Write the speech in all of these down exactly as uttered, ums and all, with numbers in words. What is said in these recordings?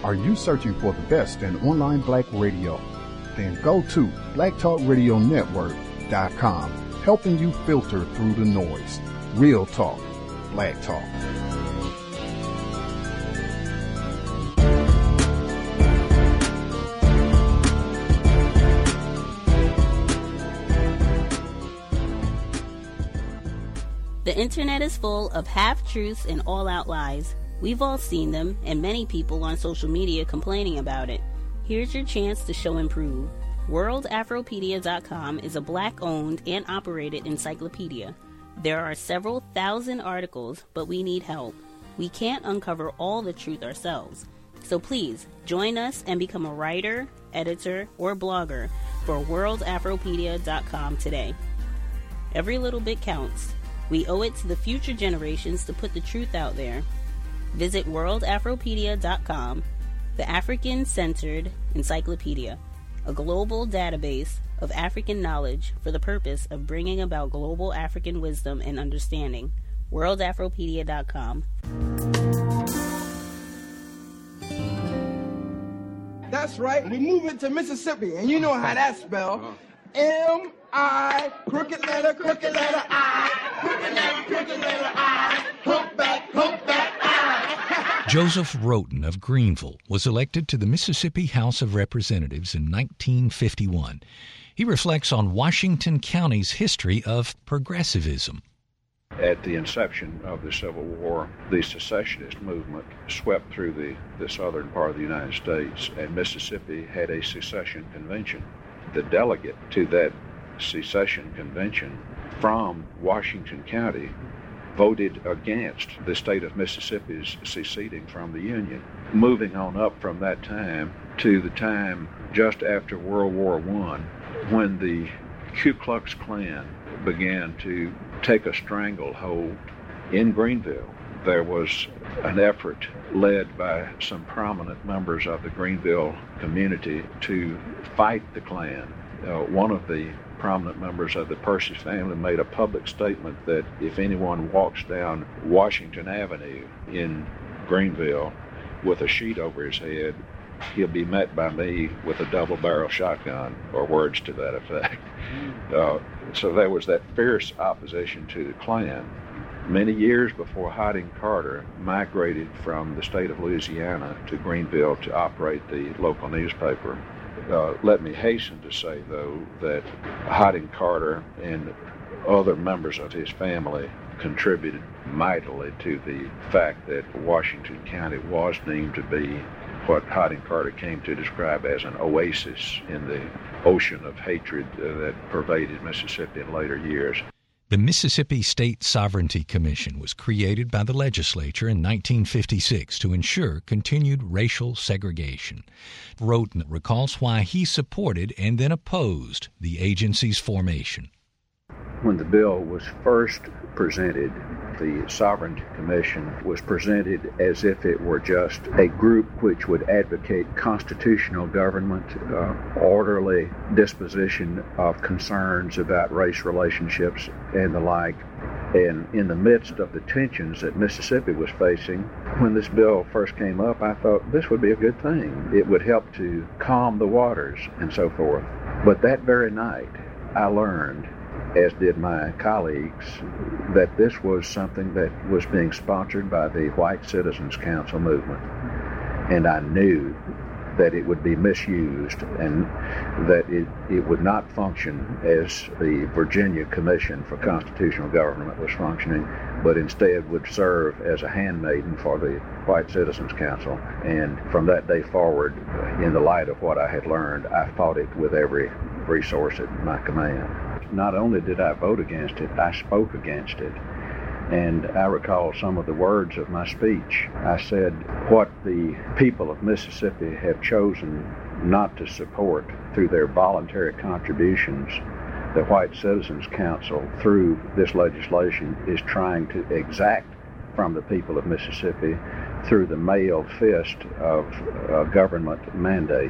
Are you searching for the best in online black radio? Then go to black talk radio network dot com, helping you filter through the noise. Real talk, black talk. The internet is full of half-truths and all-out lies. We've all seen them, and many people on social media complaining about it. Here's your chance to show and prove. world afropedia dot com is a black-owned and operated encyclopedia. There are several thousand articles, but we need help. We can't uncover all the truth ourselves. So please, join us and become a writer, editor, or blogger for world afropedia dot com today. Every little bit counts. We owe it to the future generations to put the truth out there. Visit world afropedia dot com, the African-centered encyclopedia, a global database of African knowledge for the purpose of bringing about global African wisdom and understanding. world afropedia dot com. That's right. We move into Mississippi, and you know how that's spelled. M I, crooked letter, crooked letter I, crooked letter, crooked letter I, hook back, hook back I. Joseph Roten of Greenville was elected to the Mississippi House of Representatives in nineteen fifty-one. He reflects on Washington County's history of progressivism. At the inception of the Civil War, the secessionist movement swept through the, the southern part of the United States, and Mississippi had a secession convention. The delegate to that secession convention from Washington County voted against the state of Mississippi's seceding from the Union. Moving on up from that time to the time just after World War One, when the Ku Klux Klan began to take a stranglehold in Greenville, there was an effort led by some prominent members of the Greenville community to fight the Klan. Uh, one of the prominent members of the Percy family made a public statement that if anyone walks down Washington Avenue in Greenville with a sheet over his head, he'll be met by me with a double-barrel shotgun, or words to that effect. Uh, so there was that fierce opposition to the Klan. Many years before Harding Carter migrated from the state of Louisiana to Greenville to operate the local newspaper. Uh, let me hasten to say, though, that Harding Carter and other members of his family contributed mightily to the fact that Washington County was deemed to be what Harding Carter came to describe as an oasis in the ocean of hatred uh, that pervaded Mississippi in later years. The Mississippi State Sovereignty Commission was created by the legislature in nineteen fifty-six to ensure continued racial segregation. Roten recalls why he supported and then opposed the agency's formation. When the bill was first presented, the Sovereignty Commission was presented as if it were just a group which would advocate constitutional government, uh, orderly disposition of concerns about race relationships and the like. And in the midst of the tensions that Mississippi was facing, when this bill first came up, I thought this would be a good thing. It would help to calm the waters and so forth. But that very night, I learned, as did my colleagues, that this was something that was being sponsored by the White Citizens Council movement. And I knew that it would be misused and that it, it would not function as the Virginia Commission for Constitutional Government was functioning, but instead would serve as a handmaiden for the White Citizens Council. And from that day forward, in the light of what I had learned, I fought it with every resource at my command. Not only did I vote against it, I spoke against it. And I recall some of the words of my speech. I said, what the people of Mississippi have chosen not to support through their voluntary contributions, the White Citizens Council, through this legislation, is trying to exact from the people of Mississippi through the mailed fist of a government mandate.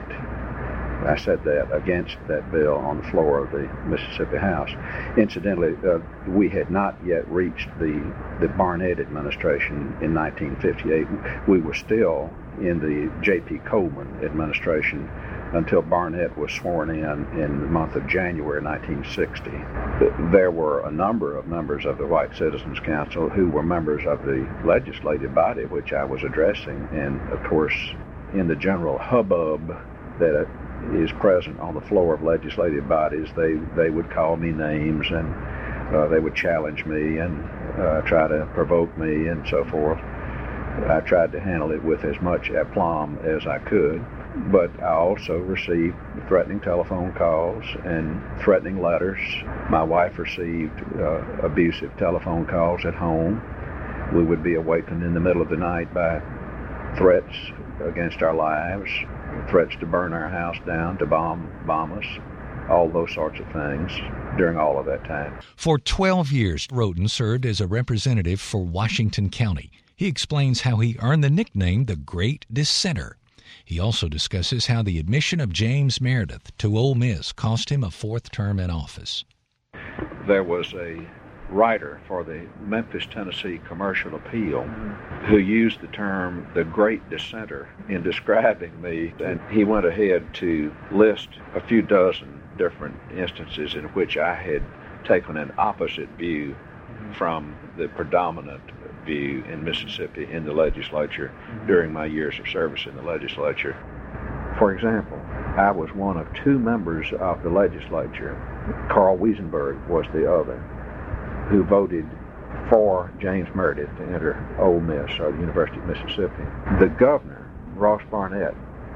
I said that against that bill on the floor of the Mississippi House. Incidentally, uh, we had not yet reached the, the Barnett administration in nineteen fifty-eight. We were still in the J P Coleman administration until Barnett was sworn in in the month of January nineteen sixty. There were a number of members of the White Citizens Council who were members of the legislative body which I was addressing, and of course in the general hubbub that is present on the floor of legislative bodies, they, they would call me names, and uh, they would challenge me and uh, try to provoke me and so forth. I tried to handle it with as much aplomb as I could, but I also received threatening telephone calls and threatening letters. My wife received uh, abusive telephone calls at home. We would be awakened in the middle of the night by threats against our lives, threats to burn our house down, to bomb, bomb us, all those sorts of things during all of that time. For twelve years, Rhoden served as a representative for Washington County. He explains how he earned the nickname the Great Dissenter. He also discusses how the admission of James Meredith to Ole Miss cost him a fourth term in office. There was a writer for the Memphis, Tennessee Commercial Appeal who used the term the Great Dissenter in describing me, and he went ahead to list a few dozen different instances in which I had taken an opposite view from the predominant view in Mississippi in the legislature during my years of service in the legislature. For example, I was one of two members of the legislature, Carl Wiesenberg was the other, who voted for James Meredith to enter Ole Miss, or the University of Mississippi. The governor, Ross Barnett,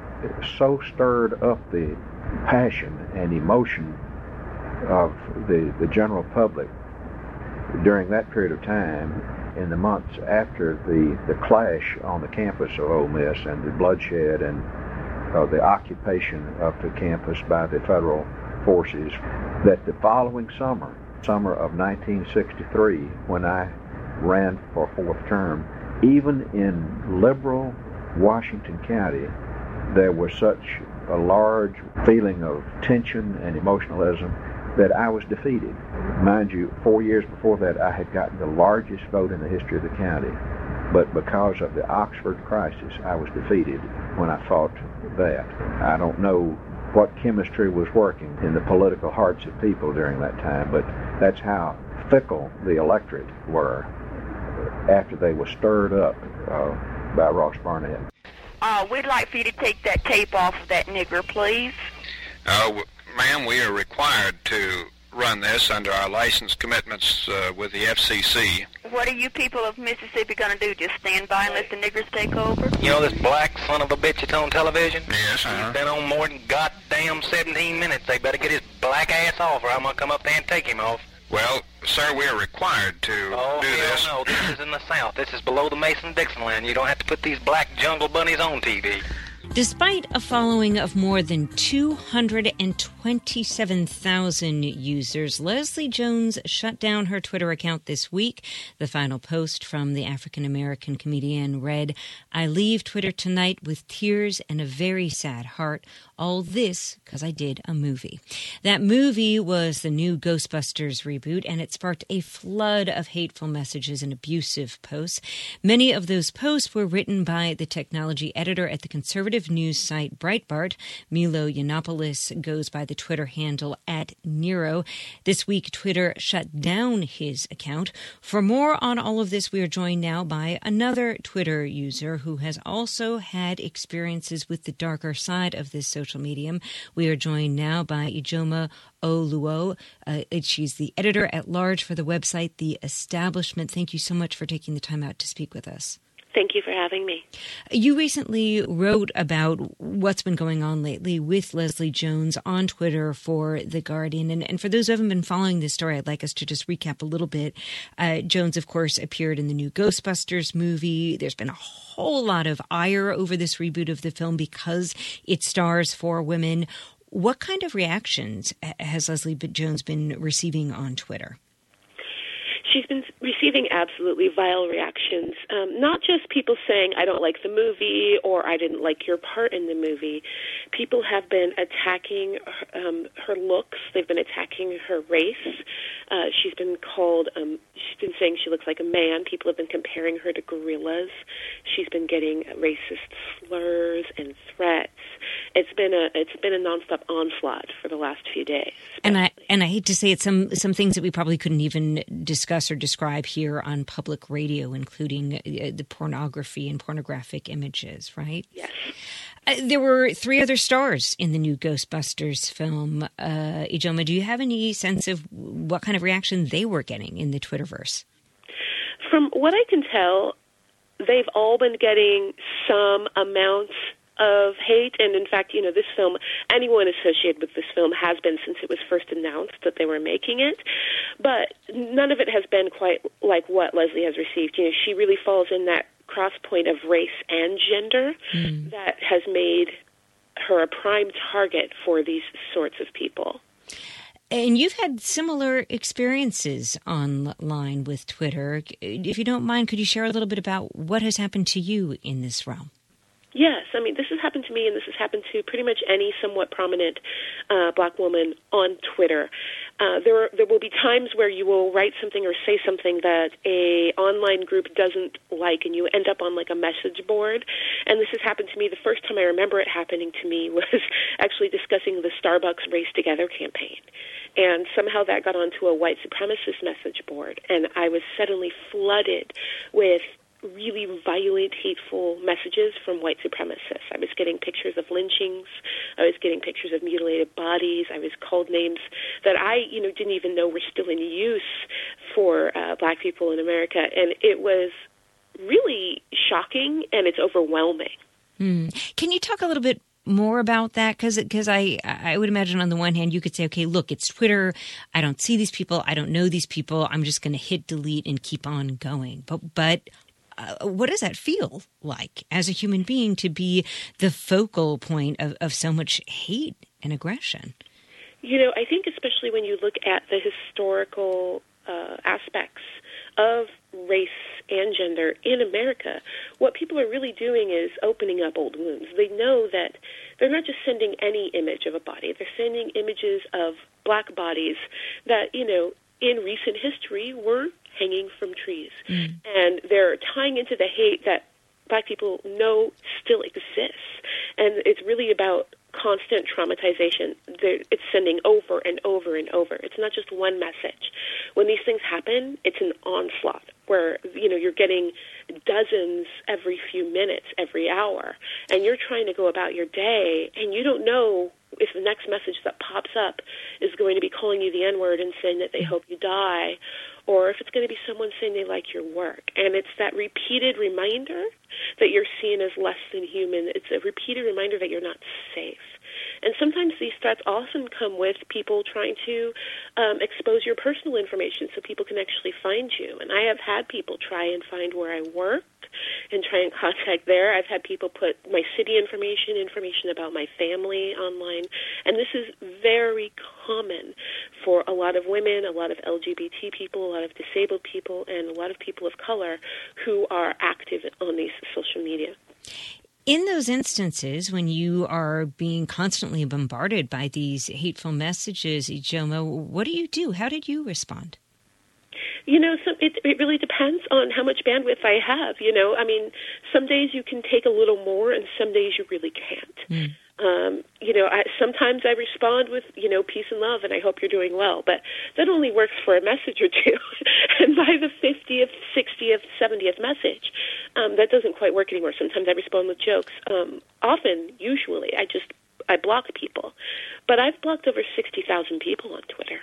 so stirred up the passion and emotion of the, the general public during that period of time, in the months after the, the clash on the campus of Ole Miss and the bloodshed and uh, the occupation of the campus by the federal forces, that the following summer, summer of nineteen sixty-three, when I ran for fourth term, even in liberal Washington County, there was such a large feeling of tension and emotionalism that I was defeated. Mind you, four years before that, I had gotten the largest vote in the history of the county, but because of the Oxford crisis, I was defeated when I fought that. I don't know what chemistry was working in the political hearts of people during that time, but that's how fickle the electorate were after they were stirred up uh, by Ross Barnett. Uh, we'd like for you to take that tape off of that nigger, please. Uh, w- ma'am, we are required to run this under our license commitments uh, with the F C C. What are you people of Mississippi going to do? Just stand by and let the niggers take over? You know this black son of a bitch that's on television? Yes, uh-huh. He's been on more than goddamn seventeen minutes. They better get his black ass off, or I'm going to come up there and take him off. Well, sir, we are required to oh, do hell this. no, this is in the South. This is below the Mason-Dixon line. You don't have to put these black jungle bunnies on T V. Despite a following of more than two hundred twenty-seven thousand users, Leslie Jones shut down her Twitter account this week. The final post from the African-American comedian read, "I leave Twitter tonight with tears and a very sad heart. All this because I did a movie." That movie was the new Ghostbusters reboot, and it sparked a flood of hateful messages and abusive posts. Many of those posts were written by the technology editor at the conservative news site Breitbart. Milo Yiannopoulos goes by the Twitter handle at Nero. This week, Twitter shut down his account. For more on all of this, we are joined now by another Twitter user who has also had experiences with the darker side of this social medium. We are joined now by Ijoma Oluo. Uh, she's the editor-at-large for the website The Establishment. Thank you so much for taking the time out to speak with us. Thank you for having me. You recently wrote about what's been going on lately with Leslie Jones on Twitter for The Guardian. And, and for those who haven't been following this story, I'd like us to just recap a little bit. Uh, Jones, of course, appeared in the new Ghostbusters movie. There's been a whole lot of ire over this reboot of the film because it stars four women. What kind of reactions has Leslie Jones been receiving on Twitter? She's been receiving absolutely vile reactions, um, not just people saying, I don't like the movie or I didn't like your part in the movie. People have been attacking um, her looks. They've been attacking her race. Uh, she's been called, um, she's been saying she looks like a man. People have been comparing her to gorillas. She's been getting racist slurs and threats. It's been a it's been a nonstop onslaught for the last few days. And I and I hate to say it, some some things that we probably couldn't even discuss or describe here on public radio, including uh, the pornography and pornographic images, right? Yes. Uh, there were three other stars in the new Ghostbusters film. Uh, Ijeoma, do you have any sense of what kind of reaction they were getting in the Twitterverse? From what I can tell, they've all been getting some amount of hate, and in fact, you know, this film, anyone associated with this film has been since it was first announced that they were making it, but none of it has been quite like what Leslie has received. You know, she really falls in that cross point of race and gender mm. that has made her a prime target for these sorts of people. And you've had similar experiences online with Twitter. If you don't mind, could you share a little bit about what has happened to you in this realm? Yes, I mean, this has happened to me, and this has happened to pretty much any somewhat prominent uh, black woman on Twitter. Uh, there are, there will be times where you will write something or say something that a online group doesn't like, and you end up on like a message board. And this has happened to me. The first time I remember it happening to me was actually discussing the Starbucks Race Together campaign. And somehow that got onto a white supremacist message board, and I was suddenly flooded with really violent, hateful messages from white supremacists. I was getting pictures of lynchings. I was getting pictures of mutilated bodies. I was called names that I, you know, didn't even know were still in use for uh, black people in America. And it was really shocking, and it's overwhelming. Mm. Can you talk a little bit more about that? Because because I, I would imagine on the one hand, you could say, okay, look, it's Twitter. I don't see these people. I don't know these people. I'm just going to hit delete and keep on going. But but Uh, what does that feel like as a human being to be the focal point of, of so much hate and aggression? You know, I think especially when you look at the historical uh, aspects of race and gender in America, what people are really doing is opening up old wounds. They know that they're not just sending any image of a body. They're sending images of black bodies that, you know, in recent history were hanging from trees. Mm. And they're tying into the hate that black people know still exists. And it's really about constant traumatization. They're, it's sending over and over and over. It's not just one message. When these things happen, it's an onslaught where, you know, you're getting dozens every few minutes, every hour, and you're trying to go about your day, and you don't know if the next message that pops up is going to be calling you the N-word and saying that they hope you die, or if it's going to be someone saying they like your work. And it's that repeated reminder that you're seen as less than human. It's a repeated reminder that you're not safe. And sometimes these threats often come with people trying to um, expose your personal information so people can actually find you. And I have had people try and find where I work and try and contact there. I've had people put my city information, information about my family online. And this is very common for a lot of women, a lot of L G B T people, a lot of disabled people, and a lot of people of color who are active on these social media. In those instances, when you are being constantly bombarded by these hateful messages, Ijeoma, what do you do? How did you respond? You know, so it, it really depends on how much bandwidth I have. You know, I mean, some days you can take a little more, and some days you really can't. Mm. Um, you know, I, sometimes I respond with, you know, peace and love, and I hope you're doing well. But that only works for a message or two. And by the fiftieth, sixtieth, seventieth message, um, that doesn't quite work anymore. Sometimes I respond with jokes. Um, often, usually, I just, I block people. But I've blocked over sixty thousand people on Twitter.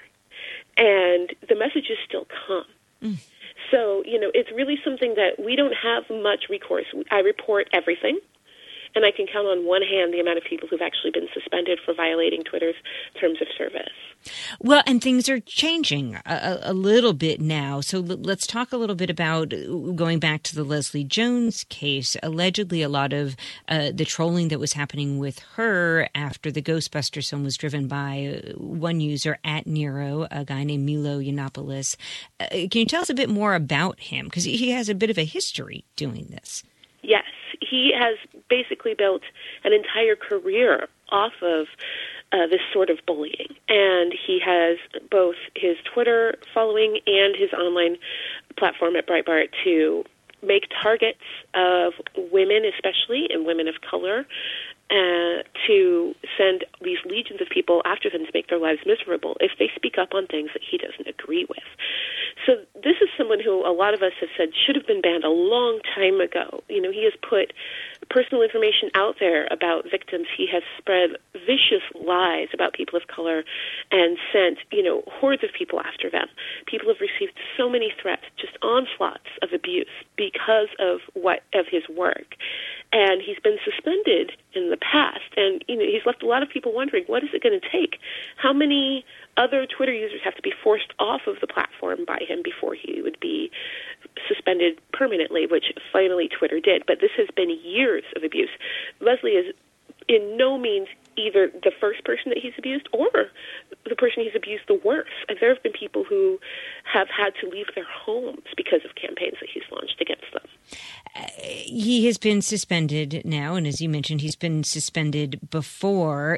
And the messages still come. Mm. So, you know, it's really something that we don't have much recourse. I report everything. and I can count on one hand the amount of people who've actually been suspended for violating Twitter's terms of service. Well, and things are changing a, a little bit now. So l- let's talk a little bit about going back to the Leslie Jones case. Allegedly, a lot of uh, the trolling that was happening with her after the Ghostbusters film was driven by one user at Nero, a guy named Milo Yiannopoulos. Uh, can you tell us a bit more about him? Because he has a bit of a history doing this. Yes, he has basically built an entire career off of Uh, this sort of bullying. And he has both his Twitter following and his online platform at Breitbart to make targets of women, especially, and women of color, uh, to send these legions of people after them to make their lives miserable if they speak up on things that he doesn't agree with. So this is someone who a lot of us have said should have been banned a long time ago. You know, he has put personal information out there about victims. He has spread vicious lies about people of color and sent, you know, hordes of people after them. People have received so many threats, just onslaughts of abuse because of what of his work. And he's been suspended in the past. And, you know, he's left a lot of people wondering, what is it going to take? How many other Twitter users have to be forced off of the platform by him before he would be suspended permanently, which finally Twitter did. But this has been years of abuse. Leslie is in no means either the first person that he's abused or the person he's abused the worst. And there have been people who have had to leave their homes because of campaigns that he's launched against them. Uh, he has been suspended now, and as you mentioned, he's been suspended before.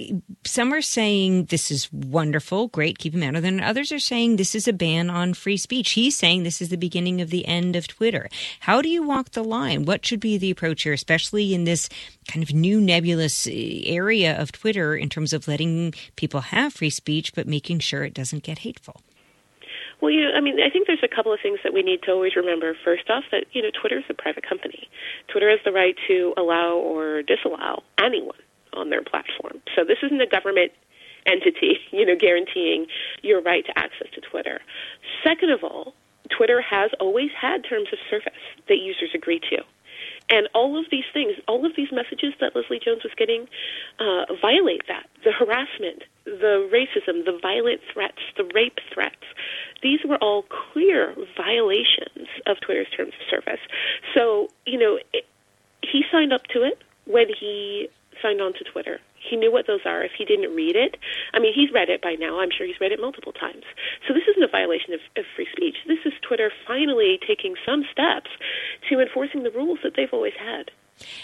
Some are saying this is wonderful, great, keep him out of there, and others are saying this is a ban on free speech. He's saying this is the beginning of the end of Twitter. How do you walk the line? What should be the approach here, especially in this kind of new nebulous area of Twitter in terms of letting people have free speech, but making sure it doesn't get hateful? Well, you know, I mean, I think there's a couple of things that we need to always remember. First off, that, you know, Twitter is a private company. Twitter has the right to allow or disallow anyone on their platform. So this isn't a government entity, you know, guaranteeing your right to access to Twitter. Second of all, Twitter has always had terms of service that users agree to. And all of these things, all of these messages that Leslie Jones was getting uh, violate that. The harassment, the racism, the violent threats, the rape threats. These were all clear violations of Twitter's terms of service. So, you know, it, he signed up to it when he signed on to Twitter. He knew what those are. If he didn't read it, I mean, he's read it by now. I'm sure he's read it multiple times. So this isn't a violation of, of free speech. This is Twitter finally taking some steps to enforcing the rules that they've always had.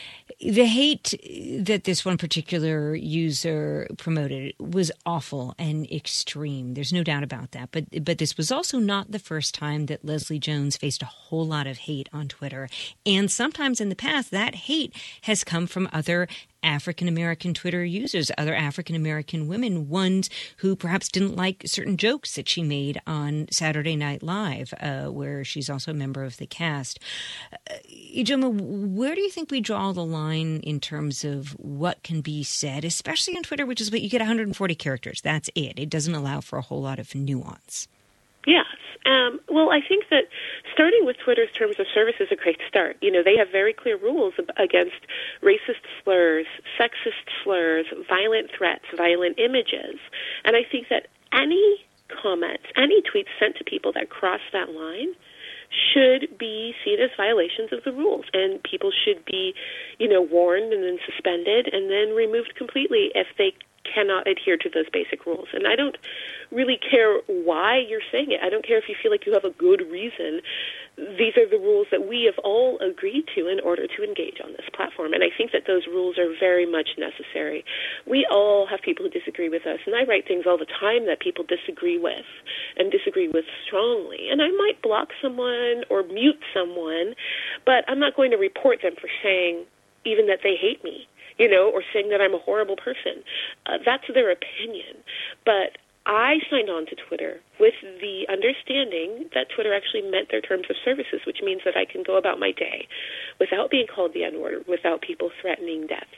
The hate that this one particular user promoted was awful and extreme. There's no doubt about that. But but this was also not the first time that Leslie Jones faced a whole lot of hate on Twitter. And sometimes in the past, that hate has come from other African-American Twitter users, other African-American women, ones who perhaps didn't like certain jokes that she made on Saturday Night Live, uh, where she's also a member of the cast. Uh, Ijeoma, where do you think we draw the line in terms of what can be said, especially on Twitter, which is what you get one hundred forty characters. That's it. It doesn't allow for a whole lot of nuance. Yes. Um, well, I think that starting with Twitter's terms of service is a great start. You know, they have very clear rules against racist slurs, sexist slurs, violent threats, violent images. And I think that any comments, any tweets sent to people that cross that line should be seen as violations of the rules, and people should be, you know, warned and then suspended and then removed completely if they cannot adhere to those basic rules. And I don't really care why you're saying it. I don't care if you feel like you have a good reason. These are the rules that we have all agreed to in order to engage on this platform. And I think that those rules are very much necessary. We all have people who disagree with us, and I write things all the time that people disagree with and disagree with strongly. And I might block someone or mute someone, but I'm not going to report them for saying even that they hate me, you know, or saying that I'm a horrible person. Uh, that's their opinion. But I signed on to Twitter with the understanding that Twitter actually met their terms of services, which means that I can go about my day without being called the N-word, without people threatening death.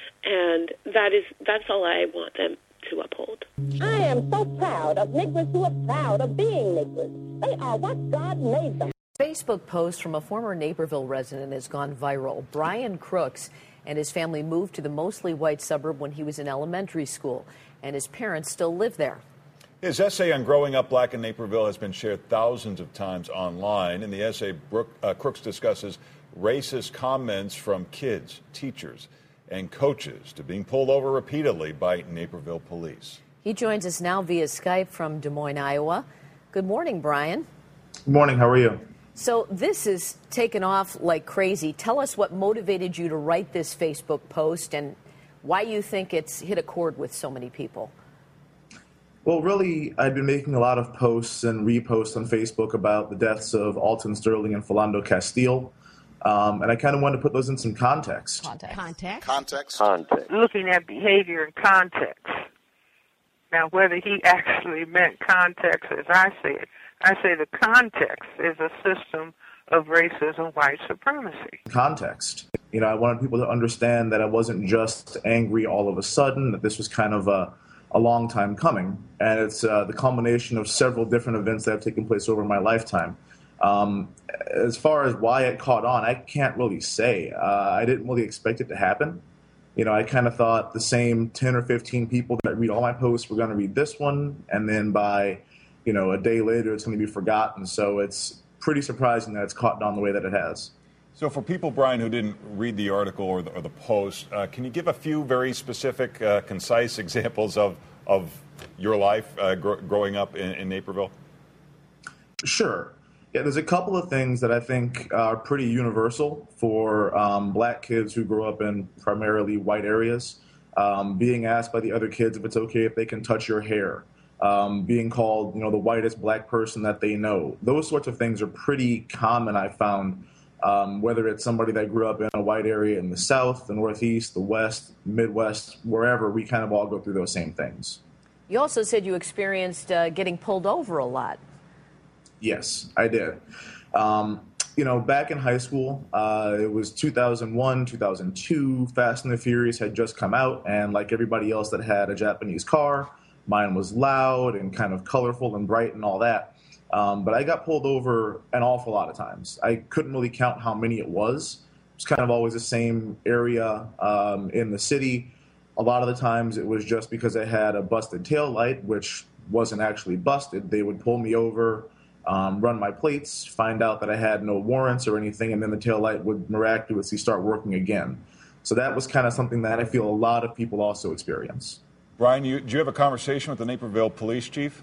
And that is that's all I want them to uphold. I am so proud of Negroes who are proud of being Negroes. They are what God made them. A Facebook post from a former Naperville resident has gone viral. Brian Crooks and his family moved to the mostly white suburb when he was in elementary school, and his parents still live there. His essay on growing up black in Naperville has been shared thousands of times online. In the essay, Brooke, uh, Crooks discusses racist comments from kids, teachers, and coaches to being pulled over repeatedly by Naperville police. He joins us now via Skype from Des Moines, Iowa. Good morning, Brian. Good morning. How are you? So this is taken off like crazy. Tell us what motivated you to write this Facebook post and why you think it's hit a chord with so many people. Well, really, I've been making a lot of posts and reposts on Facebook about the deaths of Alton Sterling and Philando Castile. Um, and I kind of wanted to put those in some context. Context. Context. Context. Context. Looking at behavior and context. Now, whether he actually meant context, as I say it, I say the context is a system of racism, white supremacy. Context. You know, I wanted people to understand that I wasn't just angry all of a sudden, that this was kind of a, a long time coming. And it's uh, the culmination of several different events that have taken place over my lifetime. Um, as far as why it caught on, I can't really say. Uh, I didn't really expect it to happen. You know, I kind of thought the same ten or fifteen people that read all my posts were going to read this one, and then by, you know, a day later it's going to be forgotten. So it's pretty surprising that it's caught on the way that it has. So for people, Brian, who didn't read the article or the, or the post, uh, can you give a few very specific, uh, concise examples of, of your life uh, gr- growing up in, in Naperville? Sure. Yeah, there's a couple of things that I think are pretty universal for um, black kids who grow up in primarily white areas. Um, being asked by the other kids if it's okay if they can touch your hair. Um, being called, you know, the whitest black person that they know. Those sorts of things are pretty common, I found, um, whether it's somebody that grew up in a white area in the South, the Northeast, the West, Midwest, wherever, we kind of all go through those same things. You also said you experienced uh, getting pulled over a lot. Yes, I did. Um, you know, back in high school, uh, it was two thousand one, two thousand two, Fast and the Furious had just come out, and like everybody else that had a Japanese car, mine was loud and kind of colorful and bright and all that. Um, but I got pulled over an awful lot of times. I couldn't really count how many it was. It was kind of always the same area um, in the city. A lot of the times it was just because I had a busted tail light, which wasn't actually busted. They would pull me over, Um, run my plates, find out that I had no warrants or anything, and then the taillight would miraculously start working again. So that was kind of something that I feel a lot of people also experience. Brian, you, did you have a conversation with the Naperville police chief?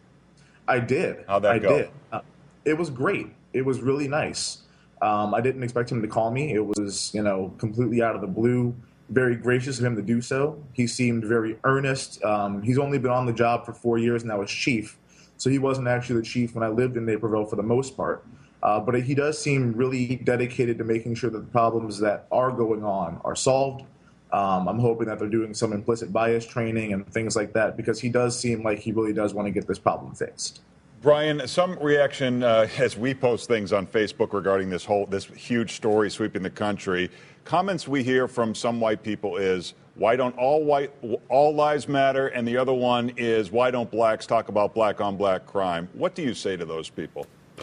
I did. How'd that I go? did. Uh, it was great. It was really nice. Um, I didn't expect him to call me. It was, you know, completely out of the blue. Very gracious of him to do so. He seemed very earnest. Um, he's only been on the job for four years now as chief. So he wasn't actually the chief when I lived in Naperville for the most part. Uh, but he does seem really dedicated to making sure that the problems that are going on are solved. Um, I'm hoping that they're doing some implicit bias training and things like that, because he does seem like he really does want to get this problem fixed. Brian, some reaction uh, as we post things on Facebook regarding this whole, this huge story sweeping the country. Comments we hear from some white people is, why don't all white, all lives matter? And the other one is, why don't blacks talk about black on black crime? What do you say to those people?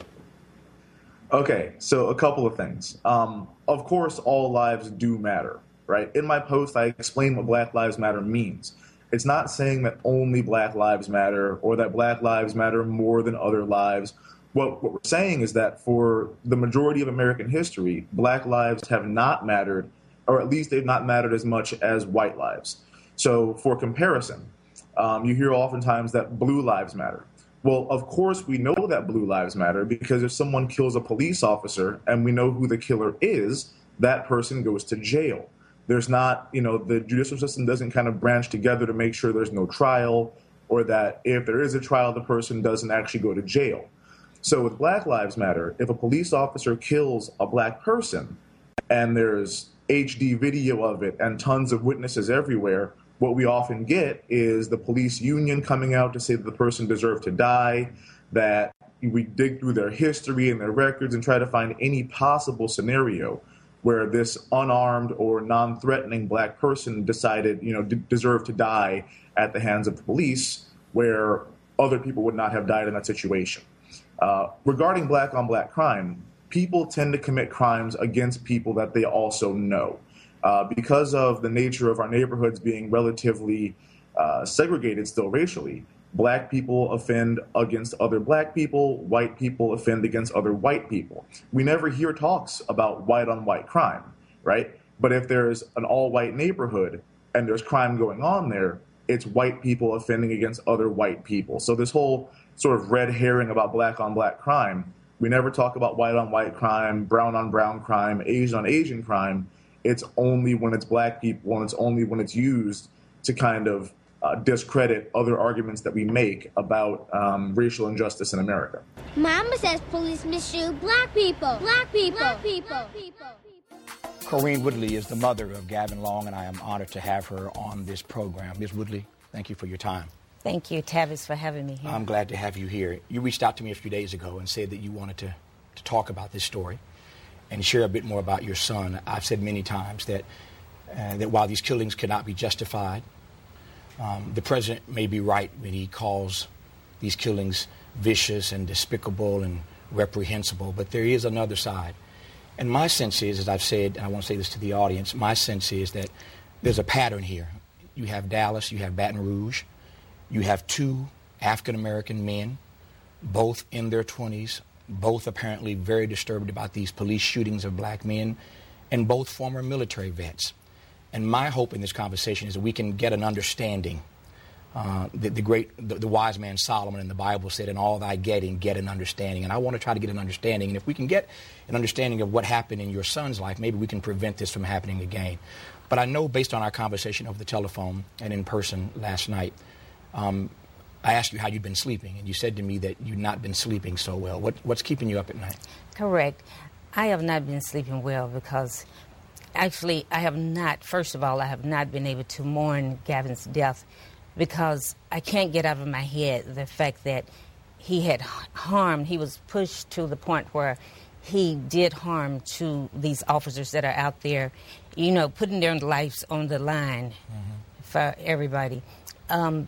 Okay, so a couple of things. Um, of course, all lives do matter, right? In my post, I explain what Black Lives Matter means. It's not saying that only black lives matter or that black lives matter more than other lives. What, what we're saying is that for the majority of American history, black lives have not mattered, or at least they've not mattered as much as white lives. So for comparison, um, you hear oftentimes that blue lives matter. Well, of course, we know that blue lives matter because if someone kills a police officer and we know who the killer is, that person goes to jail. There's not, you know, the judicial system doesn't kind of branch together to make sure there's no trial, or that if there is a trial, the person doesn't actually go to jail. So with Black Lives Matter, if a police officer kills a black person and there's H D video of it and tons of witnesses everywhere, what we often get is the police union coming out to say that the person deserved to die, that we dig through their history and their records and try to find any possible scenario where this unarmed or non-threatening black person decided, you know, d- deserved to die at the hands of the police, where other people would not have died in that situation. Uh, regarding black on black crime, people tend to commit crimes against people that they also know. Uh, because of the nature of our neighborhoods being relatively uh, segregated still racially, black people offend against other black people, white people offend against other white people. We never hear talks about white-on-white crime, right? But if there's an all-white neighborhood and there's crime going on there, it's white people offending against other white people. So this whole sort of red herring about black-on-black crime, we never talk about white-on-white crime, brown-on-brown crime, Asian-on-Asian crime. It's only when it's black people, and it's only when it's used to kind of uh, discredit other arguments that we make about um, racial injustice in America. Mama says police misshoot black people. Black people. Black people. Black people. Corrine Woodley is the mother of Gavin Long, and I am honored to have her on this program. Miz Woodley, thank you for your time. Thank you, Tavis, for having me here. I'm glad to have you here. You reached out to me a few days ago and said that you wanted to, to talk about this story and share a bit more about your son. I've said many times that, uh, that while these killings cannot be justified, um, the president may be right when he calls these killings vicious and despicable and reprehensible, but there is another side. And my sense is, as I've said, and I want to say this to the audience, my sense is that there's a pattern here. You have Dallas, you have Baton Rouge, you have two African-American men, both in their twenties, both apparently very disturbed about these police shootings of black men, and both former military vets. And my hope in this conversation is that we can get an understanding. Uh, the, the great, the, the wise man Solomon in the Bible said, in all thy getting, get an understanding. And I want to try to get an understanding. And if we can get an understanding of what happened in your son's life, maybe we can prevent this from happening again. But I know, based on our conversation over the telephone and in person last night, um, I asked you how you'd been sleeping, and you said to me that you'd not been sleeping so well. What, what's keeping you up at night? Correct. I have not been sleeping well because, actually, I have not, first of all, I have not been able to mourn Gavin's death because I can't get out of my head the fact that he had harmed, he was pushed to the point where he did harm to these officers that are out there, you know, putting their lives on the line mm-hmm. for everybody. Um,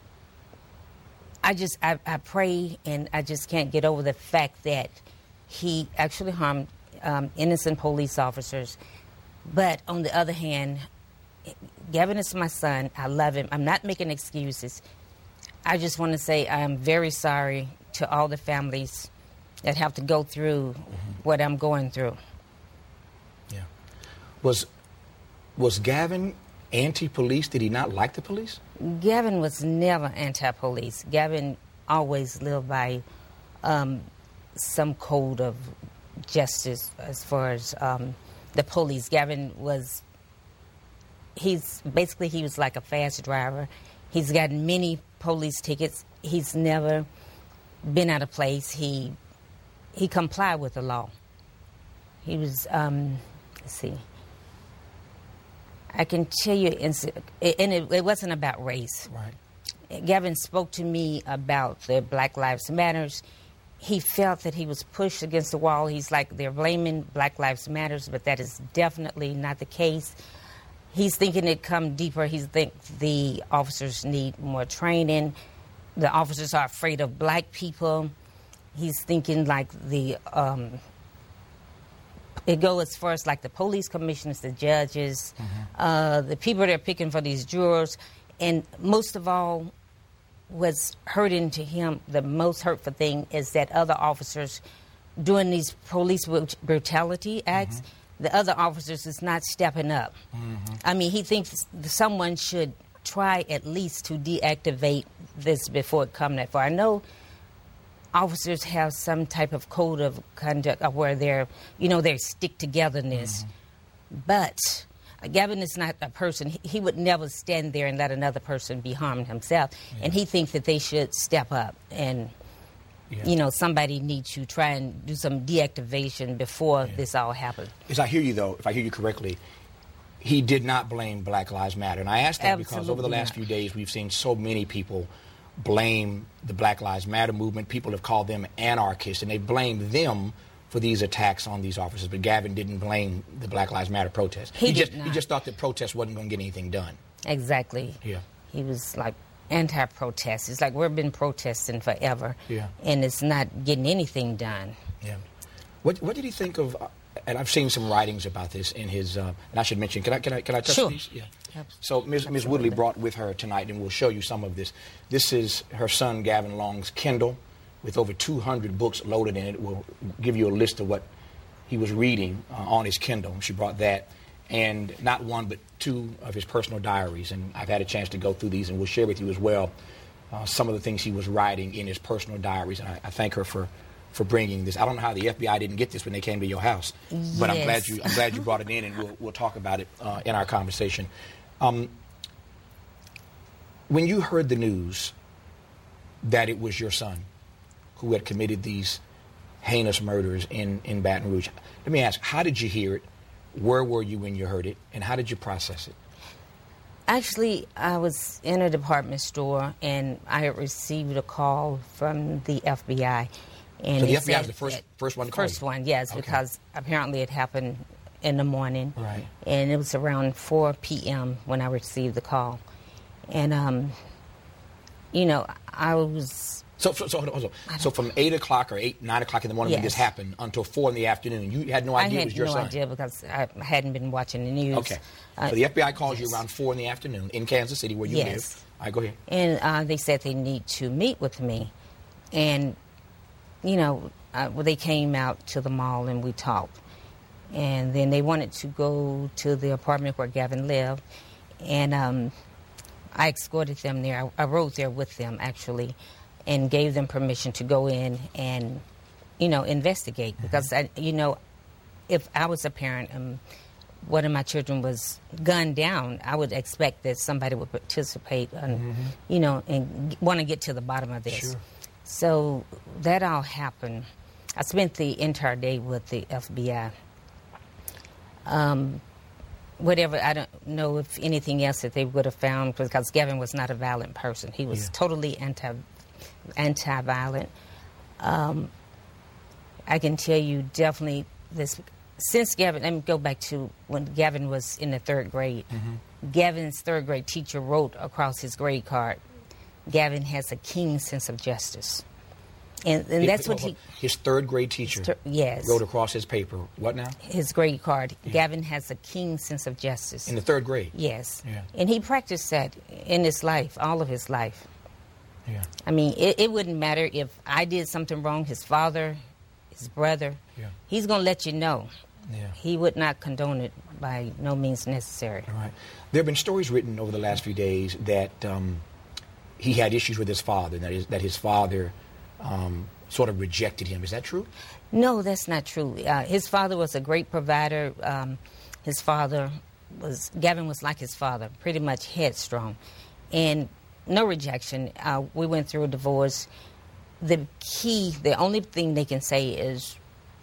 I just, I, I pray, and I just can't get over the fact that he actually harmed um, innocent police officers. But on the other hand, Gavin is my son. I love him. I'm not making excuses. I just want to say I'm very sorry to all the families that have to go through mm-hmm. what I'm going through. Yeah. Was, was Gavin anti-police? Did he not like the police? Gavin was never anti-police. Gavin always lived by um, some code of justice as far as um, the police. Gavin was, he's basically, he was like a fast driver. He's gotten many police tickets. He's never been out of place. He he complied with the law. He was, um, let's see. I can tell you, and it, it wasn't about race. Right. Gavin spoke to me about the Black Lives Matters. He felt that he was pushed against the wall. He's like, they're blaming Black Lives Matters, but that is definitely not the case. He's thinking it come deeper. He thinks the officers need more training. The officers are afraid of black people. He's thinking like the, um, it goes as far as like the police commissioners, the judges, mm-hmm. uh, the people that are picking for these jurors. And most of all, what's hurting to him, the most hurtful thing is that other officers doing these police brutality acts, mm-hmm. the other officers is not stepping up. Mm-hmm. I mean, he thinks someone should try at least to deactivate this before it comes that far. I know officers have some type of code of conduct where they're, you know, their stick-togetherness. Mm-hmm. But Gavin is not a person, he, he would never stand there and let another person be harmed himself. Yeah. And he thinks that they should step up and, yeah. you know, somebody needs to try and do some deactivation before yeah. this all happens. As I hear you, though, if I hear you correctly, he did not blame Black Lives Matter. And I ask that Absolutely because over the last not. few days we've seen so many people blame the Black Lives Matter movement. People have called them anarchists, and they blame them for these attacks on these officers. But Gavin didn't blame the Black Lives Matter protests. He, he did just not. he just thought that protests wasn't going to get anything done. Exactly. Yeah. He was like anti-protest. It's like we've been protesting forever, yeah. and it's not getting anything done. Yeah. What What did he think of and I've seen some writings about this in his. Uh, and I should mention, can I can I can I touch sure. these? Yeah. So Miz Miz Woodley brought with her tonight, and we'll show you some of this. This is her son Gavin Long's Kindle, with over two hundred books loaded in it. We'll give you a list of what he was reading uh, on his Kindle. She brought that, and not one but two of his personal diaries. And I've had a chance to go through these, and we'll share with you as well uh, some of the things he was writing in his personal diaries. And I, I thank her for. for bringing this. I don't know how the F B I didn't get this when they came to your house, yes. but I'm glad you I'm glad you brought it in, and we'll we'll talk about it uh, in our conversation. Um, when you heard the news that it was your son who had committed these heinous murders in, in Baton Rouge, let me ask, how did you hear it? Where were you when you heard it? And how did you process it? Actually, I was in a department store, and I had received a call from the F B I. And so the F B I was the first, first one to call First you? one, yes, okay. Because apparently it happened in the morning. Right. And it was around four p.m. when I received the call. And, um, you know, I was... So, so, so, hold on, hold on. So from eight o'clock or eight, nine o'clock in the morning yes. when this happened until four in the afternoon, you had no idea I it was your son? son? I had no idea because I hadn't been watching the news. Okay. Uh, so the F B I calls yes. you around four in the afternoon in Kansas City where you yes. live. All right, go ahead. And uh, they said they need to meet with me. And, you know, uh, well, they came out to the mall and we talked. And then they wanted to go to the apartment where Gavin lived. And um, I escorted them there. I, I rode there with them, actually, and gave them permission to go in and, you know, investigate. Mm-hmm. Because, I, you know, if I was a parent and one of my children was gunned down, I would expect that somebody would participate and, mm-hmm. you know, and want to get to the bottom of this. Sure. So that all happened. I spent the entire day with the F B I. Um, whatever, I don't know if anything else that they would have found, because Gavin was not a violent person. He was yeah. totally anti, anti-violent. Um, I can tell you definitely this, since Gavin, let me go back to when Gavin was in the third grade. Mm-hmm. Gavin's third grade teacher wrote across his grade card, Gavin has a keen sense of justice. And, and that's what he... His third grade teacher thir- yes. wrote across his paper. What now? His grade card. Yeah. Gavin has a keen sense of justice. In the third grade? Yes. Yeah. And he practiced that in his life, all of his life. Yeah. I mean, it, it wouldn't matter if I did something wrong, his father, his brother, yeah. he's going to let you know. Yeah. He would not condone it by no means necessary. All right. There have been stories written over the last few days that um, he had issues with his father, that his, that his father... Um, sort of rejected him. Is that true? No, that's not true. Uh, his father was a great provider. Um, his father was, Gavin was like his father, pretty much headstrong. And no rejection. Uh, we went through a divorce. The key, the only thing they can say is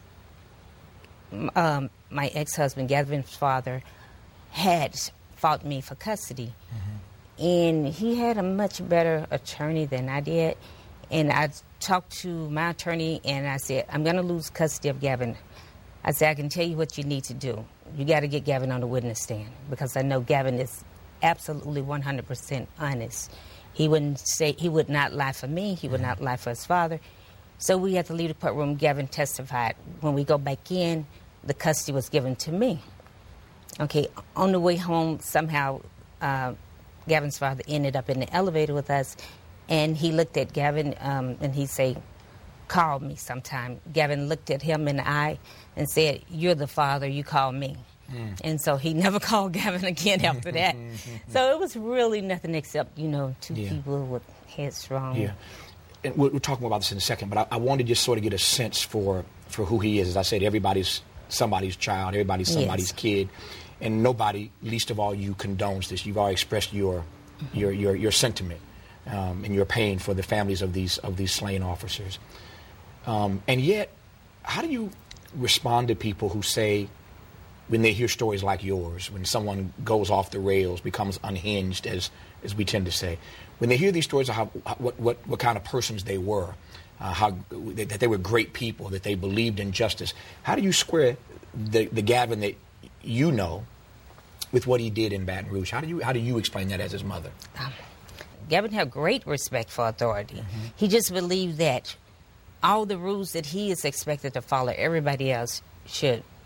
um, my ex-husband, Gavin's father, had fought me for custody. Mm-hmm. And he had a much better attorney than I did. And I talked to my attorney, and I said, I'm going to lose custody of Gavin. I said, I can tell you what you need to do. You got to get Gavin on the witness stand, because I know Gavin is absolutely one hundred percent honest. He wouldn't say, he would not lie for me. He would not lie for his father. So we had to leave the courtroom. Gavin testified. When we go back in, the custody was given to me. Okay, on the way home, somehow uh, Gavin's father ended up in the elevator with us. And he looked at Gavin, um, and he said, call me sometime. Gavin looked at him in the eye and said, you're the father, you call me. Mm. And so he never called Gavin again after that. So it was really nothing except, you know, two yeah. people with headstrong. Yeah. And we'll, we'll talk more about this in a second, but I, I wanted to just sort of get a sense for, for who he is. As I said, everybody's somebody's child, everybody's somebody's yes. kid. And nobody, least of all you, condones this. You've already expressed your, mm-hmm. your, your, your sentiment. Um, and your pain for the families of these of these slain officers. Um, and yet, how do you respond to people who say, when they hear stories like yours, when someone goes off the rails, becomes unhinged, as as we tend to say, when they hear these stories of how, what, what, what kind of persons they were, uh, how that they were great people, that they believed in justice, how do you square the, the Gavin that you know with what he did in Baton Rouge? How do you how do you explain that as his mother? Um. Gavin had great respect for authority. Mm-hmm. He just believed that all the rules that he is expected to follow, everybody else should,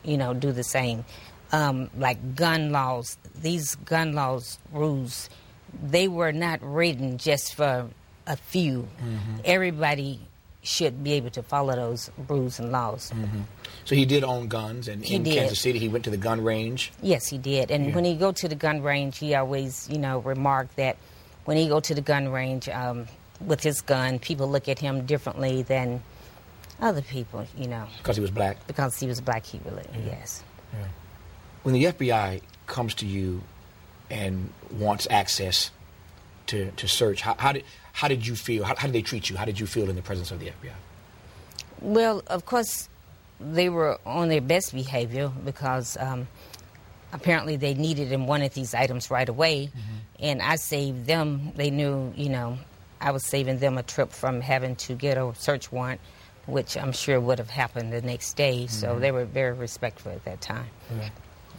you know, do the same. Um, like gun laws, these gun laws rules, they were not written just for a few. Mm-hmm. Everybody should be able to follow those rules and laws. Mm-hmm. So he did own guns, and he in did. Kansas City he went to the gun range? Yes, he did. And yeah. when he go to the gun range, he always, you know, remarked that when he go to the gun range um, with his gun, people look at him differently than other people, you know. Because he was black? Because he was black, he really, yeah. yes. Yeah. When the F B I comes to you and wants access to, to search, how, how did how did you feel? How, how did they treat you? How did you feel in the presence of the F B I? Well, of course, they were on their best behavior because um, apparently they needed and wanted these items right away, mm-hmm. and I saved them. They knew, you know, I was saving them a trip from having to get a search warrant, which I'm sure would have happened the next day, mm-hmm. so they were very respectful at that time. Mm-hmm.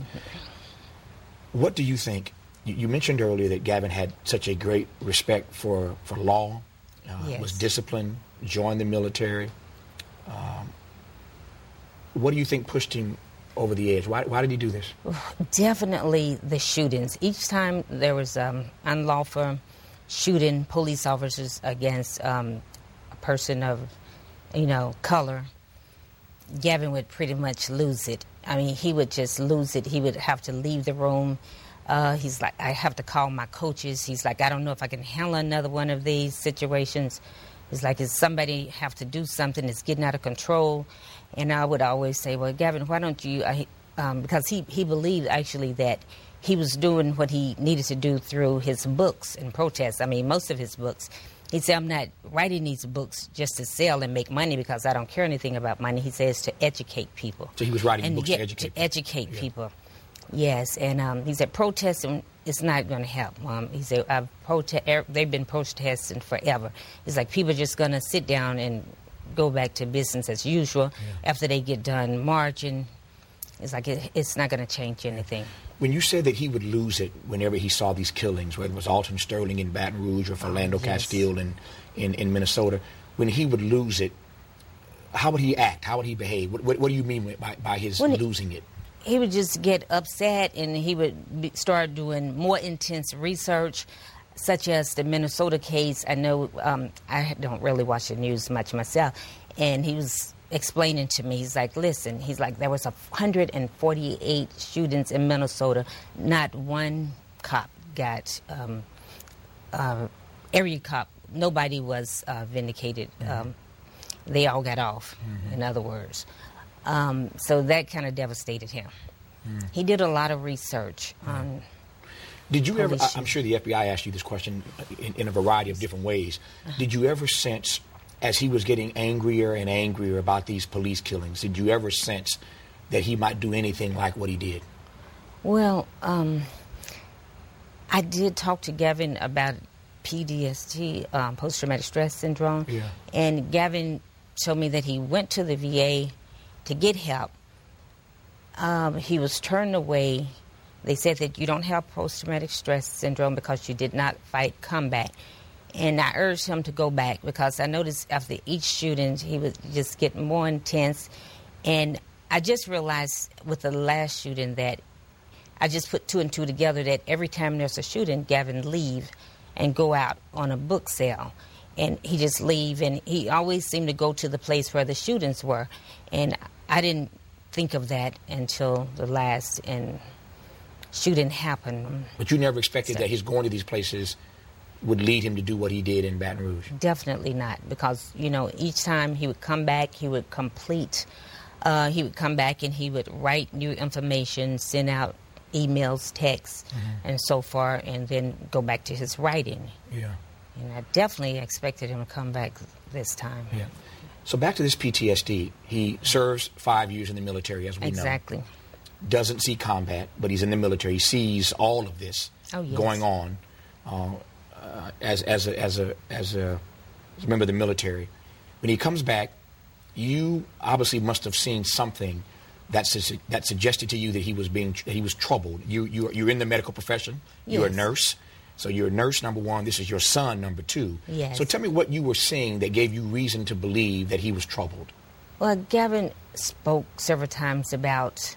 What do you think? You mentioned earlier that Gavin had such a great respect for, for law, uh, yes. was disciplined, joined the military. Um, what do you think pushed him over the edge? Why, why did he do this? Definitely the shootings. Each time there was um, unlawful shooting police officers against um, a person of, you know, color, Gavin would pretty much lose it. I mean, he would just lose it. He would have to leave the room. Uh, he's like, I have to call my coaches. He's like, I don't know if I can handle another one of these situations. It's like, if somebody have to do something that's getting out of control. And I would always say, well, Gavin, why don't you, uh, um, because he, he believed actually that he was doing what he needed to do through his books and protests. I mean, most of his books. He said, I'm not writing these books just to sell and make money because I don't care anything about money. He says to educate people. So he was writing and books to, to educate to people. educate yeah. people. Yes, and um, he said protesting is not going to help. Um, he said I've prote- they've been protesting forever. It's like people are just going to sit down and go back to business as usual yeah. after they get done marching. It's like it, it's not going to change anything. When you said that he would lose it whenever he saw these killings, whether it was Alton Sterling in Baton Rouge or Philando oh, yes. Castile in, in, in Minnesota, when he would lose it, how would he act? How would he behave? What, what, what do you mean by, by his when losing it? He would just get upset, and he would be, start doing more intense research, such as the Minnesota case. I know um, I don't really watch the news much myself, and he was explaining to me, he's like, listen, he's like, there was one hundred forty-eight shootings in Minnesota. Not one cop got, um, uh, every cop, nobody was uh, vindicated. Mm-hmm. Um, they all got off, mm-hmm. in other words. Um, so that kind of devastated him. Mm. He did a lot of research on... Did you ever, I, I'm sure the F B I asked you this question in, in a variety of different ways. Uh-huh. Did you ever sense, as he was getting angrier and angrier about these police killings, did you ever sense that he might do anything like what he did? Well, um, I did talk to Gavin about P T S D, um, post-traumatic stress syndrome, yeah. and Gavin told me that he went to the V A to get help. Um, he was turned away. They said that you don't have post-traumatic stress syndrome because you did not fight combat. And I urged him to go back because I noticed after each shooting, he would just get more intense. And I just realized with the last shooting that I just put two and two together that every time there's a shooting, Gavin leave and go out on a book sale. And he just leave, and he always seemed to go to the place where the shootings were. And I didn't think of that until the last and shooting happened. But you never expected so, that his going to these places would lead him to do what he did in Baton Rouge? Definitely not, because, you know, each time he would come back, he would complete, uh, he would come back and he would write new information, send out emails, texts, mm-hmm. and so far, and then go back to his writing. Yeah. And I definitely expected him to come back this time. Yeah. So back to this P T S D. He serves five years in the military, as we exactly. know. Exactly. Doesn't see combat, but he's in the military. He sees all of this oh, yes. going on uh, uh, as as a, as a as a as a member of the military. When he comes back, you obviously must have seen something that su- that suggested to you that he was being that he was troubled. You you you're in the medical profession. You're yes. a nurse. So you're a nurse, number one. This is your son, number two. Yes. So tell me what you were seeing that gave you reason to believe that he was troubled. Well, Gavin spoke several times about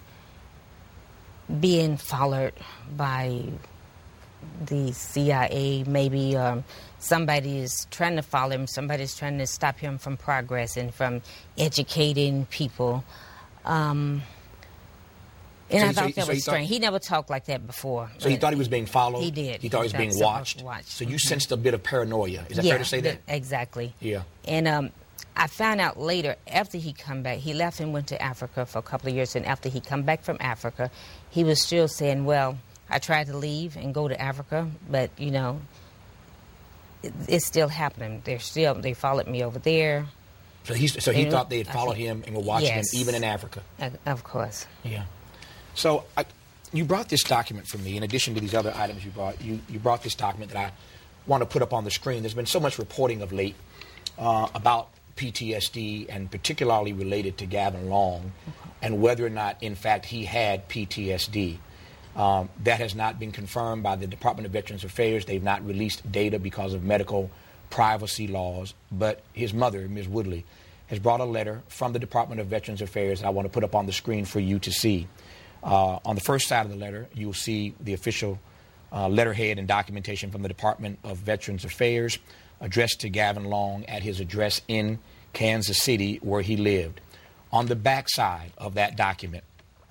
being followed by the C I A. Maybe um, somebody is trying to follow him. Somebody's trying to stop him from progress and from educating people. Um, and so, I thought so, that so was he strange. Thought, he never talked like that before. So he thought he was being followed? He did. He thought he was being watched? watched. So you sensed a bit of paranoia. Is that yeah, fair to say that? Exactly. Yeah. And um, I found out later, after he come back, he left and went to Africa for a couple of years, and after he come back from Africa, he was still saying, well, I tried to leave and go to Africa, but, you know, it, it's still happening. They're still, they followed me over there. So, he's, so he and, thought they had followed him and were watching yes, him even in Africa? Uh, of course. Yeah. So I, you brought this document for me, in addition to these other items you brought. You, you brought this document that I want to put up on the screen. There's been so much reporting of late uh, about P T S D, and particularly related to Gavin Long, and whether or not, in fact, he had P T S D. Um, that has not been confirmed by the Department of Veterans Affairs. They've not released data because of medical privacy laws. But his mother, Miz Woodley, has brought a letter from the Department of Veterans Affairs that I want to put up on the screen for you to see. Uh, on the first side of the letter, you'll see the official uh, letterhead and documentation from the Department of Veterans Affairs addressed to Gavin Long at his address in Kansas City, where he lived. On the back side of that document,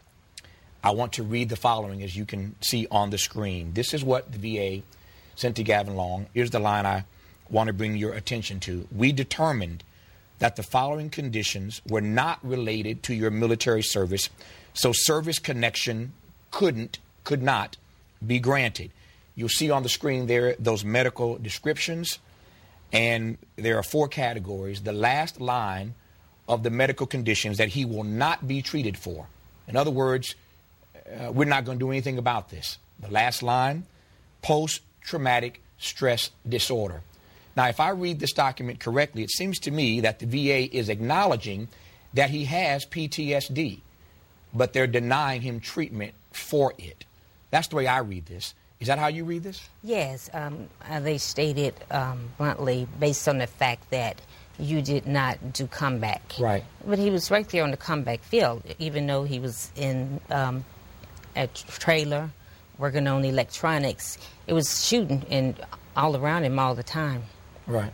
I want to read the following, as you can see on the screen. This is what the V A sent to Gavin Long. Here's the line I want to bring your attention to. We determined that the following conditions were not related to your military service, so service connection couldn't, could not be granted. You'll see on the screen there those medical descriptions, and there are four categories. The last line of the medical conditions that he will not be treated for. In other words, Uh, we're not going to do anything about this. The last line, post-traumatic stress disorder. Now, if I read this document correctly, it seems to me that the V A is acknowledging that he has P T S D, but they're denying him treatment for it. That's the way I read this. Is that how you read this? Yes. Um, uh, they stated um, bluntly, based on the fact that you did not do comeback. Right. But he was right there on the comeback field, even though he was in um, a trailer working on electronics. It was shooting and all around him all the time. Right.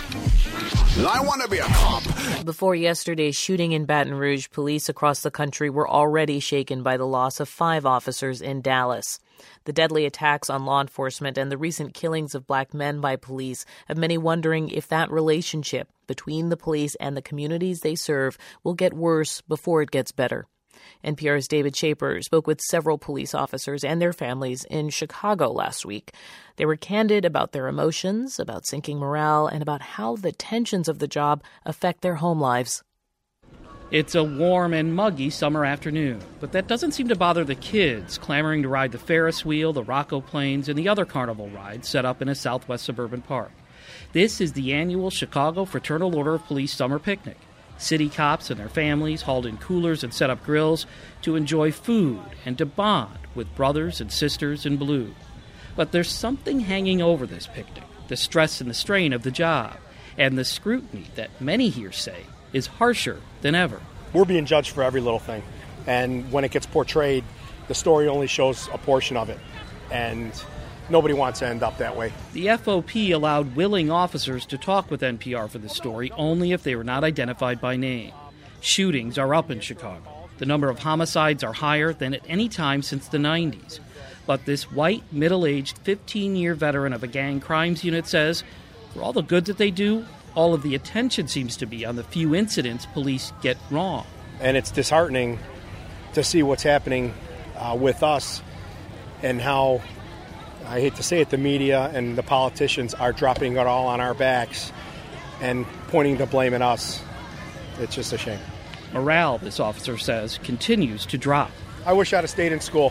I want to be a cop. Before yesterday's shooting in Baton Rouge, police across the country were already shaken by the loss of five officers in Dallas. The deadly attacks on law enforcement and the recent killings of black men by police have many wondering if that relationship between the police and the communities they serve will get worse before it gets better. N P R's David Shaper spoke with several police officers and their families in Chicago last week. They were candid about their emotions, about sinking morale, and about how the tensions of the job affect their home lives. It's a warm and muggy summer afternoon, but that doesn't seem to bother the kids clamoring to ride the Ferris wheel, the Rocco planes, and the other carnival rides set up in a southwest suburban park. This is the annual Chicago Fraternal Order of Police summer picnic. City cops and their families hauled in coolers and set up grills to enjoy food and to bond with brothers and sisters in blue. But there's something hanging over this picnic, the stress and the strain of the job, and the scrutiny that many here say is harsher than ever. We're being judged for every little thing, and when it gets portrayed, the story only shows a portion of it, and nobody wants to end up that way. The F O P allowed willing officers to talk with N P R for the story only if they were not identified by name. Shootings are up in Chicago. The number of homicides are higher than at any time since the nineties. But this white, middle-aged, fifteen-year veteran of a gang crimes unit says, for all the good that they do, all of the attention seems to be on the few incidents police get wrong. And it's disheartening to see what's happening uh, with us and how, I hate to say it, the media and the politicians are dropping it all on our backs and pointing the blame at us. It's just a shame. Morale, this officer says, continues to drop. I wish I'd have stayed in school.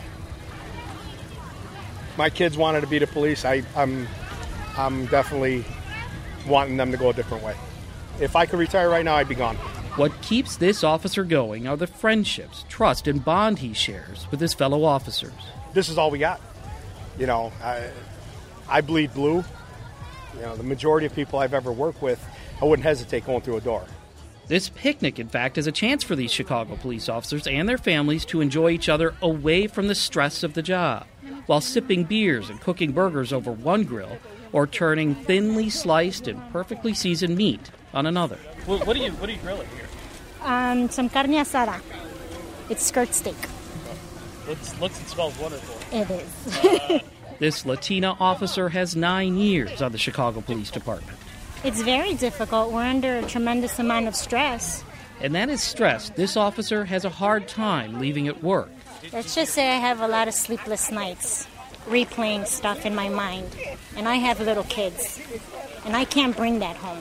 My kids wanted to be the police. I, I'm, I'm definitely wanting them to go a different way. If I could retire right now, I'd be gone. What keeps this officer going are the friendships, trust, and bond he shares with his fellow officers. This is all we got. You know, I, I bleed blue. You know, the majority of people I've ever worked with, I wouldn't hesitate going through a door. This picnic, in fact, is a chance for these Chicago police officers and their families to enjoy each other away from the stress of the job, while sipping beers and cooking burgers over one grill or turning thinly sliced and perfectly seasoned meat on another. What, what, are, you, what are you grilling here? Um, some carne asada. It's skirt steak. Looks, looks and smells wonderful. It is. This Latina officer has nine years on the Chicago Police Department. It's very difficult. We're under a tremendous amount of stress. And that is stress this officer has a hard time leaving at work. Let's just say I have a lot of sleepless nights, replaying stuff in my mind. And I have little kids. And I can't bring that home.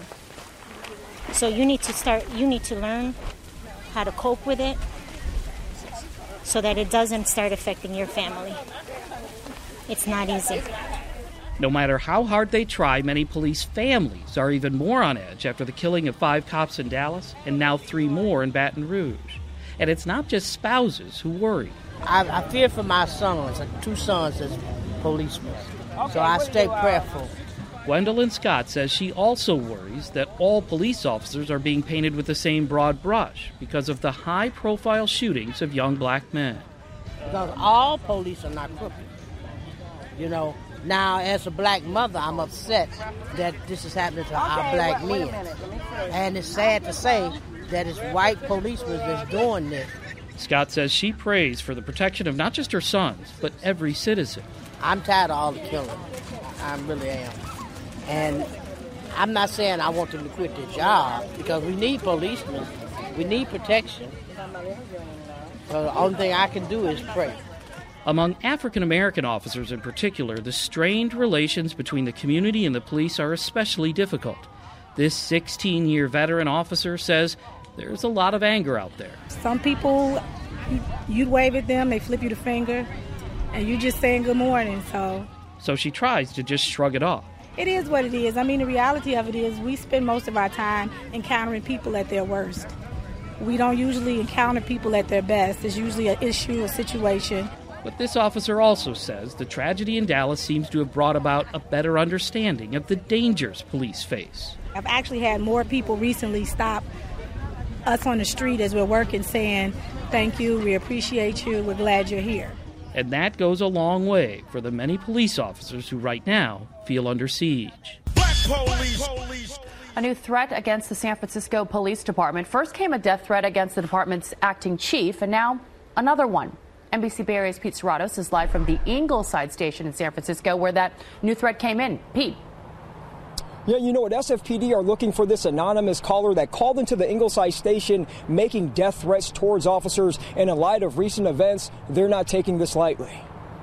So you need to start, you need to learn how to cope with it so that it doesn't start affecting your family. It's not easy. No matter how hard they try, many police families are even more on edge after the killing of five cops in Dallas and now three more in Baton Rouge. And it's not just spouses who worry. I, I fear for my sons, two sons as policemen, so I stay prayerful. Gwendolyn Scott says she also worries that all police officers are being painted with the same broad brush because of the high-profile shootings of young black men. Because all police are not crooked, you know. Now, as a black mother, I'm upset that this is happening to our black men. And it's sad to say that it's white policemen that's doing this. Scott says she prays for the protection of not just her sons, but every citizen. I'm tired of all the killing. I really am. And I'm not saying I want them to quit their job, because we need policemen. We need protection. So the only thing I can do is pray. Among African-American officers in particular, the strained relations between the community and the police are especially difficult. This sixteen-year veteran officer says there's a lot of anger out there. Some people, you'd wave at them, they flip you the finger, and you just saying good morning, so. So she tries to just shrug it off. It is what it is. I mean, the reality of it is we spend most of our time encountering people at their worst. We don't usually encounter people at their best. It's usually an issue, a situation. But this officer also says the tragedy in Dallas seems to have brought about a better understanding of the dangers police face. I've actually had more people recently stop us on the street as we're working saying, thank you, we appreciate you, we're glad you're here. And that goes a long way for the many police officers who right now feel under siege. Black police. police. A new threat against the San Francisco Police Department. First came a death threat against the department's acting chief, and now another one. N B C Bay Area's Pete Serratos is live from the Ingleside station in San Francisco, where that new threat came in. Pete. Yeah, you know what? S F P D are looking for this anonymous caller that called into the Ingleside station making death threats towards officers. And in light of recent events, they're not taking this lightly.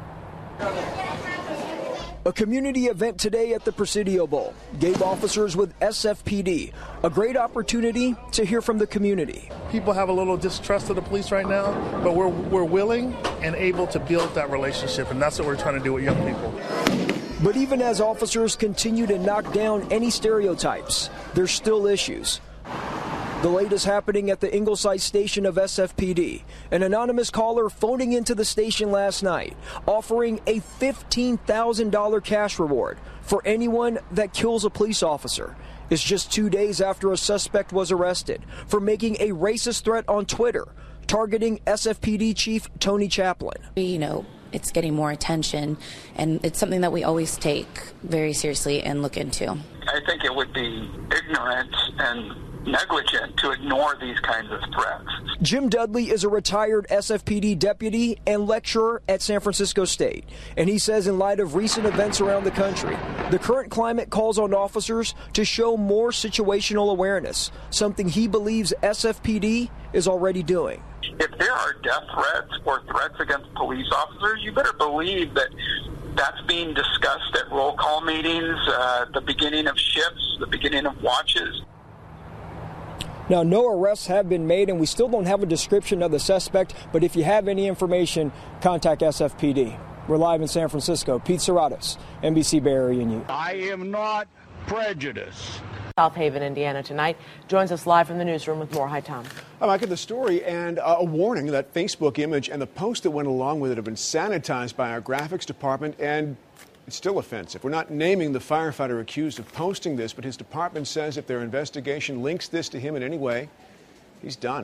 A community event today at the Presidio Bowl gave officers with S F P D a great opportunity to hear from the community. People have a little distrust of the police right now, but we're we're willing and able to build that relationship, and that's what we're trying to do with young people. But even as officers continue to knock down any stereotypes, there's still issues. The latest happening at the Ingleside station of S F P D. An anonymous caller phoning into the station last night, offering a fifteen thousand dollars cash reward for anyone that kills a police officer. It's just two days after a suspect was arrested for making a racist threat on Twitter, targeting S F P D Chief Tony Chaplin. You know, it's getting more attention, and it's something that we always take very seriously and look into. I think it would be ignorant and negligent to ignore these kinds of threats. Jim Dudley is a retired S F P D deputy and lecturer at San Francisco State. And he says in light of recent events around the country, the current climate calls on officers to show more situational awareness, something he believes S F P D is already doing. If there are death threats or threats against police officers, you better believe that that's being discussed at roll call meetings, uh, the beginning of shifts, the beginning of watches. Now, no arrests have been made, and we still don't have a description of the suspect, but if you have any information, contact S F P D. We're live in San Francisco. Pete Serratos, N B C Bay Area News. I am not prejudiced. South Haven, Indiana tonight joins us live from the newsroom with more. Hi, Tom. I'm Mike at the story, and uh, a warning that Facebook image and the post that went along with it have been sanitized by our graphics department, and it's still offensive. We're not naming the firefighter accused of posting this, but his department says if their investigation links this to him in any way, he's done.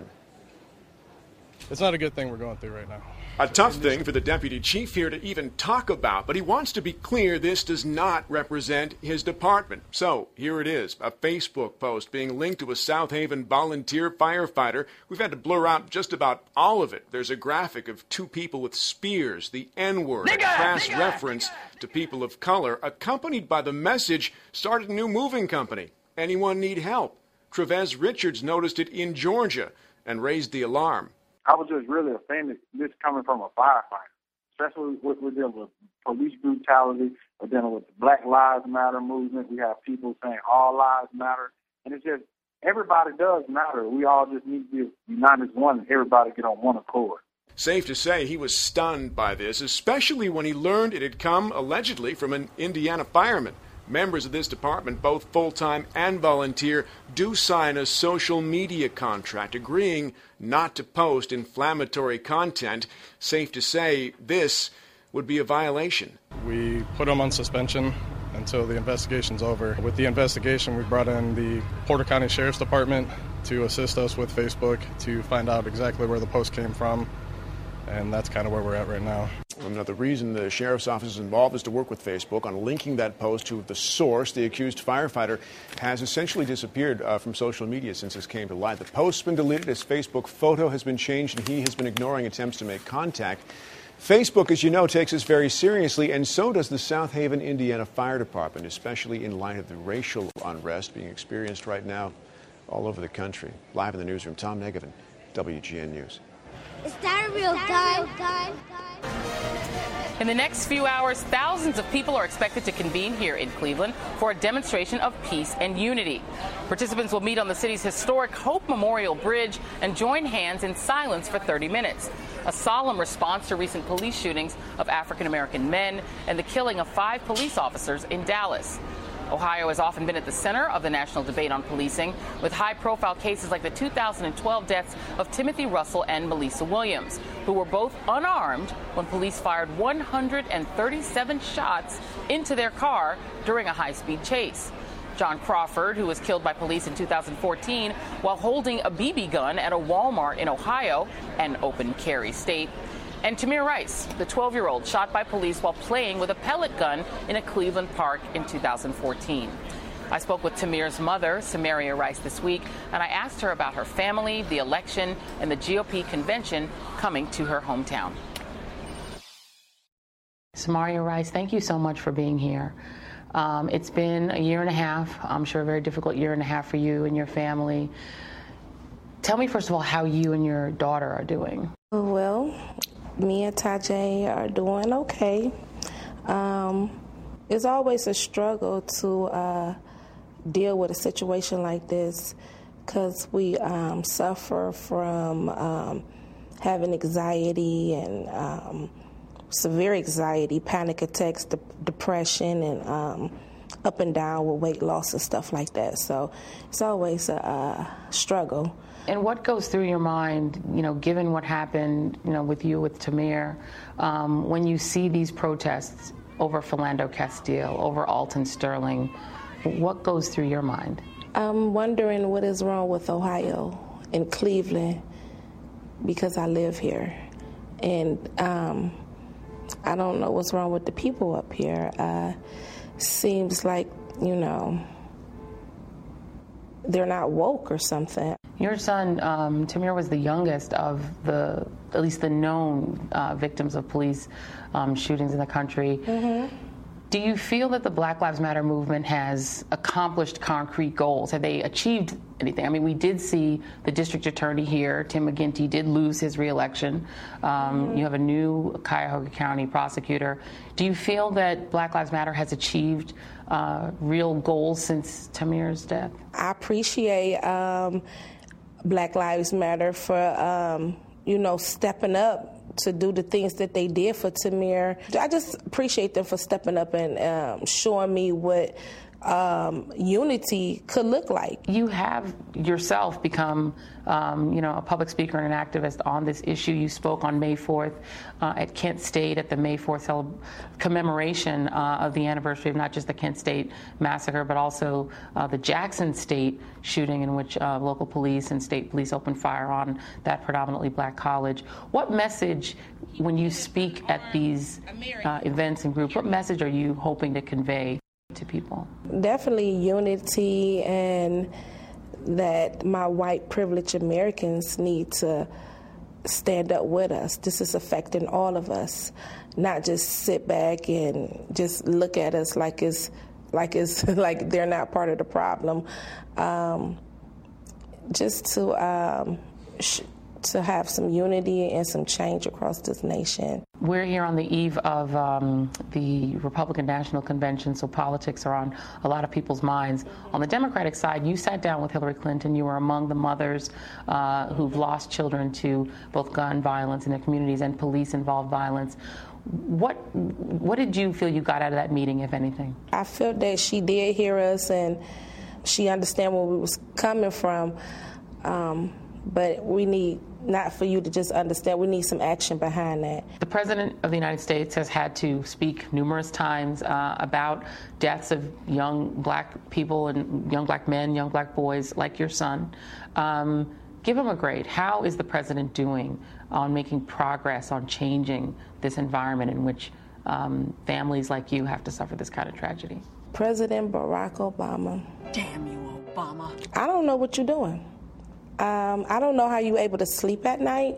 It's not a good thing we're going through right now. A tough thing for the deputy chief here to even talk about, but he wants to be clear this does not represent his department. So here it is, a Facebook post being linked to a South Haven volunteer firefighter. We've had to blur out just about all of it. There's a graphic of two people with spears, the N-word, a crass reference to people of color, accompanied by the message, started a new moving company. Anyone need help? Trevez Richards noticed it in Georgia and raised the alarm. I was just really offended, this coming from a firefighter, especially with, we're dealing with police brutality, we're dealing with the Black Lives Matter movement. We have people saying all lives matter, and it's just everybody does matter. We all just need to be united as one and everybody get on one accord. Safe to say he was stunned by this, especially when he learned it had come, allegedly, from an Indiana fireman. Members of this department, both full-time and volunteer, do sign a social media contract agreeing not to post inflammatory content. Safe to say this would be a violation. We put them on suspension until the investigation's over. With the investigation, we brought in the Porter County Sheriff's Department to assist us with Facebook to find out exactly where the post came from, and that's kind of where we're at right now. Another reason the sheriff's office is involved is to work with Facebook on linking that post to the source. The accused firefighter has essentially disappeared uh, from social media since this came to light. The post's been deleted, his Facebook photo has been changed, and he has been ignoring attempts to make contact. Facebook, as you know, takes this very seriously, and so does the South Haven, Indiana Fire Department, especially in light of the racial unrest being experienced right now all over the country. Live in the newsroom, Tom Negovin, W G N News. Is that a real gun? gun? In the next few hours, thousands of people are expected to convene here in Cleveland for a demonstration of peace and unity. Participants will meet on the city's historic Hope Memorial Bridge and join hands in silence for thirty minutes. A solemn response to recent police shootings of African-American men and the killing of five police officers in Dallas. Ohio has often been at the center of the national debate on policing, with high-profile cases like the two thousand twelve deaths of Timothy Russell and Melissa Williams, who were both unarmed when police fired one hundred thirty-seven shots into their car during a high-speed chase. John Crawford, who was killed by police in two thousand fourteen while holding a B B gun at a Walmart in Ohio, an open carry state. And Tamir Rice, the twelve-year-old shot by police while playing with a pellet gun in a Cleveland park in two thousand fourteen. I spoke with Tamir's mother, Samaria Rice, this week, and I asked her about her family, the election, and the G O P convention coming to her hometown. Samaria Rice, thank you so much for being here. Um, it's been a year and a half, I'm sure a very difficult year and a half for you and your family. Tell me, first of all, how you and your daughter are doing. Well, me and Tajay are doing okay. Um, it's always a struggle to uh, deal with a situation like this because we um, suffer from um, having anxiety and um, severe anxiety, panic attacks, de- depression, and um, up and down with weight loss and stuff like that. So it's always a uh, struggle. And what goes through your mind, you know, given what happened, you know, with you, with Tamir, um, when you see these protests over Philando Castile, over Alton Sterling, what goes through your mind? I'm wondering what is wrong with Ohio and Cleveland because I live here. And um, I don't know what's wrong with the people up here. Uh, seems like, you know, they're not woke or something. Your son, um, Tamir, was the youngest of the, at least the known uh, victims of police um, shootings in the country. Mm-hmm. Do you feel that the Black Lives Matter movement has accomplished concrete goals? Have they achieved anything? I mean, we did see the district attorney here, Tim McGinty, did lose his reelection. Um, mm-hmm. You have a new Cuyahoga County prosecutor. Do you feel that Black Lives Matter has achieved uh, real goals since Tamir's death? I appreciate um, Black Lives Matter for, um, you know, stepping up to do the things that they did for Tamir. I just appreciate them for stepping up and um, showing me what um, unity could look like. You have yourself become, um, you know, a public speaker and an activist on this issue. You spoke on May fourth uh, at Kent State at the May fourth cele- commemoration uh, of the anniversary of not just the Kent State massacre, but also uh, the Jackson State shooting in which uh, local police and state police opened fire on that predominantly black college. What message, when you speak at these uh, events and groups, what message are you hoping to convey to people? Definitely unity, and that my white privileged Americans need to stand up with us. This is affecting all of us, not just sit back and just look at us like it's like it's like they're not part of the problem. Um, just to um, sh- to have some unity and some change across this nation. We're here on the eve of um, the Republican National Convention, so politics are on a lot of people's minds. On the Democratic side, you sat down with Hillary Clinton. You were among the mothers uh, who've lost children to both gun violence in their communities and police-involved violence. What what did you feel you got out of that meeting, if anything? I felt that she did hear us and she understand where we was coming from, um, but we need not for you to just understand. We need some action behind that. The President of the United States has had to speak numerous times uh, about deaths of young black people and young black men, young black boys like your son. Um, give him a grade. How is the President doing on making progress on changing this environment in which um, families like you have to suffer this kind of tragedy? President Barack Obama. Damn you, Obama. I don't know what you're doing. Um, I don't know how you're able to sleep at night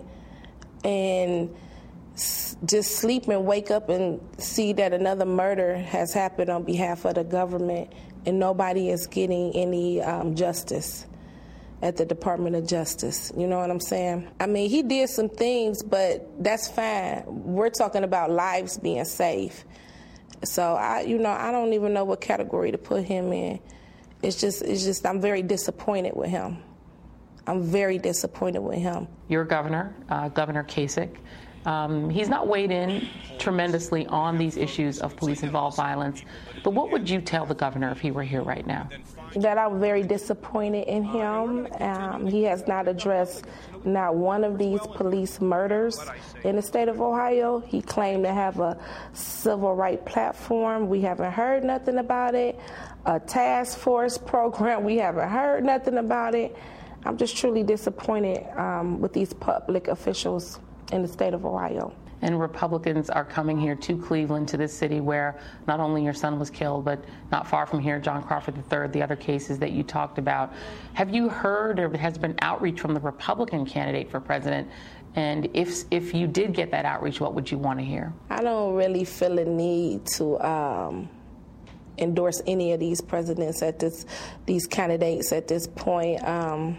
and s- just sleep and wake up and see that another murder has happened on behalf of the government and nobody is getting any um, justice at the Department of Justice. You know what I'm saying? I mean, he did some things, but that's fine. We're talking about lives being saved. So, I, you know, I don't even know what category to put him in. It's just, it's just, I'm very disappointed with him. I'm very disappointed with him. Your governor, uh, Governor Kasich, um, he's not weighed in tremendously on these issues of police-involved violence, but what would you tell the governor if he were here right now? That I'm very disappointed in him. Um, he has not addressed not one of these police murders in the state of Ohio. He claimed to have a civil rights platform. We haven't heard nothing about it. A task force program, we haven't heard nothing about it. I'm just truly disappointed um, with these public officials in the state of Ohio. And Republicans are coming here to Cleveland, to this city where not only your son was killed, but not far from here, John Crawford the third, the other cases that you talked about. Have you heard, or has been outreach from the Republican candidate for president? And if if you did get that outreach, what would you want to hear? I don't really feel a need to um, endorse any of these presidents at this, these candidates at this point. Um,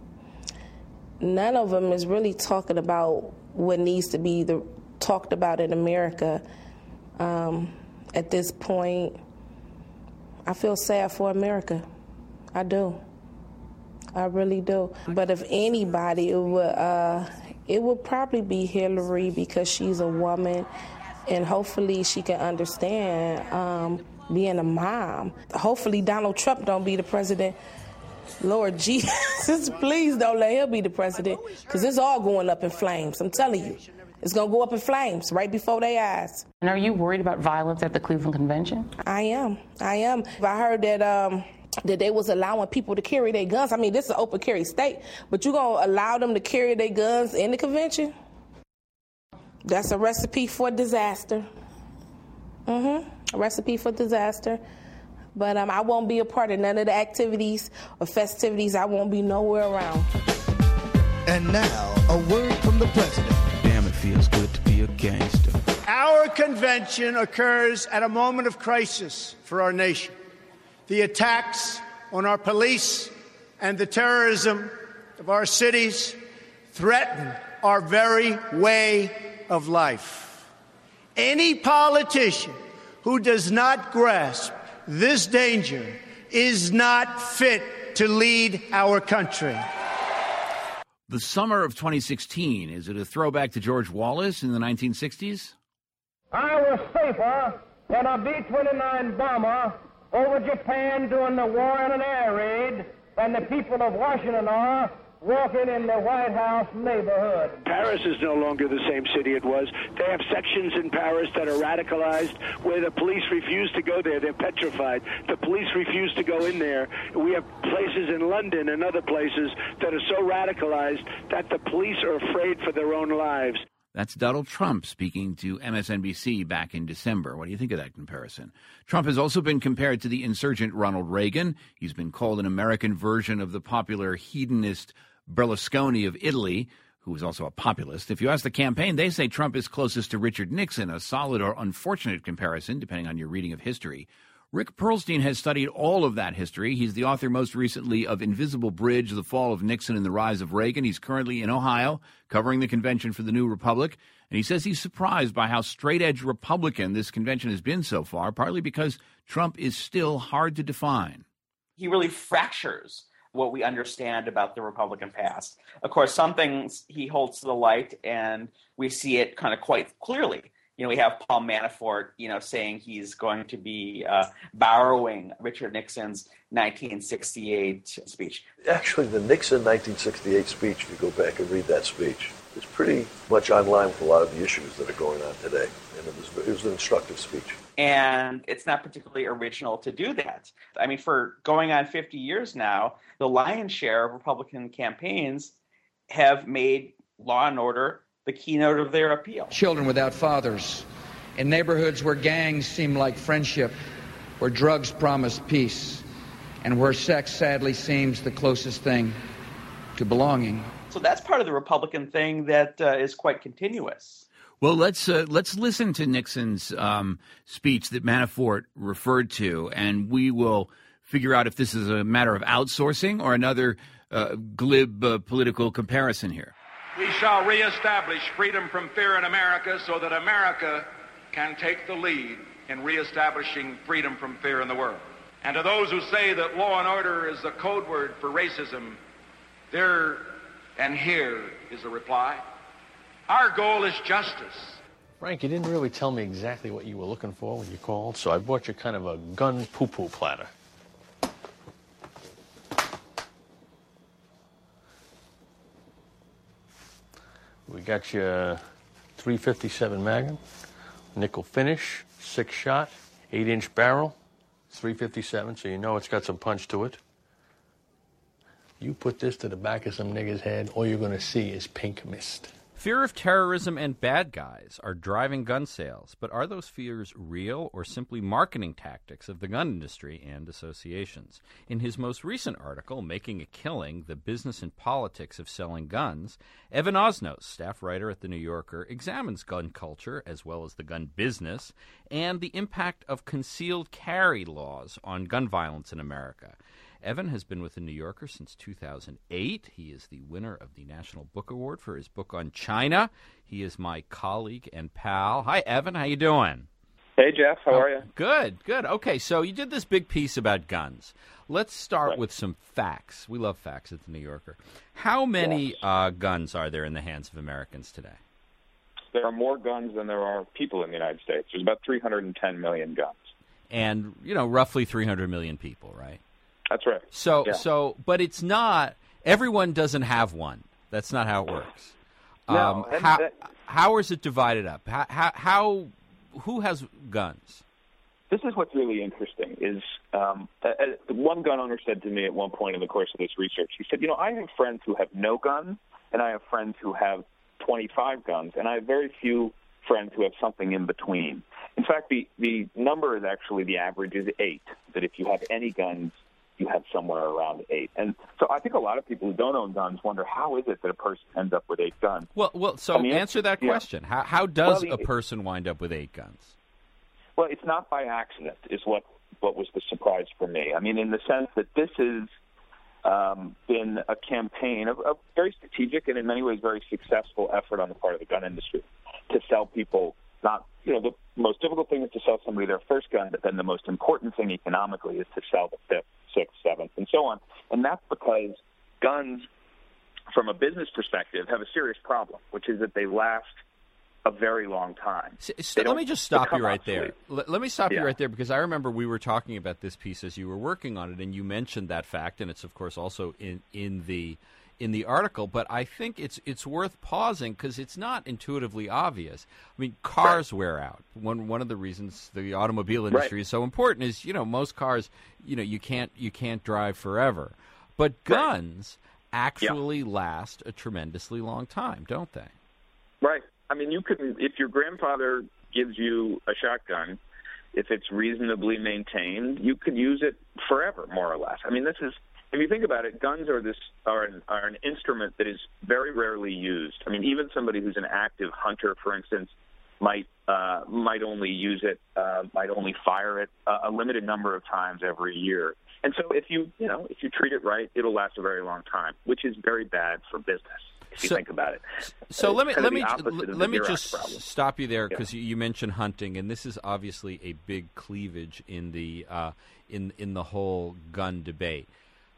none of them is really talking about what needs to be the, talked about in America. Um, at this point, I feel sad for America. I do. I really do. But if anybody, it would, uh, it would probably be Hillary, because she's a woman, and hopefully she can understand um, being a mom. Hopefully Donald Trump don't be the president. Lord Jesus, please don't let him be the president, because it's all going up in flames. I'm telling you. It's going to go up in flames right before their eyes. And are you worried about violence at the Cleveland Convention? I am. I am. I heard that um, that they was allowing people to carry their guns. I mean, this is an open carry state, but you going to allow them to carry their guns in the convention? That's a recipe for disaster. Mm-hmm. A recipe for disaster. But um, I won't be a part of none of the activities or festivities. I won't be nowhere around. And now, a word from the president. Damn, it feels good to be a gangster. Our convention occurs at a moment of crisis for our nation. The attacks on our police and the terrorism of our cities threaten our very way of life. Any politician who does not grasp this danger is not fit to lead our country. The summer of twenty sixteen, is it a throwback to George Wallace in the nineteen sixties? I was safer than a B twenty-nine bomber over Japan doing the war in an air raid than the people of Washington are walking in the White House neighborhood. Paris is no longer the same city it was. They have sections in Paris that are radicalized where the police refuse to go there. They're petrified. The police refuse to go in there. We have places in London and other places that are so radicalized that the police are afraid for their own lives. That's Donald Trump speaking to M S N B C back in December. What do you think of that comparison? Trump has also been compared to the insurgent Ronald Reagan. He's been called an American version of the popular hedonist Berlusconi of Italy, who is also a populist. If you ask the campaign, they say Trump is closest to Richard Nixon, a solid or unfortunate comparison, depending on your reading of history. Rick Perlstein has studied all of that history. He's the author most recently of Invisible Bridge, The Fall of Nixon and the Rise of Reagan. He's currently in Ohio covering the convention for the New Republic. And he says he's surprised by how straight-edge Republican this convention has been so far, partly because Trump is still hard to define. He really fractures what we understand about the Republican past. Of course, some things he holds to the light, and we see it kind of quite clearly. You know, we have Paul Manafort, you know, saying he's going to be uh, borrowing Richard Nixon's nineteen sixty-eight speech. Actually, the Nixon nineteen sixty-eight speech, if you go back and read that speech, is pretty much on line with a lot of the issues that are going on today. And it was, it was an instructive speech. And it's not particularly original to do that. I mean, for going on fifty years now, the lion's share of Republican campaigns have made law and order the keynote of their appeal. Children without fathers, in neighborhoods where gangs seem like friendship, where drugs promise peace, and where sex sadly seems the closest thing to belonging. So that's part of the Republican thing that uh, is quite continuous. Well, let's uh, let's listen to Nixon's um, speech that Manafort referred to, and we will figure out if this is a matter of outsourcing or another uh, glib uh, political comparison here. We shall reestablish freedom from fear in America so that America can take the lead in reestablishing freedom from fear in the world. And to those who say that law and order is the code word for racism, there and here is a reply. Our goal is justice. Frank, you didn't really tell me exactly what you were looking for when you called, so I bought you kind of a gun poo-poo platter. We got you three fifty-seven Magnum, nickel finish, six shot, eight inch barrel, three fifty-seven, so you know it's got some punch to it. You put this to the back of some nigger's head, all you're going to see is pink mist. Fear of terrorism and bad guys are driving gun sales, but are those fears real or simply marketing tactics of the gun industry and associations? In his most recent article, Making a Killing, The Business and Politics of Selling Guns, Evan Osnos, staff writer at The New Yorker, examines gun culture as well as the gun business and the impact of concealed carry laws on gun violence in America. Evan has been with The New Yorker since two thousand eight. He is the winner of the National Book Award for his book on China. He is my colleague and pal. Hi, Evan. How you doing? Hey, Jeff. How oh, are you? Good, good. Okay, so you did this big piece about guns. Let's start right. with some facts. We love facts at The New Yorker. How many yes. uh, guns are there in the hands of Americans today? There are more guns than there are people in the United States. There's about three hundred ten million guns. And, you know, roughly three hundred million people, right? That's right. So, yeah. so, but it's not, everyone doesn't have one. That's not how it works. No, um, how, that, how is it divided up? How, how, how, who has guns? This is what's really interesting is um, uh, one gun owner said to me at one point in the course of this research, he said, you know, I have friends who have no guns, and I have friends who have twenty-five guns, and I have very few friends who have something in between. In fact, the, the number is actually, the average is eight, that if you have any guns, you have somewhere around eight. And so I think a lot of people who don't own guns wonder, how is it that a person ends up with eight guns? Well, well. So I mean, answer that yeah. question. How, how does well, a person wind up with eight guns? Well, it's not by accident is what, what was the surprise for me. I mean, in the sense that this has um, been a campaign, a, a very strategic and in many ways very successful effort on the part of the gun industry to sell people not, you know, the most difficult thing is to sell somebody their first gun, but then the most important thing economically is to sell the fifth, sixth, seventh, and so on. And that's because guns, from a business perspective, have a serious problem, which is that they last a very long time. So, so let me just stop you right obsolete. there. Let, let me stop yeah. you right there because I remember we were talking about this piece as you were working on it, and you mentioned that fact, and it's of course also in, in the in the article. But I think it's it's worth pausing because it's not intuitively obvious. I mean, cars right. wear out. One one of the reasons the automobile industry right. is so important is you know most cars you know you can't you can't drive forever, but guns right. actually yeah. last a tremendously long time, don't they? Right. I mean, you can, if your grandfather gives you a shotgun, if it's reasonably maintained, you could use it forever, more or less. I mean, this is, if you think about it, guns are this are an, are an instrument that is very rarely used. I mean, even somebody who's an active hunter, for instance, might uh, might only use it, uh, might only fire it a, a limited number of times every year. And so, if you you know if you treat it right, it'll last a very long time, which is very bad for business. If you so, think about it. So it's let me let me let me Xerox just problem. stop you there because yeah. you, you mentioned hunting, and this is obviously a big cleavage in the uh, in in the whole gun debate.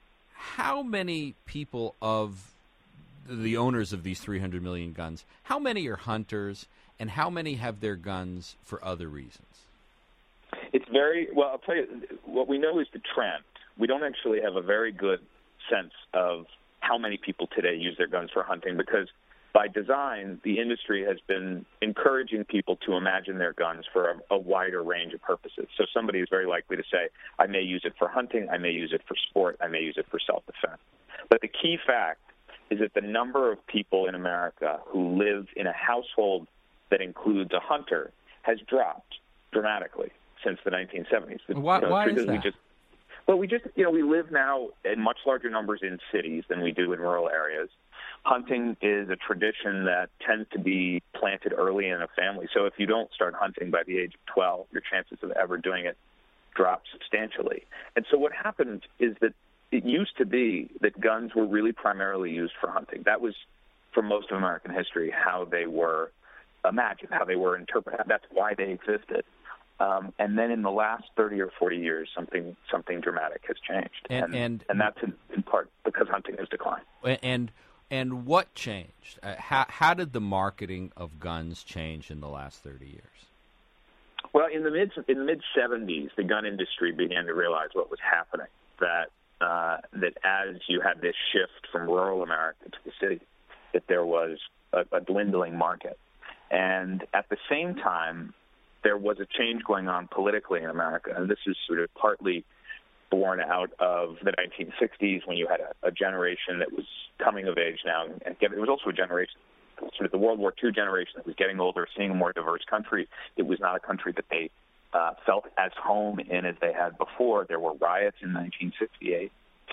How many people of the owners of these three hundred million guns? How many are hunters, and how many have their guns for other reasons? It's very well. I'll tell you what we know is the trend. We don't actually have a very good sense of how many people today use their guns for hunting because by design, the industry has been encouraging people to imagine their guns for a, a wider range of purposes. So somebody is very likely to say, I may use it for hunting, I may use it for sport, I may use it for self-defense. But the key fact is that the number of people in America who live in a household that includes a hunter has dropped dramatically since the nineteen seventies. Why, you know, why is that? We just, Well, we just, you know, we live now in much larger numbers in cities than we do in rural areas. Hunting is a tradition that tends to be planted early in a family. So if you don't start hunting by the age of twelve, your chances of ever doing it drop substantially. And so what happened is that it used to be that guns were really primarily used for hunting. That was, for most of American history, how they were imagined, how they were interpreted. That's why they existed. Um, and then in the last thirty or forty years, something something dramatic has changed, and and, and, and that's in, in part because hunting has declined. And and what changed? Uh, how how did the marketing of guns change in the last thirty years? Well, in the mid in the mid seventies, the gun industry began to realize what was happening. That uh, that as you had this shift from rural America to the city, that there was a, a dwindling market, and at the same time, there was a change going on politically in America, and this is sort of partly born out of the nineteen sixties when you had a, a generation that was coming of age now, and it was also a generation, sort of the World War Two generation that was getting older, seeing a more diverse country. It was not a country that they uh, felt as home in as they had before. There were riots in nineteen sixty-eight,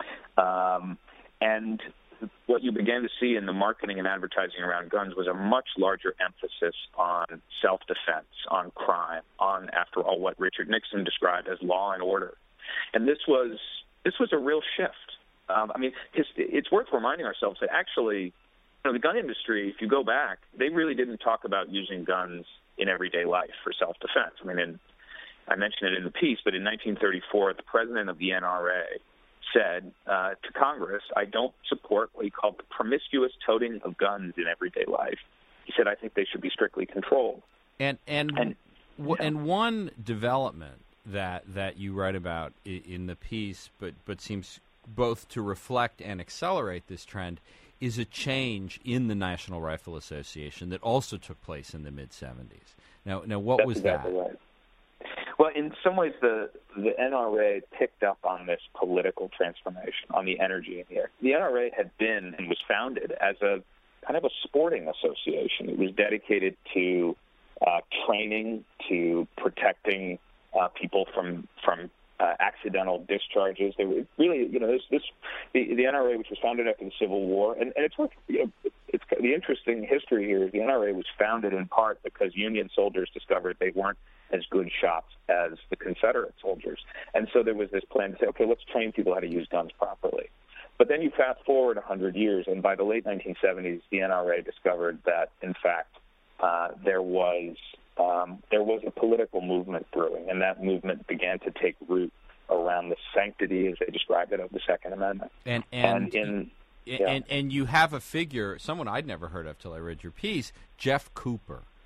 um, and what you began to see in the marketing and advertising around guns was a much larger emphasis on self-defense, on crime, on, after all, what Richard Nixon described as law and order. And this was this was a real shift. Um, I mean, it's, it's worth reminding ourselves that actually, you know, the gun industry, if you go back, they really didn't talk about using guns in everyday life for self-defense. I mean, in, I mentioned it in the piece, but in nineteen thirty-four, the president of the N R A said uh, to Congress, I don't support what he called the promiscuous toting of guns in everyday life. He said, I think they should be strictly controlled. And and and, w- and one development that that you write about in the piece, but but seems both to reflect and accelerate this trend, is a change in the National Rifle Association that also took place in the mid seventies. Now, now what That's was exactly that? Right. Well, in some ways, the the N R A picked up on this political transformation, on the energy in the air. The N R A had been and was founded as a kind of a sporting association. It was dedicated to uh, training, to protecting uh, people from from uh, accidental discharges. They were really, you know, this, this the, the N R A, which was founded after the Civil War, and, and it's worth, you know, it's the interesting history here is the N R A was founded in part because Union soldiers discovered they weren't as good shots as the Confederate soldiers. And so there was this plan to say, okay, let's train people how to use guns properly. But then you fast forward one hundred years, and by the late nineteen seventies, the N R A discovered that, in fact, uh, there was um, there was a political movement brewing, and that movement began to take root around the sanctity, as they described it, of the Second Amendment. And and, and in yeah. and, and you have a figure, someone I'd never heard of till I read your piece, Jeff Cooper,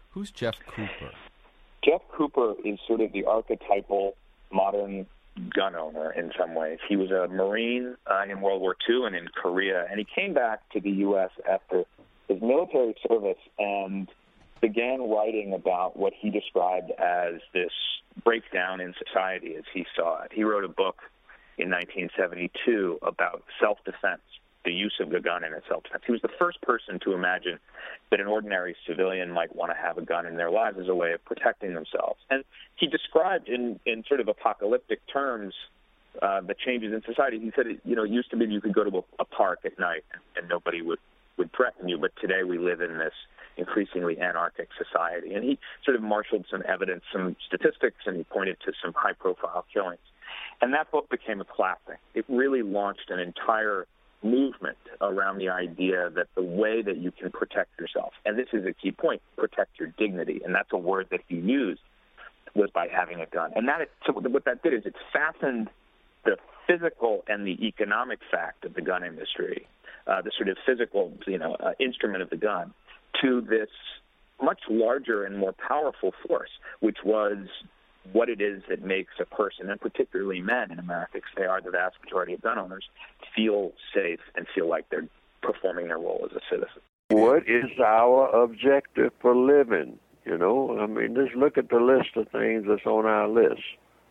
Who's Jeff Cooper? Jeff Cooper is sort of the archetypal modern gun owner in some ways. He was a Marine uh, in World War Two and in Korea, and he came back to the U S after his military service and began writing about what he described as this breakdown in society as he saw it. He wrote a book in nineteen seventy-two about self-defense, the use of the gun in a self-defense. He was the first person to imagine that an ordinary civilian might want to have a gun in their lives as a way of protecting themselves. And he described in, in sort of apocalyptic terms uh, the changes in society. He said, you know, it used to be you could go to a, a park at night and, and nobody would, would threaten you, but today we live in this increasingly anarchic society. And he sort of marshaled some evidence, some statistics, and he pointed to some high-profile killings. And that book became a classic. It really launched an entire movement around the idea that the way that you can protect yourself, and this is a key point, protect your dignity, and that's a word that he used, was by having a gun. And that, so what that did is it fastened the physical and the economic fact of the gun industry, uh, the sort of physical, you know, uh, instrument of the gun, to this much larger and more powerful force, which was what it is that makes a person, and particularly men in America, because they are the vast majority of gun owners, feel safe and feel like they're performing their role as a citizen. What is our objective for living? You know, I mean, just look at the list of things that's on our list.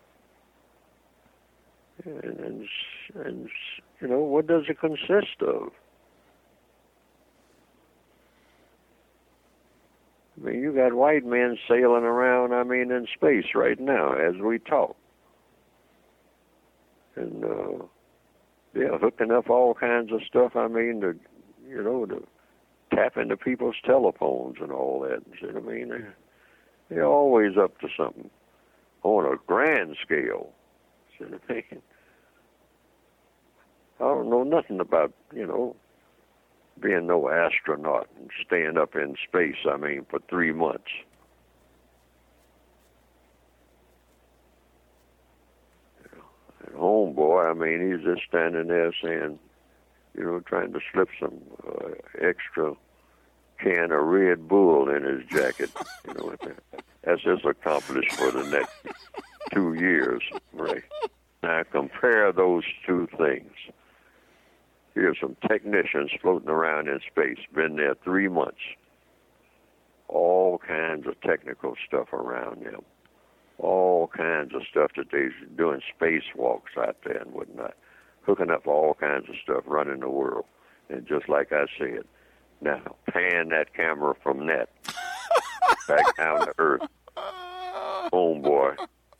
And, and, and you know, what does it consist of? I mean, you got white men sailing around, I mean, in space right now as we talk. And, uh, they're hooking up all kinds of stuff, I mean, to, you know, to tap into people's telephones and all that. You know what I mean? They're, they're always up to something on a grand scale. You know what I mean? I don't know nothing about, you know, being no astronaut and staying up in space, I mean, for three months. And homeboy, I mean, he's just standing there saying, you know, trying to slip some uh, extra can of Red Bull in his jacket. You know, that's just accomplished for the next two years, right? Now compare those two things. Here's some technicians floating around in space, been there three months. All kinds of technical stuff around them. All kinds of stuff that they're doing spacewalks out there and whatnot. Hooking up all kinds of stuff, running the world. And just like I said, now pan that camera from that back down to Earth. Homeboy.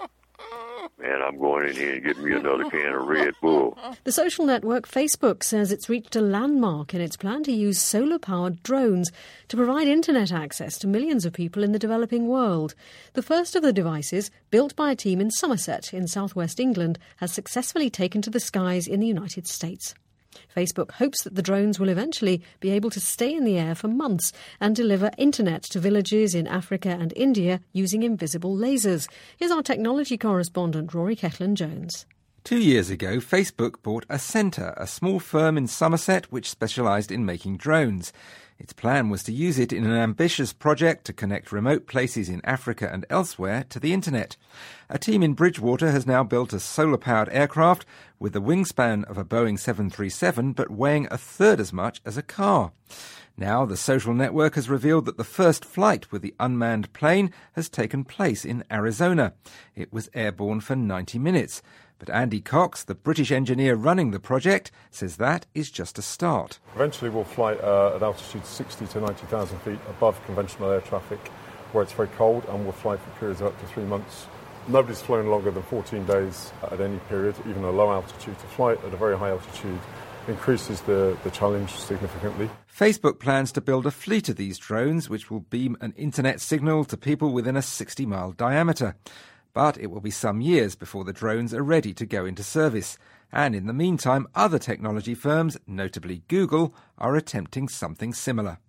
And I'm going in here and getting me another can of Red Bull. The social network Facebook says it's reached a landmark in its plan to use solar-powered drones to provide internet access to millions of people in the developing world. The first of the devices, built by a team in Somerset in southwest England, has successfully taken to the skies in the United States. Facebook hopes that the drones will eventually be able to stay in the air for months and deliver internet to villages in Africa and India using invisible lasers. Here's our technology correspondent, Rory Ketland-Jones. Two years ago, Facebook bought Ascenta, a small firm in Somerset which specialised in making drones. Its plan was to use it in an ambitious project to connect remote places in Africa and elsewhere to the internet. A team in Bridgewater has now built a solar-powered aircraft with the wingspan of a Boeing seven thirty-seven but weighing a third as much as a car. Now the social network has revealed that the first flight with the unmanned plane has taken place in Arizona. It was airborne for ninety minutes. But Andy Cox, the British engineer running the project, says that is just a start. Eventually we'll fly uh, at altitude sixty to ninety thousand feet above conventional air traffic, where it's very cold, and we'll fly for periods of up to three months. Nobody's flown longer than fourteen days at any period, even a low altitude. To fly at a very high altitude increases the, the challenge significantly. Facebook plans to build a fleet of these drones, which will beam an internet signal to people within a sixty mile diameter. But it will be some years before the drones are ready to go into service. And in the meantime, other technology firms, notably Google, are attempting something similar.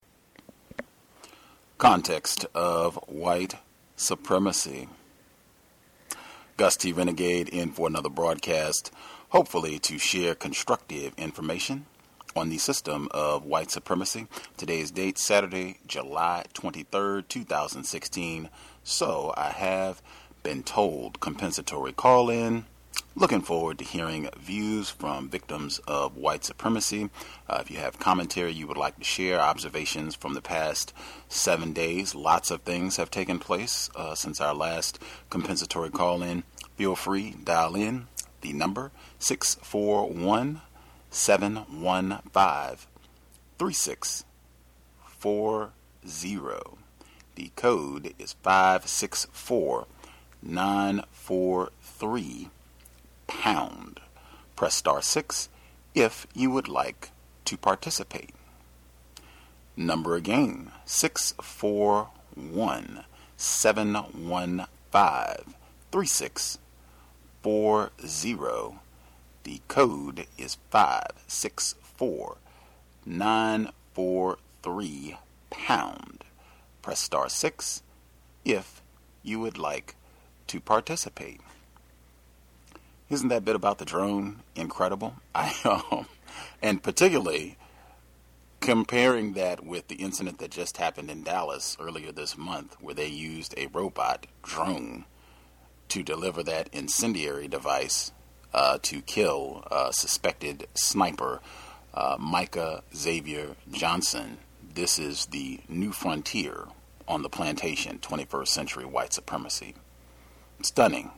Context of white supremacy. Gus T. Renegade in for another broadcast, hopefully to share constructive information on the system of white supremacy. Today's date, Saturday, July twenty-third, two thousand sixteen. So I have been told. Compensatory call-in. Looking forward to hearing views from victims of white supremacy. Uh, if you have commentary you would like to share, observations from the past seven days, lots of things have taken place uh, since our last compensatory call-in. Feel free, dial in the number six four one, seven one five, three six four zero. The code is five six four, nine four three. Pound. Press star six if you would like to participate. Number again, six four one, seven one five, three six four zero. The code is five six four, nine four three pound. Press star six if you would like to participate. Isn't that bit about the drone incredible? I um, and particularly comparing that with the incident that just happened in Dallas earlier this month, where they used a robot drone to deliver that incendiary device uh, to kill uh, suspected sniper uh, Micah Xavier Johnson. This is the new frontier on the plantation, twenty-first century white supremacy. Stunning.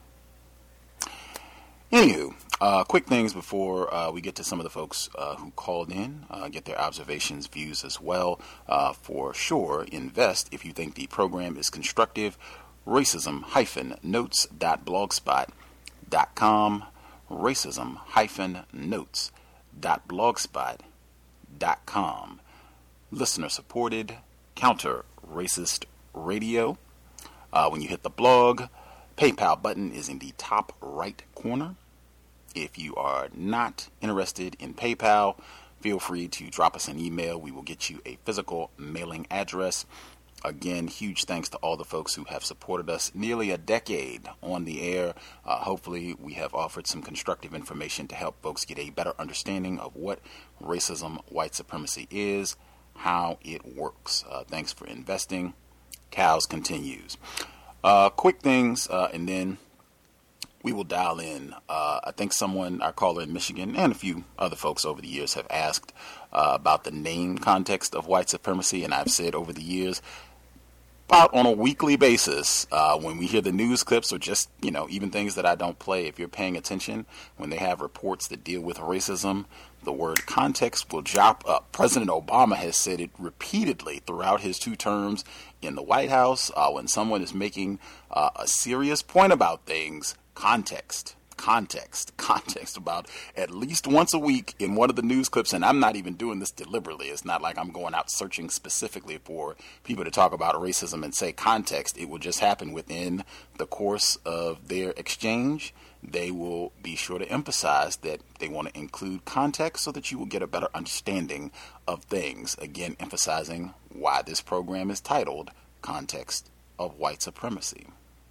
Anywho, uh, quick things before uh, we get to some of the folks uh, who called in, uh, get their observations, views as well. Uh, for sure, invest if you think the program is constructive. Racism notes dot blogspot dot com. Racism notes dot blogspot dot com. Listener supported, counter racist radio. Uh, when you hit the blog, PayPal button is in the top right corner. If you are not interested in PayPal, feel free to drop us an email. We will get you a physical mailing address. Again, huge thanks to all the folks who have supported us nearly a decade on the air. Uh, hopefully, we have offered some constructive information to help folks get a better understanding of what racism, white supremacy is, how it works. Uh, thanks for investing. Cows continues. Uh, quick things, uh, and then we will dial in. Uh, I think someone, our caller in Michigan, and a few other folks over the years have asked uh, about the name context of white supremacy, and I've said over the years, about on a weekly basis, uh, when we hear the news clips or just, you know, even things that I don't play, if you're paying attention, when they have reports that deal with racism, the word context will drop up. President Obama has said it repeatedly throughout his two terms in the White House. Uh, when someone is making uh, a serious point about things, context, context, context about at least once a week in one of the news clips. And I'm not even doing this deliberately. It's not like I'm going out searching specifically for people to talk about racism and say context. It will just happen within the course of their exchange. They will be sure to emphasize that they want to include context so that you will get a better understanding of things. Again, emphasizing why this program is titled Context of White Supremacy.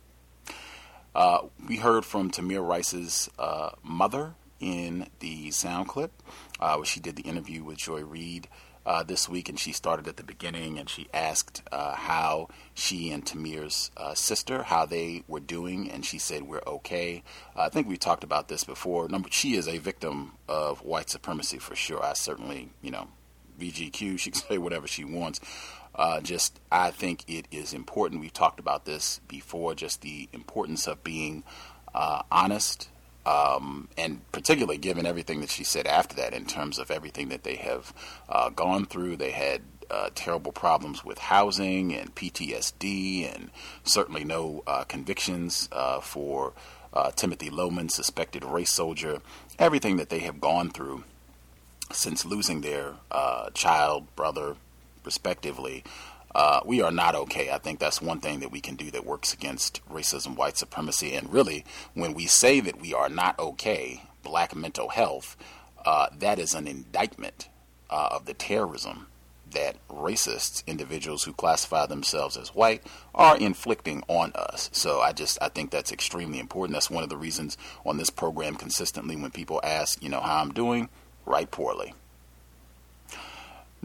Uh, we heard from Tamir Rice's uh, mother in the sound clip uh, where she did the interview with Joy Reid uh, this week, and she started at the beginning, and she asked uh, how she and Tamir's uh, sister, how they were doing, and she said, we're okay. Uh, I think we talked about this before. Number, she is a victim of white supremacy for sure. I certainly, you know, V G Q, she can say whatever she wants. Uh, just, I think it is important. We've talked about this before, just the importance of being uh, honest, um, and particularly given everything that she said after that in terms of everything that they have uh, gone through. They had uh, terrible problems with housing and P T S D, and certainly no uh, convictions uh, for uh, Timothy Loman, suspected race soldier. Everything that they have gone through since losing their uh, child, brother, respectively, uh, we are not okay. I think that's one thing that we can do that works against racism, white supremacy. And really, when we say that we are not okay, black mental health, uh, that is an indictment uh, of the terrorism that racists, individuals who classify themselves as white, are inflicting on us. So I just, I think that's extremely important. That's one of the reasons on this program consistently when people ask, you know, how I'm doing, write poorly.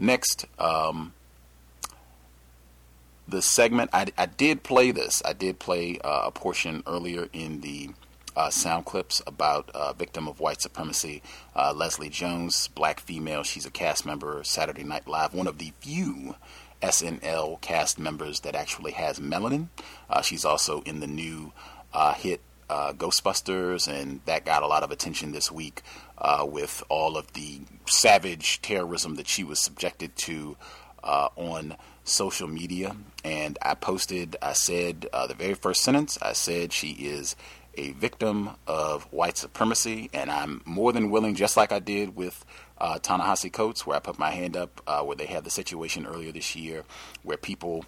Next, um, the segment, I, I did play this. I did play uh, a portion earlier in the uh, sound clips about a uh, victim of white supremacy, uh, Leslie Jones, black female. She's a cast member, Saturday Night Live, one of the few S N L cast members that actually has melanin. Uh, she's also in the new uh, hit uh, Ghostbusters, and that got a lot of attention this week uh, with all of the savage terrorism that she was subjected to uh, on social media. And I posted, I said, uh, the very first sentence, I said she is a victim of white supremacy, and I'm more than willing, just like I did with uh, Ta-Nehisi Coates, where I put my hand up, uh, where they had the situation earlier this year, where people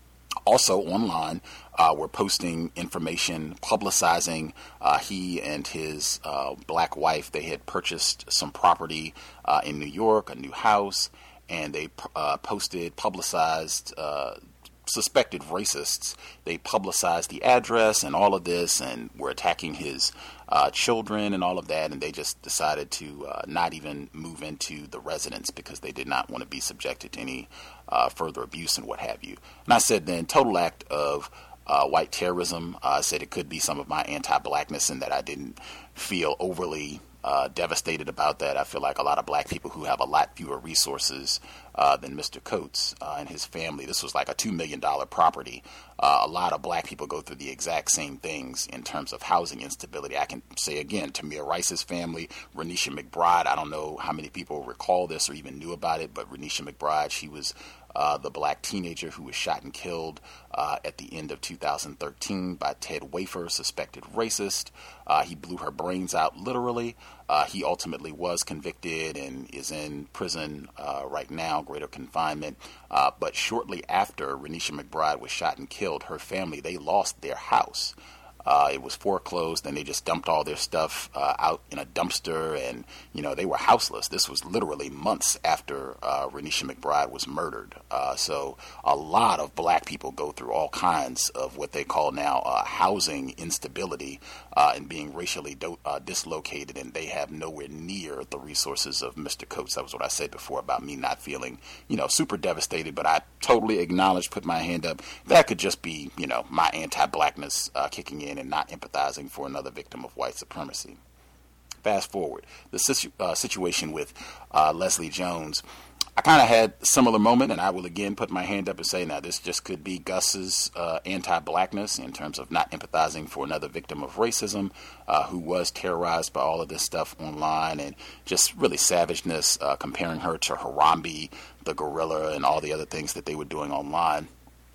also online uh, were posting information, publicizing uh, he and his uh, black wife. They had purchased some property uh, in New York, a new house, and they uh, posted, publicized uh, suspected racists. They publicized the address and all of this, and were attacking his uh, children and all of that, and they just decided to uh, not even move into the residence because they did not want to be subjected to any uh, further abuse and what have you. And I said then, total act of uh, white terrorism. Uh, I said it could be some of my anti-blackness, and that I didn't feel overly Uh, devastated about that. I feel like a lot of black people who have a lot fewer resources uh, than Mister Coates uh, and his family. This was like a two million dollars property. Uh, a lot of black people go through the exact same things in terms of housing instability. I can say again, Tamir Rice's family, Renisha McBride, I don't know how many people recall this or even knew about it, but Renisha McBride, she was Uh, the black teenager who was shot and killed uh, at the end of two thousand thirteen by Ted Wafer, suspected racist. Uh, he blew her brains out, literally. Uh, he ultimately was convicted and is in prison uh, right now, greater confinement. Uh, but shortly after Renisha McBride was shot and killed, her family, they lost their house. Uh, it was foreclosed, and they just dumped all their stuff uh, out in a dumpster, and, you know, they were houseless. This was literally months after uh, Renisha McBride was murdered. Uh, so a lot of black people go through all kinds of what they call now uh, housing instability uh, and being racially do- uh, dislocated, and they have nowhere near the resources of Mister Coates. That was what I said before about me not feeling, you know, super devastated, but I totally acknowledge, put my hand up, that could just be, you know, my anti-blackness uh, kicking in and not empathizing for another victim of white supremacy. Fast forward, the situ- uh, situation with uh, Leslie Jones, I kind of had a similar moment, and I will again put my hand up and say, now this just could be Gus's uh, anti-blackness in terms of not empathizing for another victim of racism uh, who was terrorized by all of this stuff online, and just really savageness, uh, comparing her to Harambe, the gorilla, and all the other things that they were doing online.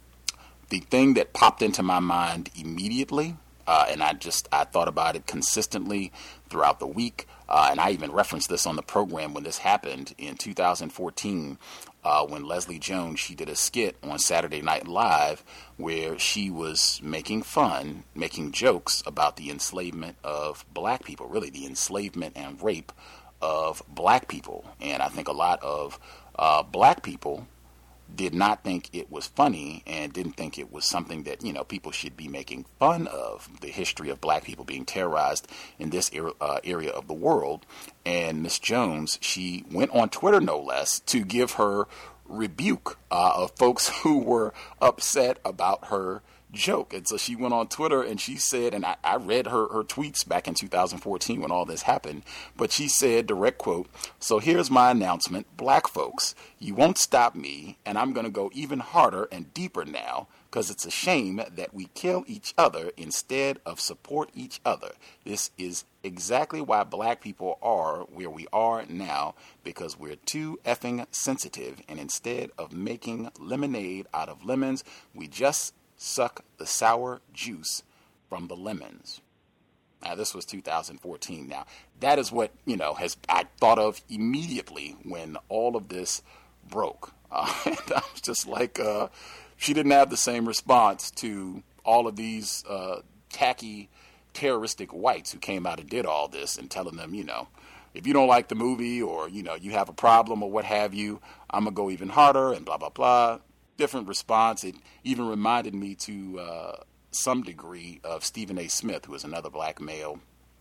The thing that popped into my mind immediately, Uh, and I just, I thought about it consistently throughout the week. Uh, and I even referenced this on the program when this happened in two thousand fourteen, uh, when Leslie Jones, she did a skit on Saturday Night Live where she was making fun, making jokes about the enslavement of black people, really the enslavement and rape of black people. And I think a lot of uh, black people did not think it was funny and didn't think it was something that, you know, people should be making fun of, the history of black people being terrorized in this era, uh, area of the world. And Miss Jones, she went on Twitter, no less, to give her rebuke uh, of folks who were upset about her joke. And so she went on Twitter and she said, and I, I read her, her tweets back in two thousand fourteen when all this happened, but she said, direct quote, "So here's my announcement, black folks, you won't stop me, and I'm going to go even harder and deeper now, because it's a shame that we kill each other instead of support each other. This is exactly why black people are where we are now, because we're too effing sensitive, and instead of making lemonade out of lemons, we just suck the sour juice from the lemons." Now, this was two thousand fourteen. Now, that is what, you know, has I thought of immediately when all of this broke. Uh, and I was just like, uh, she didn't have the same response to all of these uh, tacky, terroristic whites who came out and did all this and telling them, you know, if you don't like the movie or, you know, you have a problem or what have you, I'm going to go even harder and blah, blah, blah. Different response. It even reminded me to uh, some degree of Stephen A. Smith, who is another black male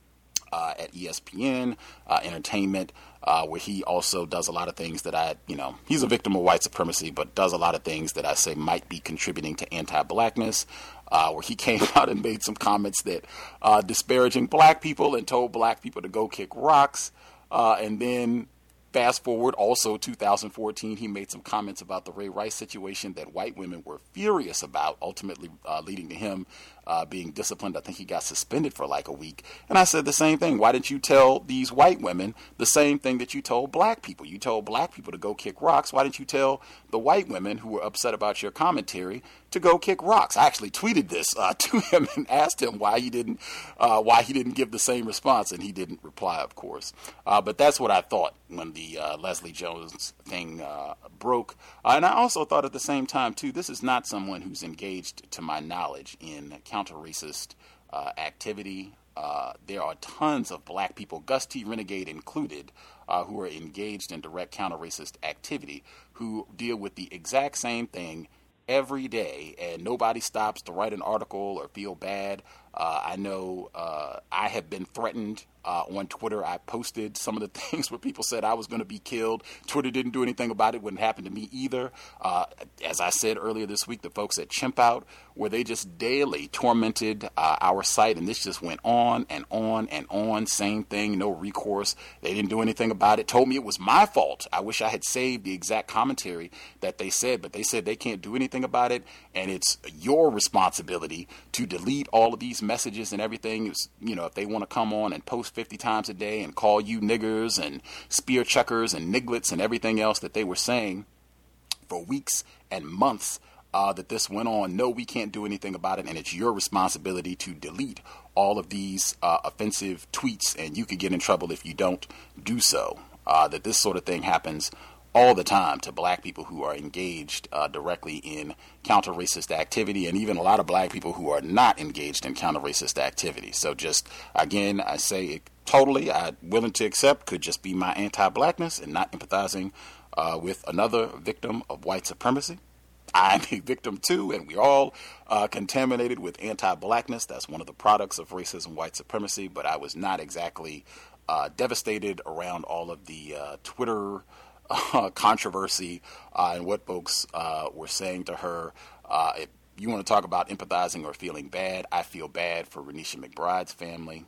uh, at E S P N uh, Entertainment, uh, where he also does a lot of things that I, you know, he's a victim of white supremacy, but does a lot of things that I say might be contributing to anti-blackness. Uh, where he came out and made some comments that uh, disparaging black people and told black people to go kick rocks. Uh, and then fast forward, also two thousand fourteen, he made some comments about the Ray Rice situation that white women were furious about, ultimately uh, leading to him uh, being disciplined. I think he got suspended for like a week. And I said the same thing. Why didn't you tell these white women the same thing that you told black people? You told black people to go kick rocks. Why didn't you tell the white women who were upset about your commentary to go kick rocks? I actually tweeted this uh, to him and asked him why he didn't uh, why he didn't give the same response, and he didn't reply, of course. Uh, but that's what I thought when the uh, Leslie Jones thing uh, broke. Uh, and I also thought at the same time, too, this is not someone who's engaged, to my knowledge, in counter-racist uh, activity. Uh, there are tons of black people, Gus T. Renegade included, uh, who are engaged in direct counter-racist activity, who deal with the exact same thing every day, and nobody stops to write an article or feel bad. Uh, I know uh, I have been threatened uh, on Twitter. I posted some of the things where people said I was going to be killed. Twitter didn't do anything about it. Wouldn't happen to me either. Uh, as I said earlier this week, the folks at Chimp Out, where they just daily tormented uh, our site, and this just went on and on and on. Same thing, no recourse. They didn't do anything about it. Told me it was my fault. I wish I had saved the exact commentary that they said, but they said they can't do anything about it, and it's your responsibility to delete all of these messages and everything. It's, you know, if they want to come on and post fifty times a day and call you niggers and spear chuckers and nigglets and everything else that they were saying for weeks and months uh, that this went on, no, we can't do anything about it, and it's your responsibility to delete all of these uh, offensive tweets, and you could get in trouble if you don't do so. Uh, that this sort of thing happens all the time to black people who are engaged uh, directly in counter-racist activity, and even a lot of black people who are not engaged in counter-racist activity. So just, again, I say it totally, I'm willing to accept, could just be my anti-blackness and not empathizing uh, with another victim of white supremacy. I'm a victim too, and we're all uh, contaminated with anti-blackness. That's one of the products of racism, white supremacy, but I was not exactly uh, devastated around all of the uh, Twitter Uh, controversy uh, and what folks uh, were saying to her. Uh, if you want to talk about empathizing or feeling bad, I feel bad for Renisha McBride's family.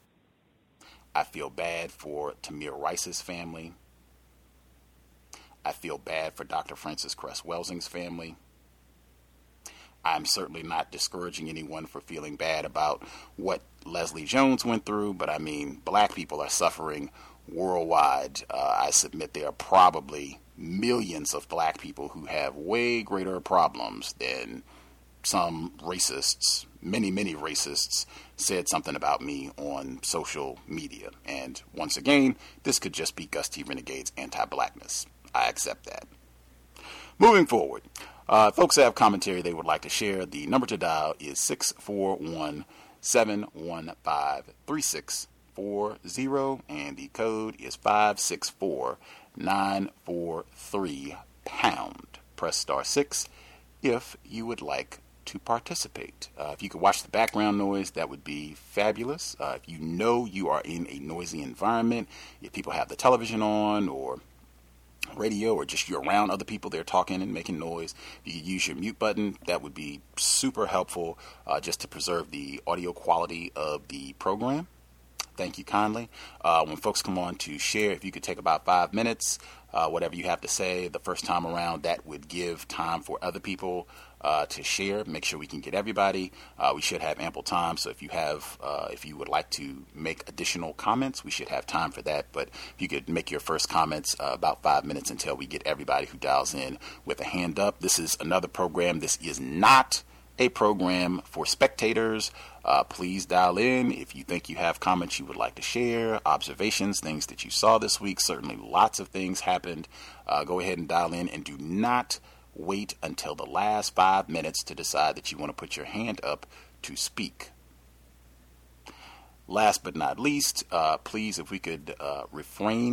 I feel bad for Tamir Rice's family. I feel bad for Doctor Frances Cress Welsing's family. I'm certainly not discouraging anyone for feeling bad about what Leslie Jones went through, but I mean, black people are suffering worldwide. Uh, I submit there are probably millions of black people who have way greater problems than some racists, many, many racists, said something about me on social media. And once again, this could just be Gus T. Renegade's anti-blackness. I accept that. Moving forward, uh, folks have commentary they would like to share. The number to dial is six four one, seven one five, three six four zero, and the code is five six four, nine four three pound. Press star six if you would like to participate. Uh, if you could watch the background noise, that would be fabulous. Uh, if you know you are in a noisy environment, if people have the television on or radio, or just you're around other people, they're talking and making noise, you could use your mute button. That would be super helpful uh, just to preserve the audio quality of the program. Thank you kindly. Uh, when folks come on to share, if you could take about five minutes, uh, whatever you have to say the first time around, that would give time for other people uh, to share. Make sure we can get everybody. Uh, we should have ample time. So if you have, uh, if you would like to make additional comments, we should have time for that. But if you could make your first comments uh, about five minutes until we get everybody who dials in with a hand up. This is another program. This is not a program for spectators. Uh, please dial in if you think you have comments you would like to share, observations, things that you saw this week. Certainly lots of things happened. Uh, go ahead and dial in, and do not wait until the last five minutes to decide that you want to put your hand up to speak. Last but not least, uh, please, if we could uh, refrain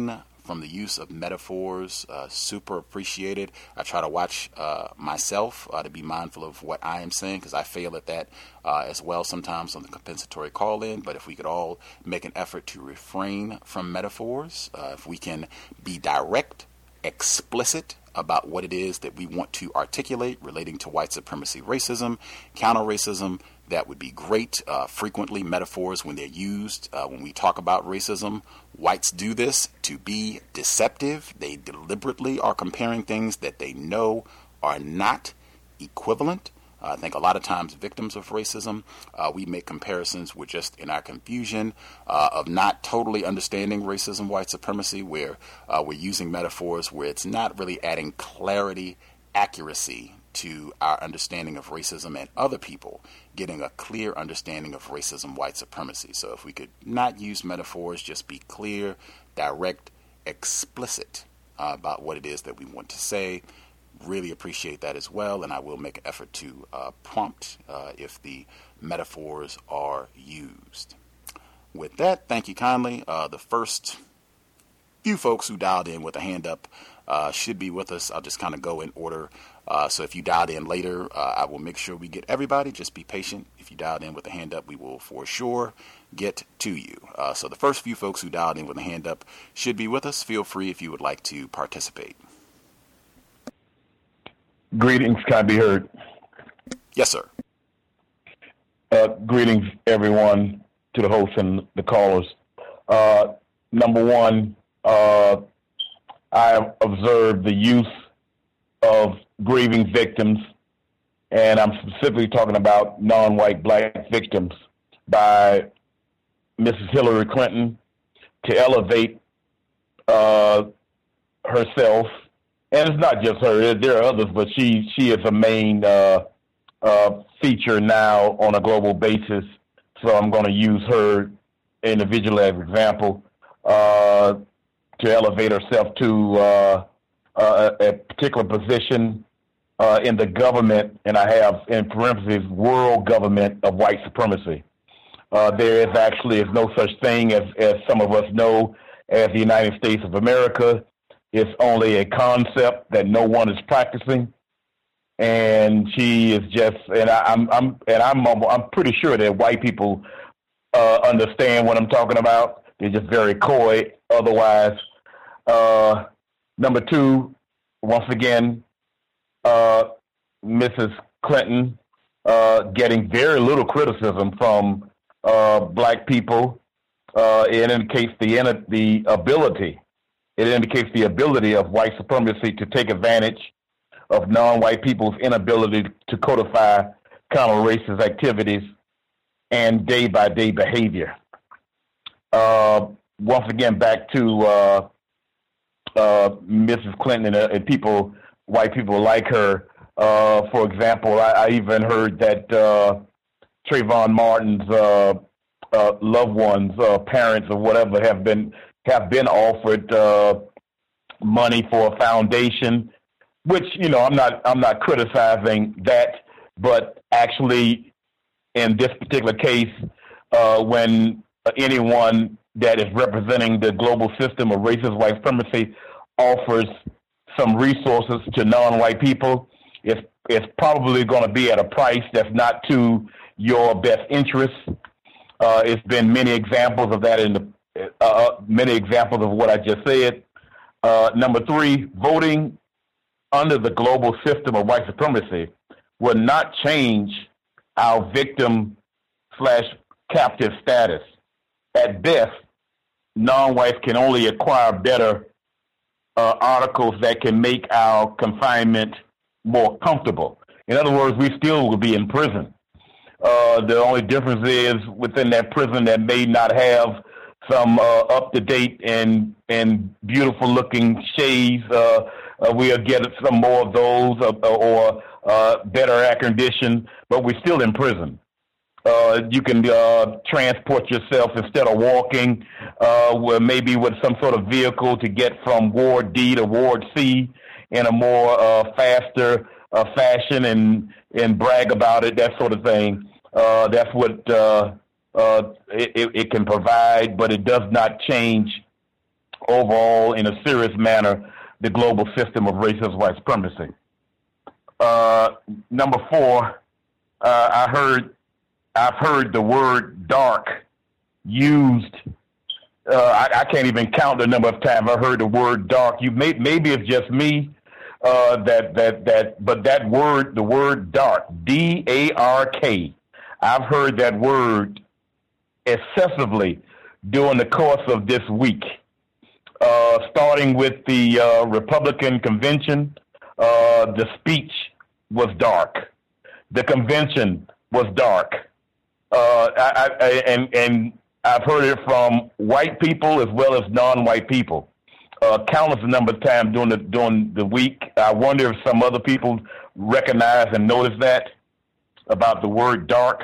from the use of metaphors. Uh, super appreciated. I try to watch uh, myself uh, to be mindful of what I am saying, because I fail at that uh, as well sometimes on the compensatory call-in. But if we could all make an effort to refrain from metaphors, uh, if we can be direct, explicit about what it is that we want to articulate relating to white supremacy, racism, counter-racism, that would be great. Uh, frequently, metaphors, when they're used, uh, when we talk about racism, whites do this to be deceptive. They deliberately are comparing things that they know are not equivalent. Uh, I think a lot of times victims of racism, uh, we make comparisons. We're just in our confusion uh, of not totally understanding racism, white supremacy, where uh, we're using metaphors where it's not really adding clarity, accuracy to our understanding of racism, and other people getting a clear understanding of racism, white supremacy. So if we could not use metaphors, just be clear, direct, explicit uh, about what it is that we want to say. Really appreciate that as well, and I will make an effort to uh, prompt uh, if the metaphors are used. With that, thank you kindly. Uh, the first few folks who dialed in with a hand up uh, should be with us. I'll just kind of go in order. Uh, so if you dialed in later, uh, I will make sure we get everybody. Just be patient. If you dialed in with a hand up, we will for sure get to you. Uh, so the first few folks who dialed in with a hand up should be with us. Feel free if you would like to participate. Greetings, can I be heard? Yes, sir. Uh, greetings, everyone, to the hosts and the callers. Uh, number one, uh, I have observed the use of grieving victims, and I'm specifically talking about non-white black victims, by Missus Hillary Clinton to elevate uh, herself. And it's not just her, there are others, but she, she is a main uh, uh, feature now on a global basis. So I'm going to use her individually as an example uh, to elevate herself to uh, uh, a particular position uh, in the government, and I have in parentheses, world government of white supremacy. Uh, there is actually is no such thing as, as some of us know as the United States of America. It's only a concept that no one is practicing, and she is just. And I, I'm, I'm, and I'm, I'm pretty sure that white people uh, understand what I'm talking about. They're just very coy. Otherwise, uh, number two, once again, uh, Missus Clinton uh, getting very little criticism from uh, black people. Uh, it indicates the the ability. It indicates the ability of white supremacy to take advantage of non-white people's inability to codify counter-racist activities and day-by-day behavior. Uh, once again, back to uh, uh, Missus Clinton and, uh, and people, white people like her. Uh, for example, I, I even heard that uh, Trayvon Martin's uh, uh, loved ones, uh, parents or whatever, have been have been offered uh, money for a foundation, which, you know, I'm not I'm not criticizing that, but actually in this particular case, uh, when anyone that is representing the global system of racist white supremacy offers some resources to non-white people, it's, it's probably going to be at a price that's not to your best interests. Uh, it's been many examples of that in the Uh, many examples of what I just said. Uh, number three, voting under the global system of white supremacy will not change our victim slash captive status. At best, non-whites can only acquire better uh, articles that can make our confinement more comfortable. In other words, we still will be in prison. Uh, the only difference is within that prison that may not have some uh, up-to-date and and beautiful-looking shades. Uh, uh, we'll get some more of those, uh, or uh, better air condition, but we're still in prison. Uh, you can uh, transport yourself instead of walking, uh, with maybe with some sort of vehicle to get from Ward D to Ward C in a more uh, faster uh, fashion, and and brag about it, that sort of thing. Uh, that's what. Uh, Uh, it, it can provide, but it does not change overall, in a serious manner, the global system of racist white supremacy. Uh, number four, uh, I heard, I've heard the word dark used. Uh, I, I can't even count the number of times I heard the word dark. You may, maybe it's just me uh, that that that, but that word, the word dark, D A R K, I've heard that word excessively during the course of this week, uh, starting with the uh, Republican convention. Uh, the speech was dark. The convention was dark. Uh, I, I, and, and I've heard it from white people as well as non-white people. Uh, countless number of times during the, during the week. I wonder if some other people recognize and notice that about the word dark.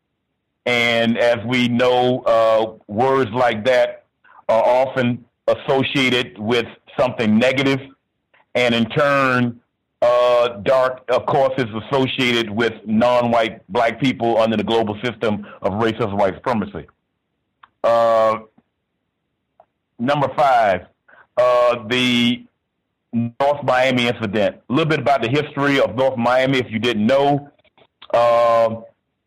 And as we know, uh, words like that are often associated with something negative, and in turn, uh, dark, of course, is associated with non-white black people under the global system of racist white supremacy. Uh, number five, uh, the North Miami incident. A little bit about the history of North Miami, if you didn't know. Uh,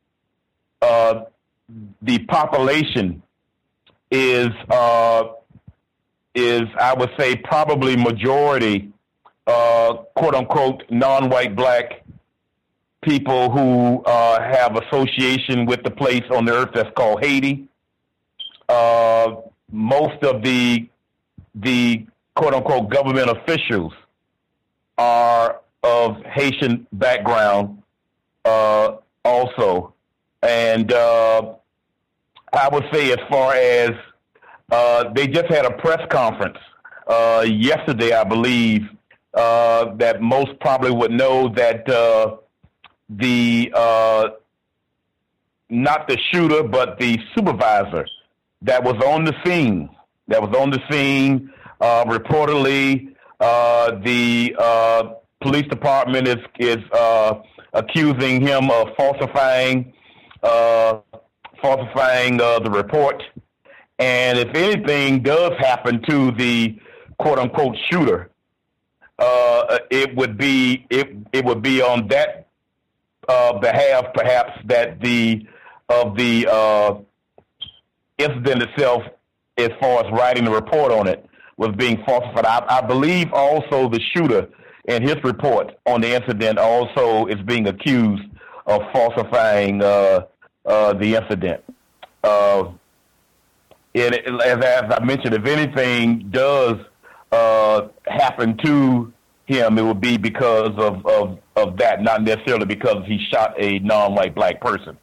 uh, the population is, uh, is I would say, probably majority, uh, quote unquote, non-white black people who uh, have association with the place on the earth that's called Haiti. Uh, most of the the quote unquote government officials are of Haitian background, uh, also, and uh, I would say as far as uh, they just had a press conference uh, yesterday, I believe, uh, that most probably would know that uh, the uh, not the shooter, but the supervisor that was on the scene, that was on the scene, uh, reportedly, uh, the uh, police department is is uh, accusing him of falsifying, uh, falsifying uh, the report. And if anything does happen to the quote unquote shooter, uh, it would be it it would be on that uh, behalf, perhaps, that the of the uh, incident itself, as far as writing the report on it, was being falsified. I, I believe also the shooter in his report on the incident also is being accused of falsifying uh, uh, the incident. Uh, and it, as, as I mentioned, if anything does uh, happen to him, it would be because of, of, of that, not necessarily because he shot a non-white black person.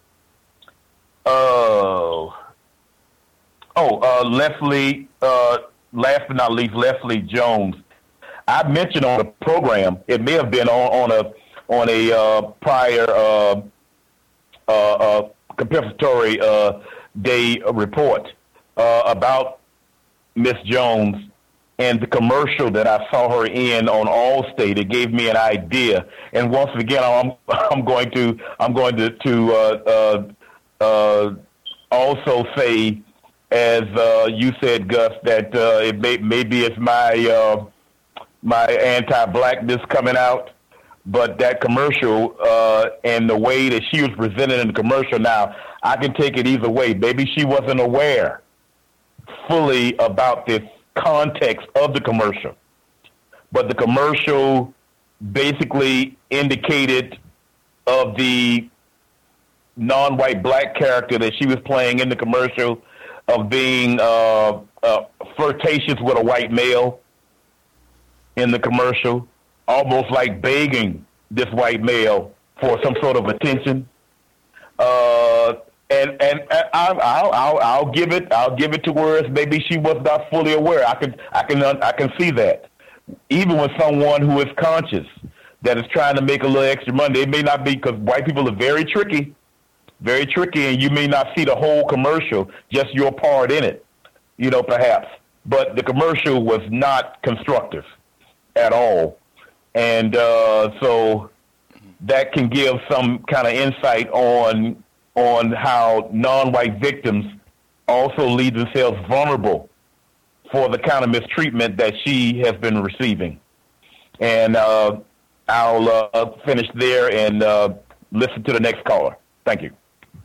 Uh, Oh, uh, Leslie, uh, last but not least, Leslie Jones. I mentioned on the program, it may have been on, on a on a uh, prior uh, uh, uh, compensatory uh, day report uh, about Miss Jones and the commercial that I saw her in on Allstate. It gave me an idea, and once again, I'm I'm going to I'm going to to uh, uh, uh, also say, as uh, you said, Gus, that uh, it may, maybe it's my uh, my anti-blackness coming out, but that commercial uh, and the way that she was presented in the commercial, now I can take it either way. Maybe she wasn't aware fully about the context of the commercial, but the commercial basically indicated of the non-white black character that she was playing in the commercial of being uh, uh, flirtatious with a white male in the commercial, almost like begging this white male for some sort of attention. Uh, and and I'll, I'll I'll I'll give it I'll give it to her as maybe she was not fully aware. I can I can I can see that. Even with someone who is conscious that is trying to make a little extra money, it may not be, because white people are very tricky. Very tricky, and you may not see the whole commercial, just your part in it, you know, perhaps. But the commercial was not constructive at all. And uh, so that can give some kind of insight on on how non-white victims also leave themselves vulnerable for the kind of mistreatment that she has been receiving. And uh, I'll uh, finish there and uh, listen to the next caller. Thank you.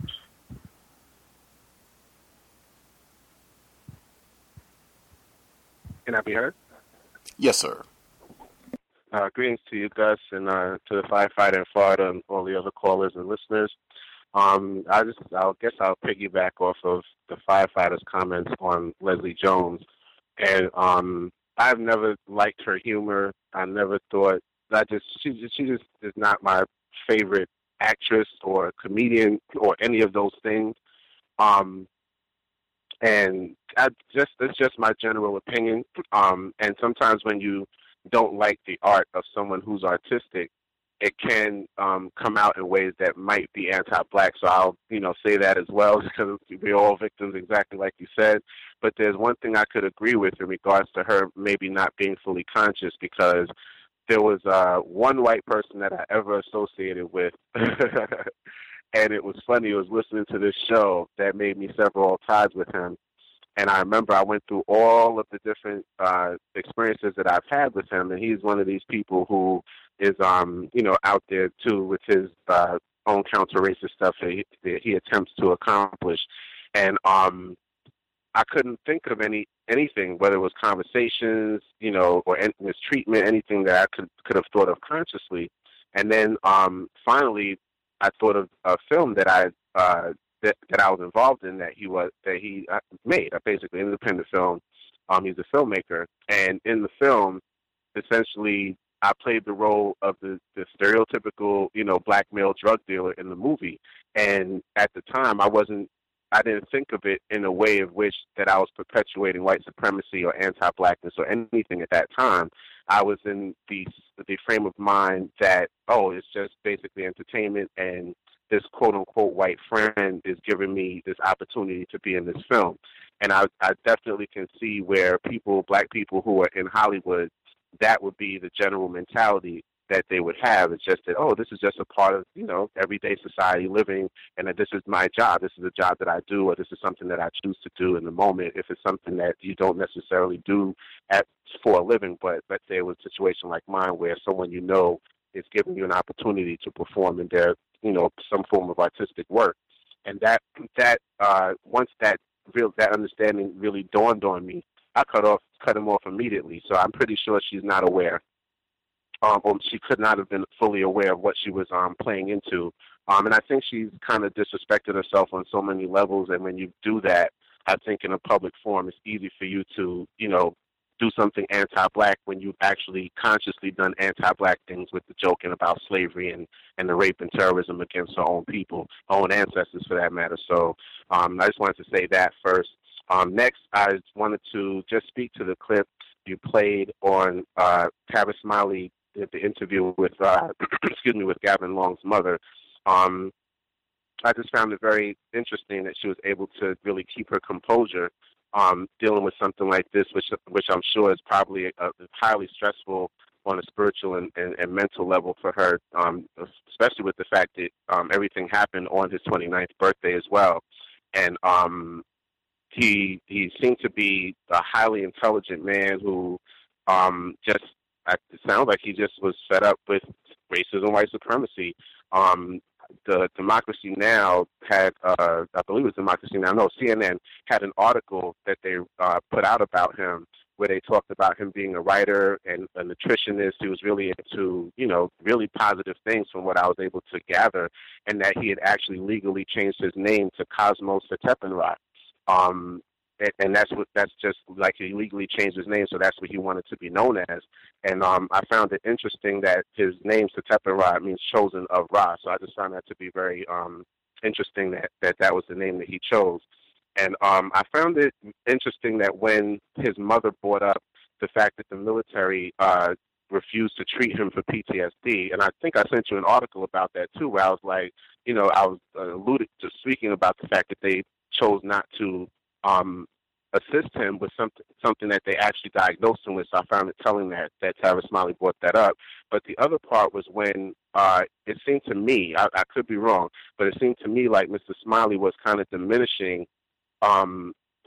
Can I be heard? Yes, sir. Uh, greetings to you, Gus, and uh, to the firefighter in Florida and all the other callers and listeners. Um, I just, I guess I'll piggyback off of the firefighter's comments on Leslie Jones. And um, I've never liked her humor. I never thought, I just, she just, she just is not my favorite actress or comedian or any of those things. Um, and I just, it's just my general opinion. Um, and sometimes when you don't like the art of someone who's artistic, it can um, come out in ways that might be anti-black. So I'll, you know, say that as well, because we're all victims, exactly like you said. But there's one thing I could agree with in regards to her maybe not being fully conscious, because there was uh, one white person that I ever associated with, and it was funny. It was listening to this show that made me sever all ties with him. And I remember I went through all of the different uh, experiences that I've had with him, and he's one of these people who is, um, you know, out there too with his uh, own counter-racist stuff that he, that he attempts to accomplish. And um, I couldn't think of any anything, whether it was conversations, you know, or mistreatment, anything that I could could have thought of consciously. And then um, finally, I thought of a film that I uh, that, that I was involved in that he was that he made, basically an independent film. Um, he's a filmmaker, and in the film, essentially, I played the role of the, the stereotypical, you know, black male drug dealer in the movie. And at the time, I wasn't, I didn't think of it in a way of which that I was perpetuating white supremacy or anti-blackness or anything at that time. I was in the the frame of mind that, oh, it's just basically entertainment, and this quote-unquote white friend is giving me this opportunity to be in this film. And I, I definitely can see where people, black people who are in Hollywood, that would be the general mentality that they would have. It's just that, oh, this is just a part of, you know, everyday society living, and that this is my job. This is a job that I do, or this is something that I choose to do in the moment. If it's something that you don't necessarily do at for a living, but let's say it was a situation like mine where someone you know is giving you an opportunity to perform in their, you know, some form of artistic work. And that, that uh, once that real that understanding really dawned on me, I cut off, cut him off immediately. So I'm pretty sure she's not aware. Um, or she could not have been fully aware of what she was um, playing into. Um, and I think she's kind of disrespected herself on so many levels. And when you do that, I think in a public forum, it's easy for you to, you know, do something anti-black when you've actually consciously done anti-black things with the joking about slavery and, and the rape and terrorism against her own people, her own ancestors for that matter. So um, I just wanted to say that first. Um, next, I wanted to just speak to the clip you played on uh, Tavis Smiley, the interview with, uh, excuse me, with Gavin Long's mother. Um, I just found it very interesting that she was able to really keep her composure um, dealing with something like this, which which I'm sure is probably uh, highly stressful on a spiritual and, and, and mental level for her, um, especially with the fact that um, everything happened on his twenty-ninth birthday as well. And um, he he seemed to be a highly intelligent man who um, just, it sounds like he just was fed up with racism, white supremacy. Um, the Democracy Now! had, uh, I believe it was Democracy Now!, no, C N N had an article that they uh, put out about him where they talked about him being a writer and a nutritionist. He was really into, you know, really positive things from what I was able to gather, and that he had actually legally changed his name to Cosmos Satepinrat. Um, And, and that's what that's just like he legally changed his name, so that's what he wanted to be known as. And um, I found it interesting that his name Satepinrat means chosen of Ra. So I just found that to be very um, interesting that, that that was the name that he chose. And um, I found it interesting that when his mother brought up the fact that the military uh, refused to treat him for P T S D, and I think I sent you an article about that too, where I was like, you know, I was uh, alluded to speaking about the fact that they chose not to um, assist him with something something that they actually diagnosed him with. So I found it telling that, that Tavis Smiley brought that up. But the other part was when uh, it seemed to me, I, I could be wrong, but it seemed to me like Mister Smiley was kind of diminishing um,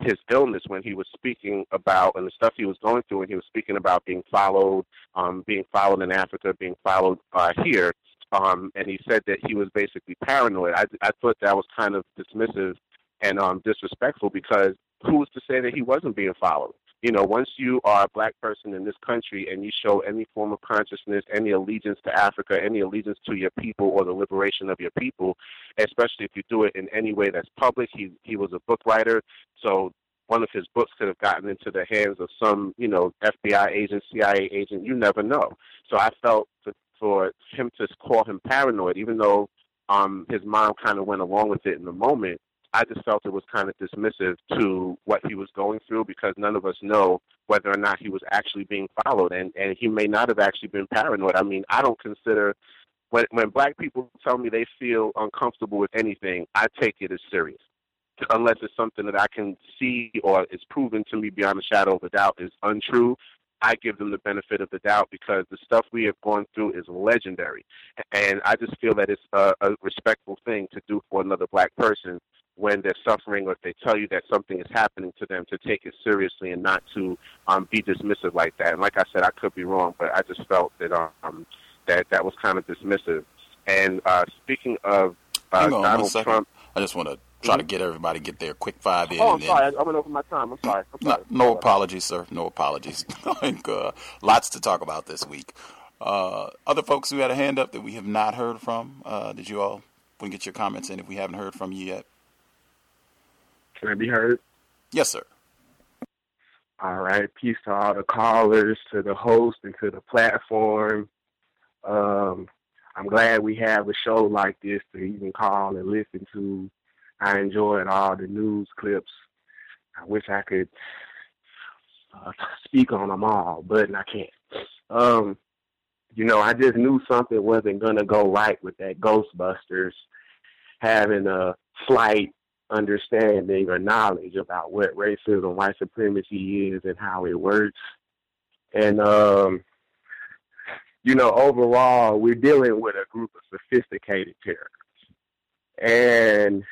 his illness when he was speaking about and the stuff he was going through, and he was speaking about being followed, um, being followed in Africa, being followed uh, here. Um, and he said that he was basically paranoid. I, I thought that was kind of dismissive and um, disrespectful, because who's to say that he wasn't being followed? You know, once you are a black person in this country and you show any form of consciousness, any allegiance to Africa, any allegiance to your people or the liberation of your people, especially if you do it in any way that's public. He he was a book writer, so one of his books could have gotten into the hands of some, you know, F B I agent, C I A agent. You never know. So I felt for, for him to call him paranoid, even though um, his mom kind of went along with it in the moment, I just felt it was kind of dismissive to what he was going through, because none of us know whether or not he was actually being followed, and, and he may not have actually been paranoid. I mean, I don't consider, when, when black people tell me they feel uncomfortable with anything, I take it as serious, unless it's something that I can see or is proven to me beyond a shadow of a doubt is untrue. I give them the benefit of the doubt, because the stuff we have gone through is legendary, and I just feel that it's a, a respectful thing to do for another black person when they're suffering, or if they tell you that something is happening to them, to take it seriously and not to um, be dismissive like that. And like I said, I could be wrong, but I just felt that um, that that was kind of dismissive. And uh, speaking of uh, Hang on Donald one second. Trump, I just want to try to get everybody get their quick five in. oh, I'm and then, sorry, I went over my time. I'm sorry. I'm sorry. No, no apologies, sir. No apologies. Like, uh, lots to talk about this week. Uh, other folks who had a hand up that we have not heard from, uh, did you all want to get your comments in if we haven't heard from you yet? Can I be heard? Yes, sir. All right. Peace to all the callers, to the host, and to the platform. Um, I'm glad we have a show like this to even call and listen to. I enjoyed all the news clips. I wish I could uh, speak on them all, but I can't. Um, you know, I just knew something wasn't going to go right with that Ghostbusters having a slight understanding or knowledge about what racism, white supremacy is and how it works. And, um, you know, overall, we're dealing with a group of sophisticated terrorists. And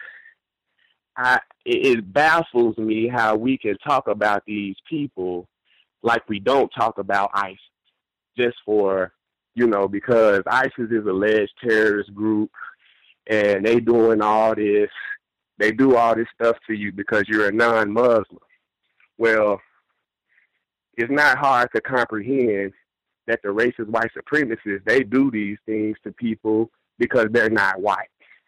I, it, it baffles me how we can talk about these people like we don't talk about ISIS, just for, you know, because ISIS is an alleged terrorist group and they doing all this. They do all this stuff to you because you're a non-Muslim. Well, it's not hard to comprehend that the racist white supremacists, they do these things to people because they're not white.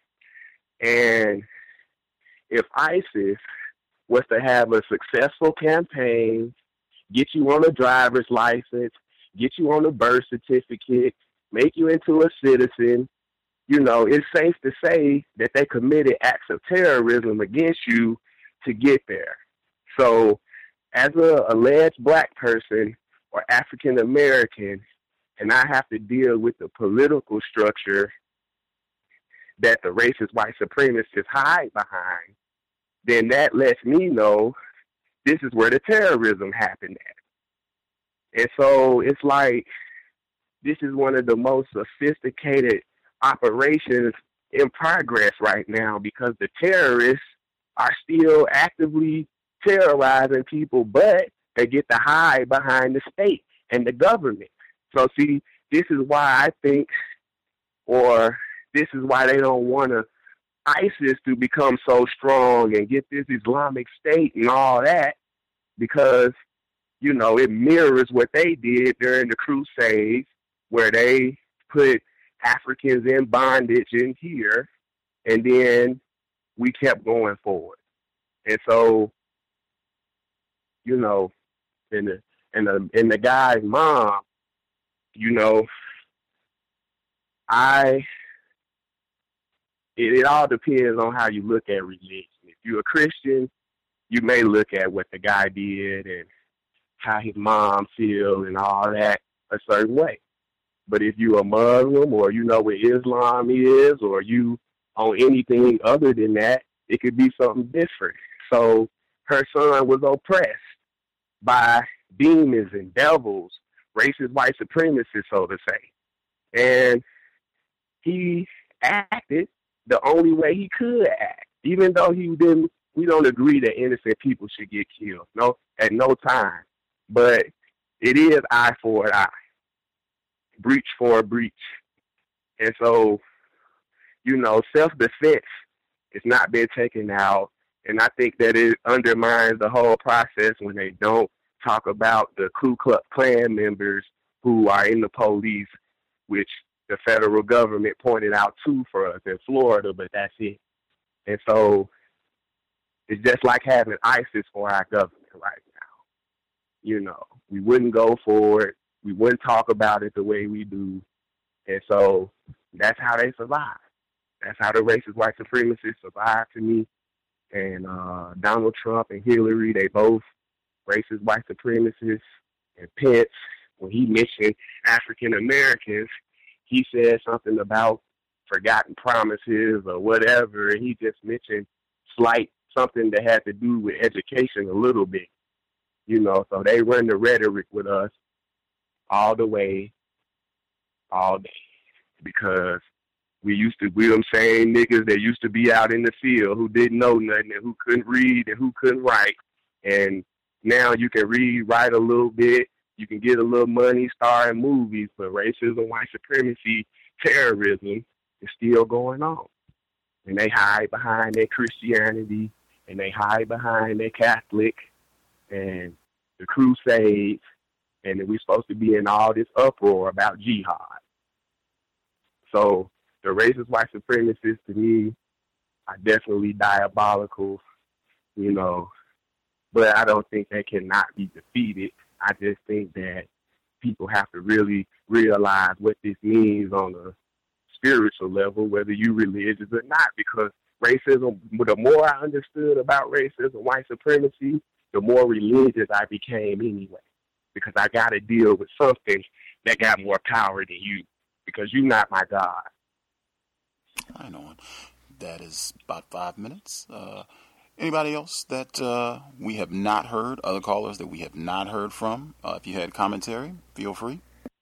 And if ISIS was to have a successful campaign, get you on a driver's license, get you on a birth certificate, make you into a citizen, you know, it's safe to say that they committed acts of terrorism against you to get there. So as a alleged black person or African American, and I have to deal with the political structure that the racist white supremacists hide behind, then that lets me know this is where the terrorism happened at. And so it's like this is one of the most sophisticated operations in progress right now, because the terrorists are still actively terrorizing people, but they get to hide behind the state and the government. So see, this is why I think, or this is why they don't want to ISIS to become so strong and get this Islamic State and all that, because, you know, it mirrors what they did during the Crusades, where they put Africans in bondage in here, and then we kept going forward. And so, you know, and the and the and the guy's mom, you know, I it, it all depends on how you look at religion. If you're a Christian, you may look at what the guy did and how his mom feels and all that a certain way. But if you're a Muslim, or you know what Islam is, or you on anything other than that, it could be something different. So her son was oppressed by demons and devils, racist white supremacists, so to say. And he acted the only way he could act, even though he didn't we don't agree that innocent people should get killed. No, at no time. But it is eye for an eye, breach for a breach. And so, you know, self-defense has not been taken out. And I think that it undermines the whole process when they don't talk about the Ku Klux Klan members who are in the police, which the federal government pointed out too for us in Florida, but that's it. And so it's just like having ISIS for our government right now. You know, we wouldn't go for it. We wouldn't talk about it the way we do. And so that's how they survive. That's how the racist white supremacists survive to me. And uh, Donald Trump and Hillary, they both racist white supremacists. And Pence, when he mentioned African Americans, he said something about forgotten promises or whatever. And he just mentioned slight something that had to do with education a little bit. You know, so they run the rhetoric with us all the way, all day. Because we used to, we them same niggas that used to be out in the field who didn't know nothing and who couldn't read and who couldn't write. And now you can read, write a little bit. You can get a little money, star in movies, but racism, white supremacy, terrorism is still going on. And they hide behind their Christianity, and they hide behind their Catholic and the Crusades, and we're supposed to be in all this uproar about jihad. So the racist white supremacists, to me, are definitely diabolical, you know, but I don't think they cannot be defeated. I just think that people have to really realize what this means on a spiritual level, whether you're religious or not, because racism, the more I understood about racism, white supremacy, the more religious I became anyway, because I got to deal with something that got more power than you, because you're not my God. I know. That is about five minutes. Uh, anybody else that uh, we have not heard, other callers that we have not heard from? Uh, if you had commentary, feel free.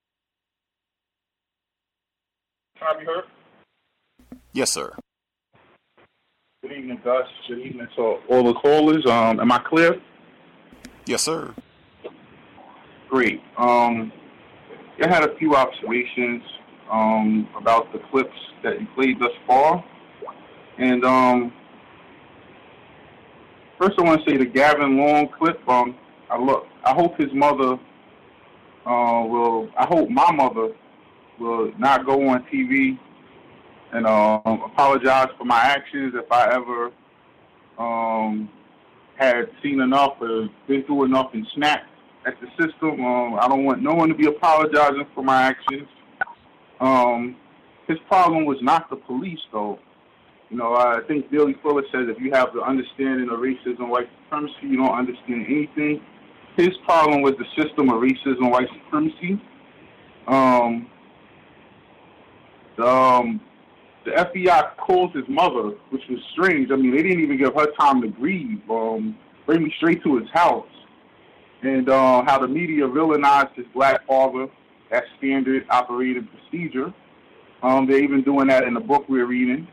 Can I be heard? Yes, sir. Good evening, Gus. Good evening to all the callers. Um, am I clear? Yes, sir. Great. Um, I had a few observations um, about the clips that you played thus far. And um, first I want to say the Gavin Long clip, um, I look, I hope his mother uh, will, I hope my mother will not go on T V and um, apologize for my actions if I ever um, had seen enough or been through enough and snapped at the system. Um, I don't want no one to be apologizing for my actions. Um, his problem was not the police, though. You know, I think Billy Fuller says if you have the understanding of racism, white supremacy, you don't understand anything. His problem was the system of racism, white supremacy. Um, the, um, the F B I calls his mother, which was strange. I mean, they didn't even give her time to grieve. Um, bring me straight to his house. And uh, how the media villainized his black father, that standard operating procedure. Um, they're even doing that in the book we're reading.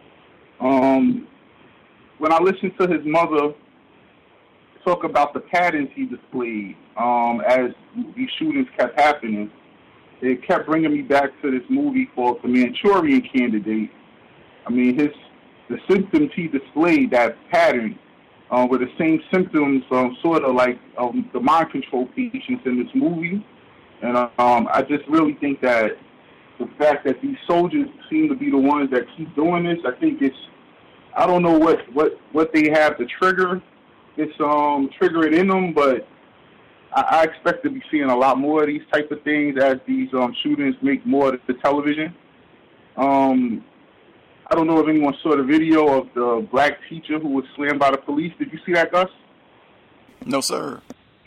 Um, when I listened to his mother talk about the patterns he displayed um, as these shootings kept happening, it kept bringing me back to this movie called The Manchurian Candidate. I mean, his the symptoms he displayed, that pattern, uh, were the same symptoms, um, sort of like um, the mind control patients in this movie. And um, I just really think that the fact that these soldiers seem to be the ones that keep doing this, I think it's, I don't know what, what, what they have to trigger. It's um trigger it in them, but I, I expect to be seeing a lot more of these type of things as these um shootings make more of the television. Um, I don't know if anyone saw the video of the black teacher who was slammed by the police. Did you see that, Gus? No, sir.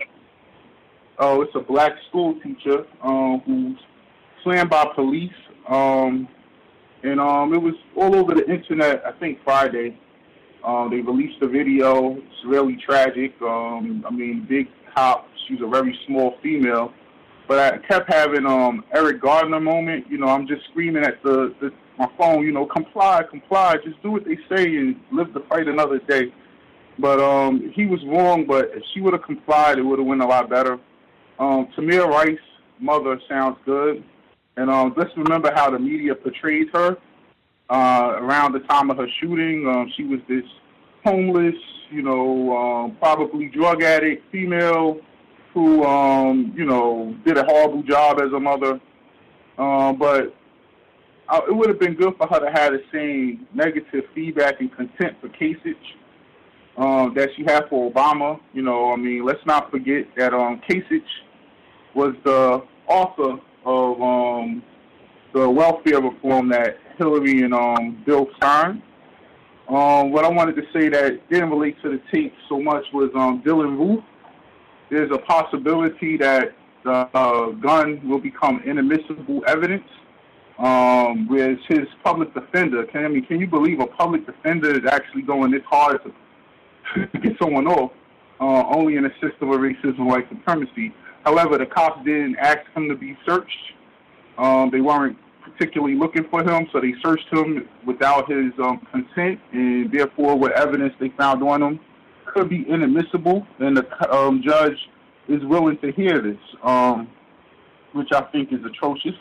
Oh, it's a black school teacher um, who's slammed by police. Um, and um, it was all over the internet, I think, Friday. Uh, they released the video. It's really tragic. Um, I mean, big cop. She's a very small female. But I kept having um, Eric Gardner moment. You know, I'm just screaming at the, the my phone, you know, comply, comply. Just do what they say and live to fight another day. But um, he was wrong, but if she would have complied, it would have went a lot better. Um, Tamir Rice's mother sounds good. And um, let's remember how the media portrayed her. Uh, around the time of her shooting, um, she was this homeless, you know, um, probably drug addict female who, um, you know, did a horrible job as a mother. Um, but uh, it would have been good for her to have the same negative feedback and contempt for Kasich um, that she had for Obama. You know, I mean, let's not forget that um, Kasich was the author of um, the welfare reform that Hillary and um, Bill signed. Um, what I wanted to say that didn't relate to the tape so much was um, Dylan Roof. There's a possibility that the uh, gun will become inadmissible evidence. Um, whereas his public defender, can I mean, can you believe a public defender is actually going this hard to get someone off, uh, only in a system of racism and white supremacy? However, the cops didn't ask him to be searched. Um, they weren't particularly looking for him, so they searched him without his um, consent, and therefore what evidence they found on him could be inadmissible, and the um, judge is willing to hear this, um, which I think is atrocious.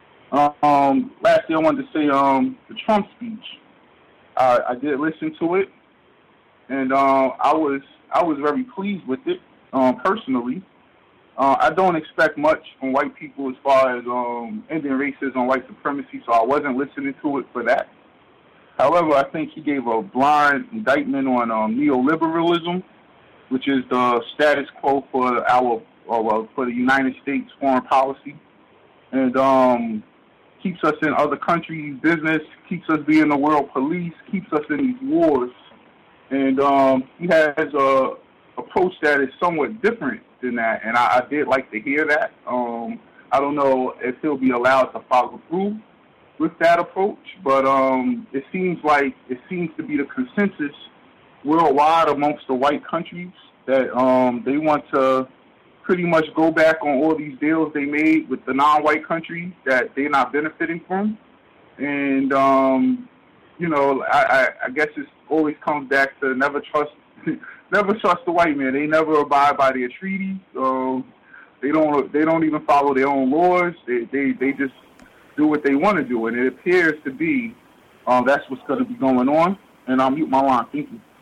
Um, lastly, I wanted to say um, the Trump speech. I, I did listen to it, and uh, I was I was very pleased with it um, personally. Uh, I don't expect much from white people as far as um, ending racism and white supremacy, so I wasn't listening to it for that. However, I think he gave a blind indictment on um, neoliberalism, which is the status quo for our or, well, for the United States foreign policy, and um, keeps us in other countries' business, keeps us being the world police, keeps us in these wars. And um, he has a approach that is somewhat different than that, and I, I did like to hear that. Um, I don't know if he'll be allowed to follow through with that approach, but um, it seems like it seems to be the consensus worldwide amongst the white countries that um, they want to pretty much go back on all these deals they made with the non-white countries that they're not benefiting from. And, um, you know, I, I, I guess it always comes back to never trust never trust the white man. They never abide by their treaties. Um, they don't they don't even follow their own laws. They, they, they just do what they want to do. And it appears to be um, that's what's going to be going on. And I'll mute my line. Thank you.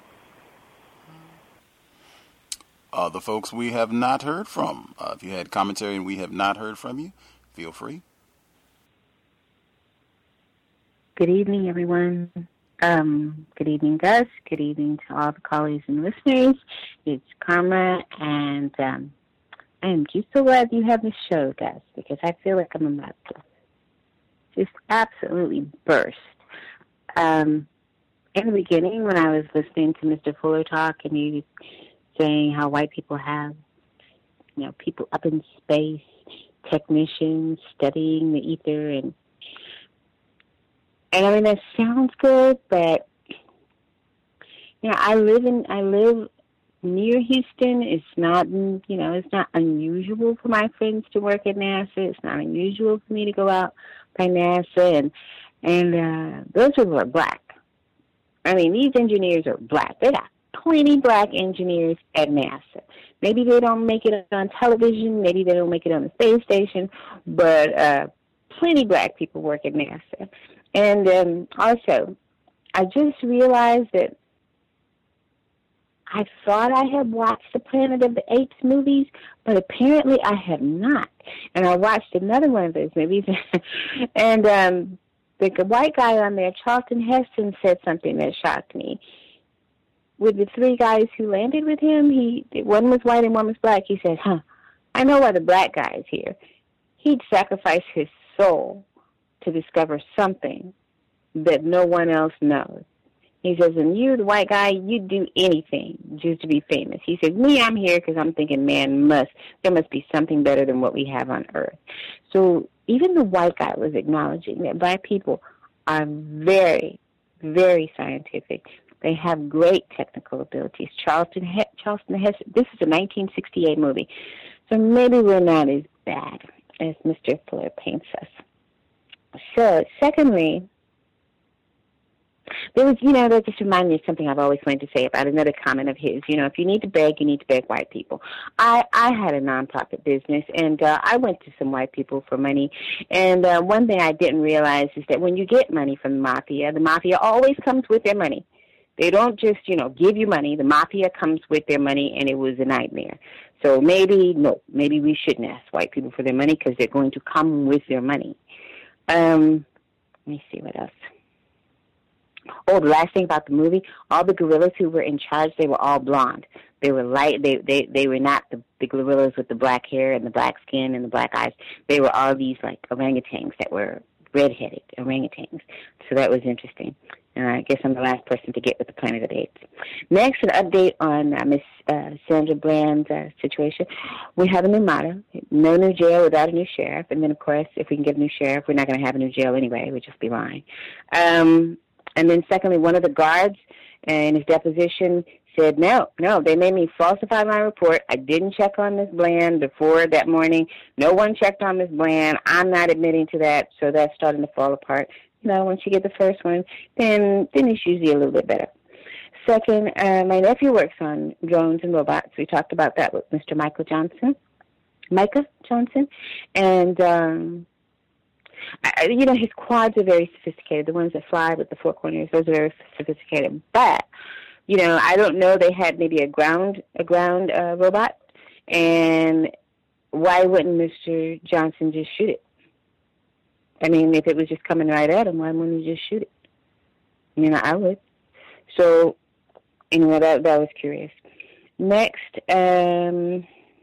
Uh, the folks we have not heard from. Uh, if you had commentary and we have not heard from you, feel free. Good evening, everyone. Um, good evening, Gus. Good evening to all the callers and listeners. It's Karma, and um, I am just so glad you have this show, Gus, because I feel like I'm about to just absolutely burst. Um, in the beginning, when I was listening to Mister Fuller talk, and he was saying how white people have, you know, people up in space, technicians studying the ether, and and I mean that sounds good, but you know, I live in I live near Houston. It's not, you know, it's not unusual for my friends to work at NASA. It's not unusual for me to go out by NASA, and and uh, those people are black. I mean, these engineers are black. They got plenty black engineers at NASA. Maybe they don't make it on television. Maybe they don't make it on the space station, but uh, plenty black people work at NASA. And um, also, I just realized that I thought I had watched the Planet of the Apes movies, but apparently I have not. And I watched another one of those movies, and um, the white guy on there, Charlton Heston, said something that shocked me. With the three guys who landed with him, he one was white and one was black. He said, huh, I know why the black guy is here. He'd sacrifice his soul to discover something that no one else knows. He says, and you, the white guy, you'd do anything just to be famous. He says, me, I'm here because I'm thinking, man, must there must be something better than what we have on Earth. So even the white guy was acknowledging that black people are very, very scientific. They have great technical abilities. Charlton, he- Charlton Heston, this is a nineteen sixty-eight movie, so maybe we're not as bad as Mister Fuller paints us. So, secondly, There was, you know, that just reminded me of something I've always wanted to say about another comment of his. You know, if you need to beg, you need to beg white people. I, I had a nonprofit business, and uh, I went to some white people for money. And uh, one thing I didn't realize is that when you get money from the mafia, the mafia always comes with their money. They don't just, you know, give you money. The mafia comes with their money, and it was a nightmare. So maybe, no, maybe we shouldn't ask white people for their money because they're going to come with their money. Um, let me see what else. Oh, the last thing about the movie, all the gorillas who were in charge, they were all blonde. They were light. They they they were not the, the gorillas with the black hair and the black skin and the black eyes. They were all these like orangutans that were redheaded orangutans. So that was interesting. And I guess I'm the last person to get with the Planet of the Apes. Next, an update on uh, Miss uh, Sandra Bland's uh, situation. We have a new motto: no new jail without a new sheriff. And then, of course, if we can get a new sheriff, we're not going to have a new jail anyway. We'd just be lying. Um, And then secondly, one of the guards in his deposition said, no, no, they made me falsify my report. I didn't check on Miz Bland before that morning. No one checked on Miz Bland. I'm not admitting to that, so that's starting to fall apart. You know, once you get the first one, then, then it's usually a little bit better. Second, uh, my nephew works on drones and robots. We talked about that with Mister Michael Johnson, Micah Johnson, and um I, you know, his quads are very sophisticated. The ones that fly with the four corners, those are very sophisticated. But, you know, I don't know. They had maybe a ground a ground uh, robot, and why wouldn't Mister Johnson just shoot it? I mean, if it was just coming right at him, why wouldn't he just shoot it? You know, I would. So, anyway, that that was curious. Next, um,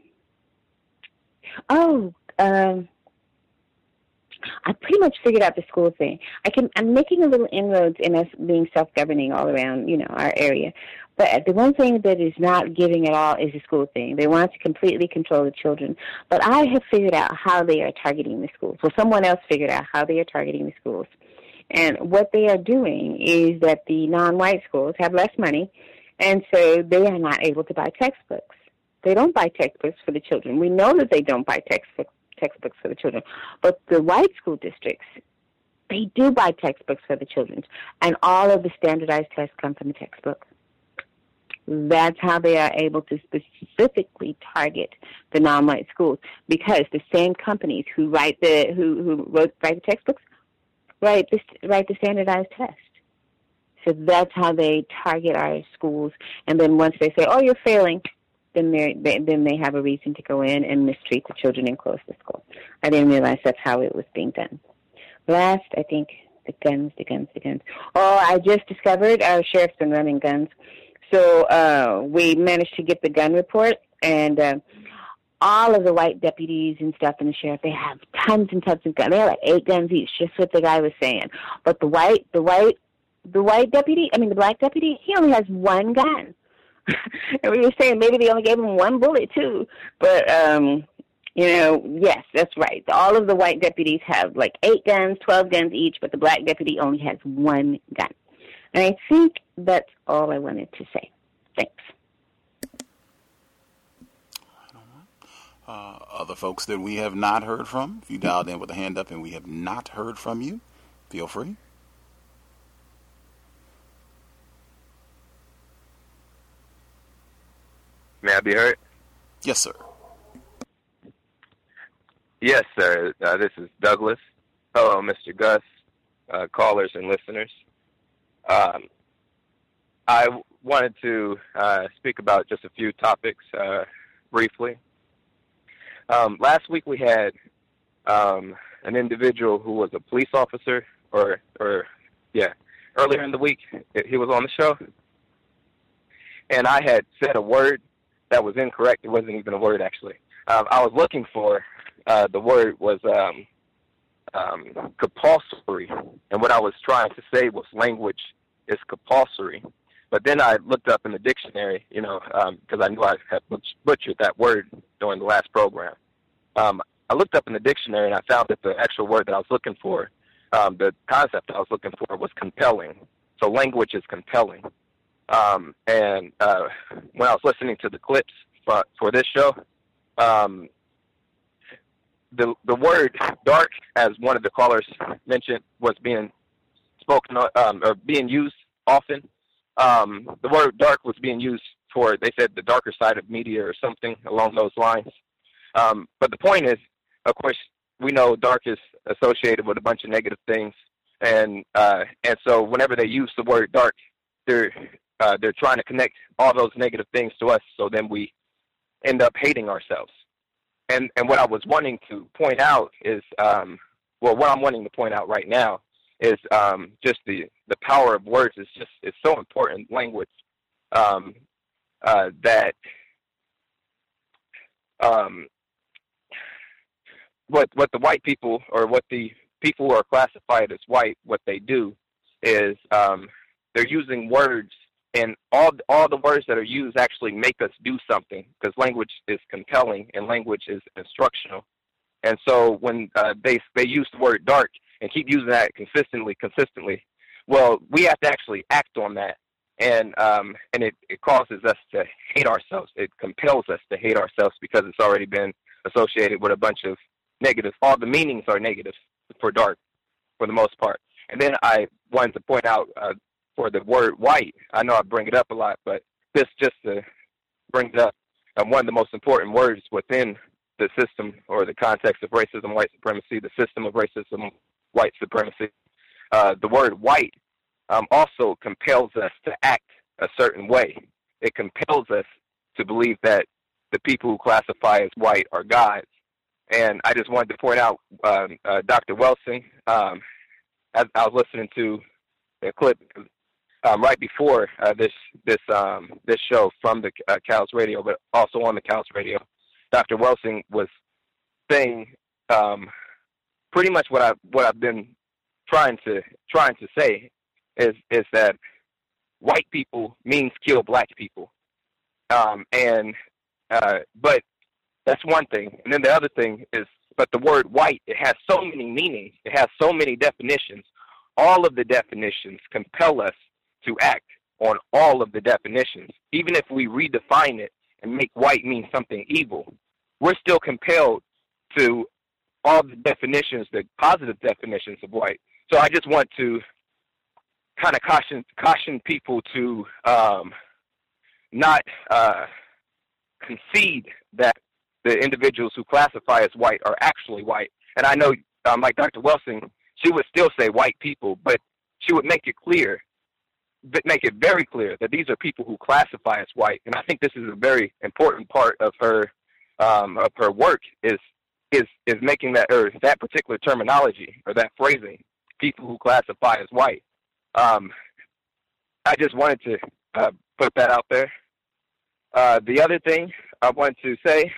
oh, um. I pretty much figured out the school thing. I can, I'm making a little inroads in us being self-governing all around, you know, our area. But the one thing that is not giving at all is the school thing. They want to completely control the children. But I have figured out how they are targeting the schools. Well, someone else figured out how they are targeting the schools. And what they are doing is that the non-white schools have less money, and so they are not able to buy textbooks. They don't buy textbooks for the children. We know that they don't buy textbooks. textbooks for the children. But the white school districts, they do buy textbooks for the children. And all of the standardized tests come from the textbook. That's how they are able to specifically target the non-white schools, because the same companies who write the who, who wrote write the textbooks write the write the standardized test. So that's how they target our schools. And then once they say, "Oh, you're failing," then they then they have a reason to go in and mistreat the children and close the school. I didn't realize that's how it was being done. Last, I think, the guns, the guns, the guns. Oh, I just discovered our sheriff's been running guns. So uh, we managed to get the gun report, and uh, all of the white deputies and stuff in the sheriff, they have tons and tons of guns. They have like eight guns each, just what the guy was saying. But the white, the white, the white deputy, I mean the black deputy, he only has one gun. And we were saying maybe they only gave him one bullet too. But, um, you know, yes, that's right. All of the white deputies have like eight guns, twelve guns each, but the black deputy only has one gun. And I think that's all I wanted to say. Thanks. Uh, other folks that we have not heard from, if you dialed in with a hand up and we have not heard from you, feel free. May I be heard? Yes, sir. Yes, sir. Uh, this is Douglas. Hello, Mister Gus, uh, callers and listeners. Um, I w- wanted to uh, speak about just a few topics uh, briefly. Um, last week we had um, an individual who was a police officer, or, or yeah, earlier in the week he was on the show, and I had said a word that was incorrect. It wasn't even a word, actually. Um, I was looking for, uh, the word was um, um, compulsory, and what I was trying to say was language is compulsory. But then I looked up in the dictionary, you know, because um, I knew I had butchered that word during the last program. Um, I looked up in the dictionary, and I found that the actual word that I was looking for, um, the concept I was looking for was compelling. So language is compelling. Um, and uh, when I was listening to the clips for, for this show, um, the the word dark, as one of the callers mentioned, was being spoken um, or being used often. Um, the word dark was being used for, they said, the darker side of media or something along those lines. Um, but the point is, of course, we know dark is associated with a bunch of negative things, and uh, and so whenever they use the word dark, they're uh, they're trying to connect all those negative things to us. So then we end up hating ourselves. And and what I was wanting to point out is, um, well, what I'm wanting to point out right now is um, just the, the power of words is just it's so important. Language um, uh, that um, what what the white people or what the people who are classified as white, what they do is um, they're using words, and all all the words that are used actually make us do something, because language is compelling and language is instructional. And so when uh, they they use the word dark and keep using that consistently, consistently, well, we have to actually act on that, and um, and it, it causes us to hate ourselves. It compels us to hate ourselves because it's already been associated with a bunch of negative. All the meanings are negative for dark, for the most part. And then I wanted to point out uh, for the word white. I know I bring it up a lot, but this just to bring it up. Uh, one of the most important words within the system or the context of racism, white supremacy, the system of racism, white supremacy. Uh, the word white um, also compels us to act a certain way. It compels us to believe that the people who classify as white are gods. And I just wanted to point out um, uh, Doctor Welsing. Um, I, I was listening to a clip um, right before uh, this this um, this show from the uh, Cows Radio, but also on the Cows Radio. Doctor Welsing was saying um, pretty much what I what I've been trying to trying to say is is that white people means kill black people, um, and uh, but. That's one thing. And then the other thing is, but the word white, it has so many meanings. It has so many definitions. All of the definitions compel us to act on all of the definitions. Even if we redefine it and make white mean something evil, we're still compelled to all the definitions, the positive definitions of white. So I just want to kind of caution caution people to um, not uh, concede that the individuals who classify as white are actually white. And I know, um, like Doctor Welsing, she would still say white people, but she would make it clear, make it very clear that these are people who classify as white. And I think this is a very important part of her um, of her work is is is making that or that particular terminology or that phrasing, people who classify as white. Um, I just wanted to uh, put that out there. Uh, the other thing I wanted to say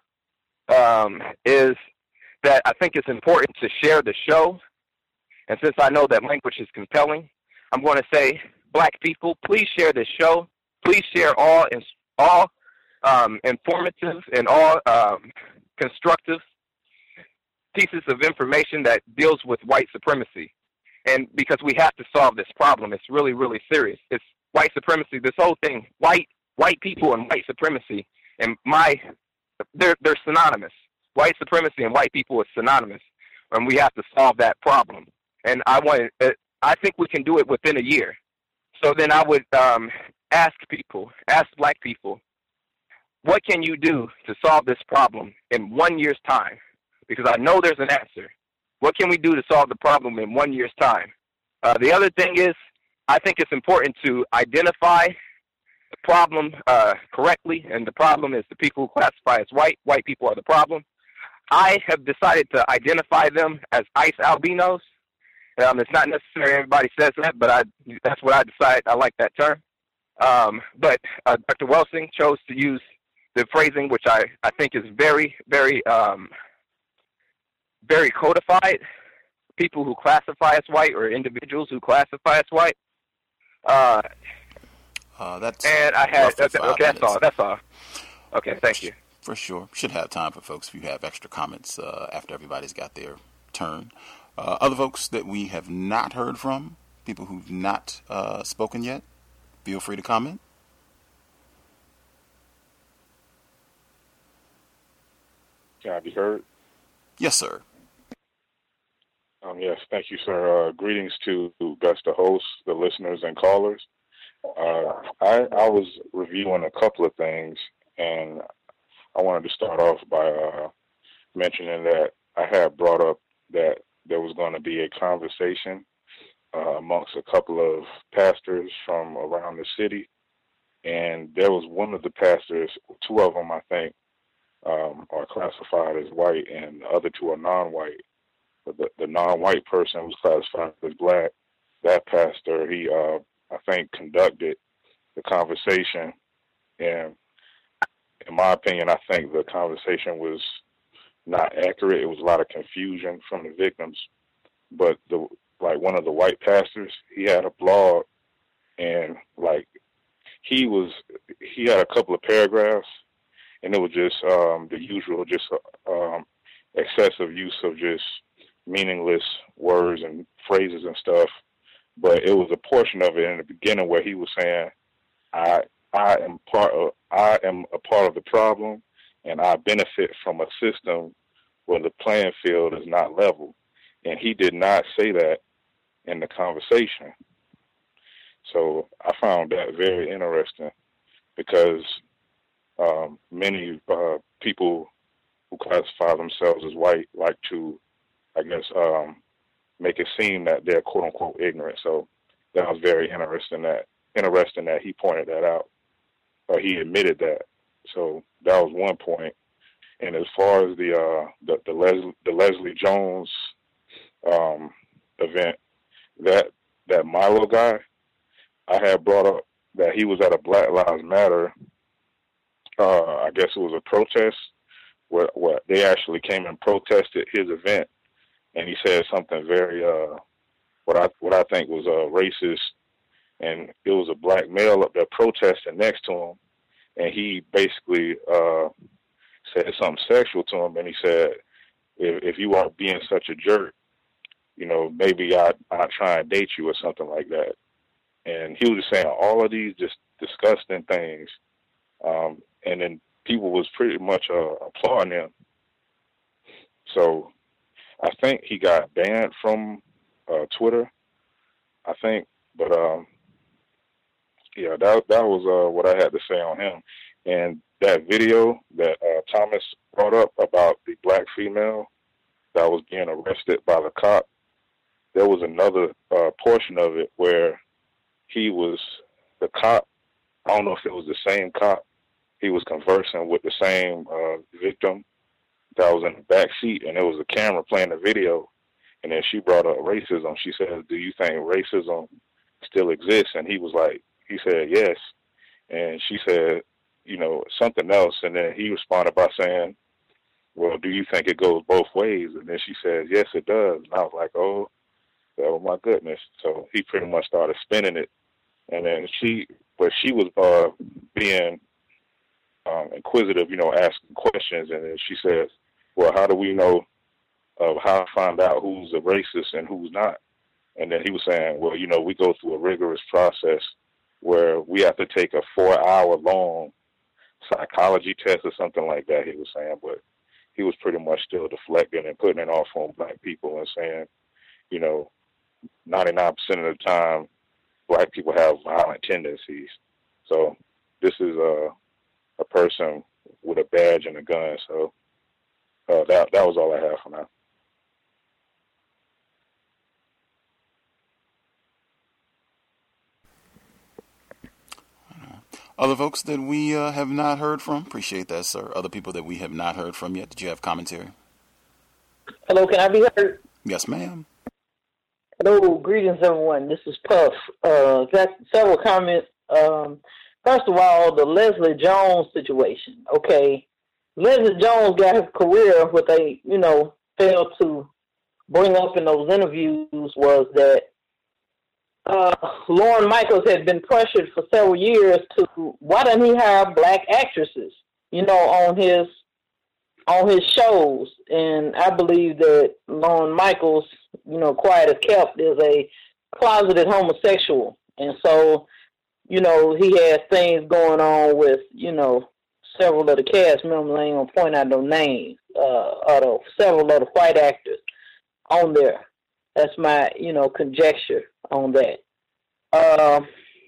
Um, is that I think it's important to share the show. And since I know that language is compelling, I'm going to say, black people, please share this show. Please share all all um, informative and all um, constructive pieces of information that deals with white supremacy. And because we have to solve this problem, it's really, really serious. It's white supremacy, this whole thing, white white people and white supremacy, and my They're they're synonymous. White supremacy and white people is synonymous, and we have to solve that problem. And I want, I think we can do it within a year. So then I would um, ask people, ask black people, what can you do to solve this problem in one year's time? Because I know there's an answer. What can we do to solve the problem in one year's time? Uh, the other thing is, I think it's important to identify the problem uh, correctly, and the problem is the people who classify as white. White people are the problem. I have decided to identify them as ICE albinos. Um, it's not necessary everybody says that, but I, that's what I decided. I like that term. Um, but uh, Doctor Welsing chose to use the phrasing, which I, I think is very, very, um, very codified. People who classify as white or individuals who classify as white. Uh, Uh, that's and I had roughly okay, five okay that's minutes. all. That's all. Okay, thank you. For sure. Should have time for folks if you have extra comments uh, after everybody's got their turn. Uh, other folks that we have not heard from, people who've not uh, spoken yet, feel free to comment. Can I be heard? Yes, sir. Um, yes, thank you, sir. Uh, greetings to Gus, the host, the listeners, and callers. Uh, I, I was reviewing a couple of things, and I wanted to start off by uh, mentioning that I had brought up that there was going to be a conversation uh, amongst a couple of pastors from around the city, and there was one of the pastors, two of them, I think, um, are classified as white, and the other two are non-white. But the, the non-white person was classified as black. That pastor, he, uh, I think, conducted the conversation, and in my opinion, I think the conversation was not accurate. It was a lot of confusion from the victims. But the like one of the white pastors, he had a blog, and like he was, he had a couple of paragraphs, and it was just um, the usual, just um, excessive use of just meaningless words and phrases and stuff. But it was a portion of it in the beginning where he was saying, I I am part of I am a part of the problem, and I benefit from a system where the playing field is not level. And he did not say that in the conversation. So I found that very interesting, because um, many uh, people who classify themselves as white like to, I guess, um, make it seem that they're quote unquote ignorant. So that was very interesting that interesting that he pointed that out, or he admitted that. So that was one point. And as far as the uh, the, the Leslie the Leslie Jones um, event, that that Milo guy, I had brought up that he was at a Black Lives Matter. Uh, I guess it was a protest where, where they actually came and protested his event. And he said something very, uh, what I what I think was uh, racist, and it was a black male up there protesting next to him, and he basically uh, said something sexual to him, and he said, if, if you are being such a jerk, you know, maybe I I try and date you or something like that. And he was just saying all of these just disgusting things, um, and then people was pretty much uh, applauding him. So I think he got banned from uh, Twitter, I think. But, um, yeah, that that was uh, what I had to say on him. And that video that uh, Thomas brought up about the black female that was being arrested by the cop, there was another uh, portion of it where he was, the cop, I don't know if it was the same cop, he was conversing with the same uh, victim that was in the back seat, and there was a camera playing the video, and then she brought up racism. She said, do you think racism still exists? And he was like, he said, yes. And she said, you know, something else, and then he responded by saying, well, do you think it goes both ways? And then she said, yes, it does. And I was like, oh, oh my goodness. So he pretty much started spinning it, and then she, but she was uh, being um, inquisitive, you know, asking questions, and then she says, well, how do we know of uh, how to find out who's a racist and who's not? And then he was saying, well, you know, we go through a rigorous process where we have to take a four-hour-long psychology test or something like that, he was saying. But he was pretty much still deflecting and putting it off on black people and saying, you know, ninety-nine percent of the time, black people have violent tendencies. So this is a, a person with a badge and a gun. So uh, that that was all I have for now. Other folks that we uh, have not heard from, appreciate that, sir. Other people that we have not heard from yet, did you have commentary? Hello, can I be heard? Yes, ma'am. Hello, greetings, everyone. This is Puff. Uh, got several comments. Um, first of all, the Leslie Jones situation. Okay, Leslie Jones got his career. What they, you know, failed to bring up in those interviews was that uh, Lorne Michaels had been pressured for several years to, why doesn't he have black actresses, you know, on his on his shows? And I believe that Lorne Michaels, you know, quiet as kept, is a closeted homosexual. And so, you know, he has things going on with, you know, several of the cast members. I ain't gonna point out no names, uh, of several of the white actors on there. That's my, you know, conjecture on that. Uh,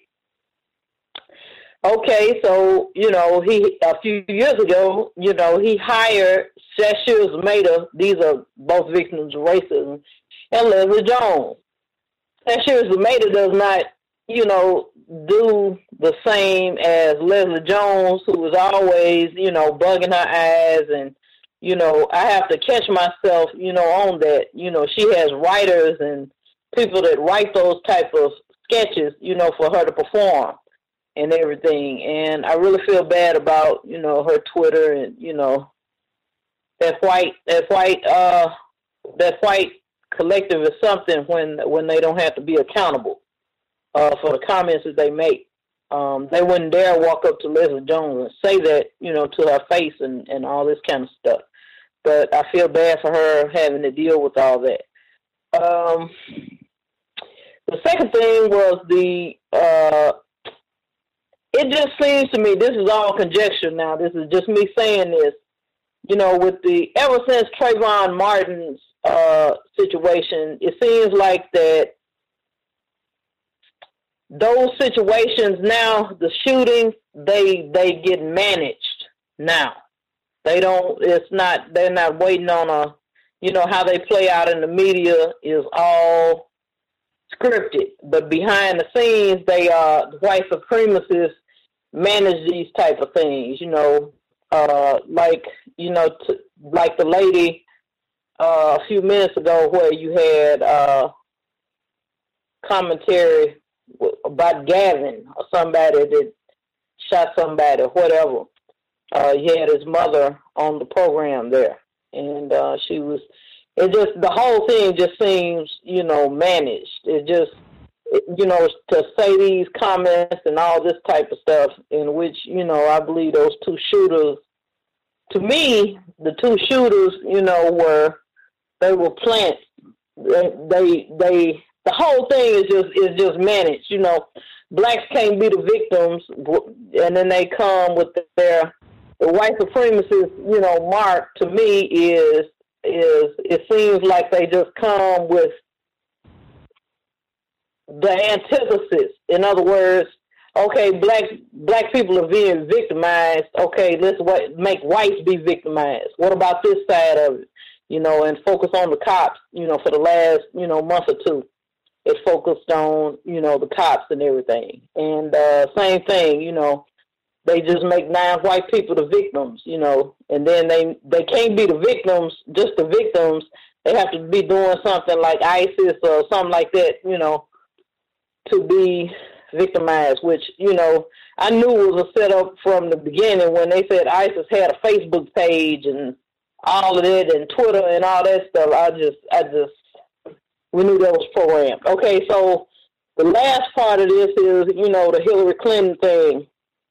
okay, so, you know, he a few years ago, you know, he hired Sasha Zamata. These are both victims of racism, and Leslie Jones. Sasha Zamata does not, you know, do the same as Leslie Jones, who was always, you know, bugging her eyes. And, you know, I have to catch myself, you know, on that. You know, she has writers and people that write those type of sketches, you know, for her to perform and everything. And I really feel bad about, you know, her Twitter and, you know, that white, that white, uh, that white collective is something when, when they don't have to be accountable uh, for the comments that they make. Um, they wouldn't dare walk up to Leslie Jones and say that, you know, to her face and, and all this kind of stuff. But I feel bad for her having to deal with all that. Um, the second thing was the, uh, it just seems to me, this is all conjecture now, this is just me saying this, you know, with the, ever since Trayvon Martin's uh, situation, it seems like that those situations now, the shootings, they they get managed now. They don't, it's not, they're not waiting on a, you know, how they play out in the media is all scripted. But behind the scenes, they are, uh, white supremacists manage these type of things, you know, uh, like, you know, t- like the lady uh, a few minutes ago where you had uh, commentary about Gavin or somebody that shot somebody or whatever. Uh, he had his mother on the program there, and uh, she was, it just, the whole thing just seems, you know, managed. It just, it, you know, to say these comments and all this type of stuff in which, you know, I believe those two shooters, to me, the two shooters, you know, were, they were plants. They, they, they the whole thing is just, is just managed. You know, blacks can't be the victims, and then they come with their, the white supremacist, you know, mark to me is, is, it seems like they just come with the antithesis. In other words, okay, black black people are being victimized. Okay, let's wh- make whites be victimized. What about this side of it? You know, and focus on the cops, you know, for the last, you know, month or two. It focused on, you know, the cops and everything. And uh, same thing, you know, they just make nine white people the victims, you know, and then they, they can't be the victims, just the victims. They have to be doing something like ISIS or something like that, you know, to be victimized, which, you know, I knew was a setup from the beginning when they said ISIS had a Facebook page and all of it and Twitter and all that stuff. I just, I just, we knew that was programmed. Okay, so the last part of this is, you know, the Hillary Clinton thing.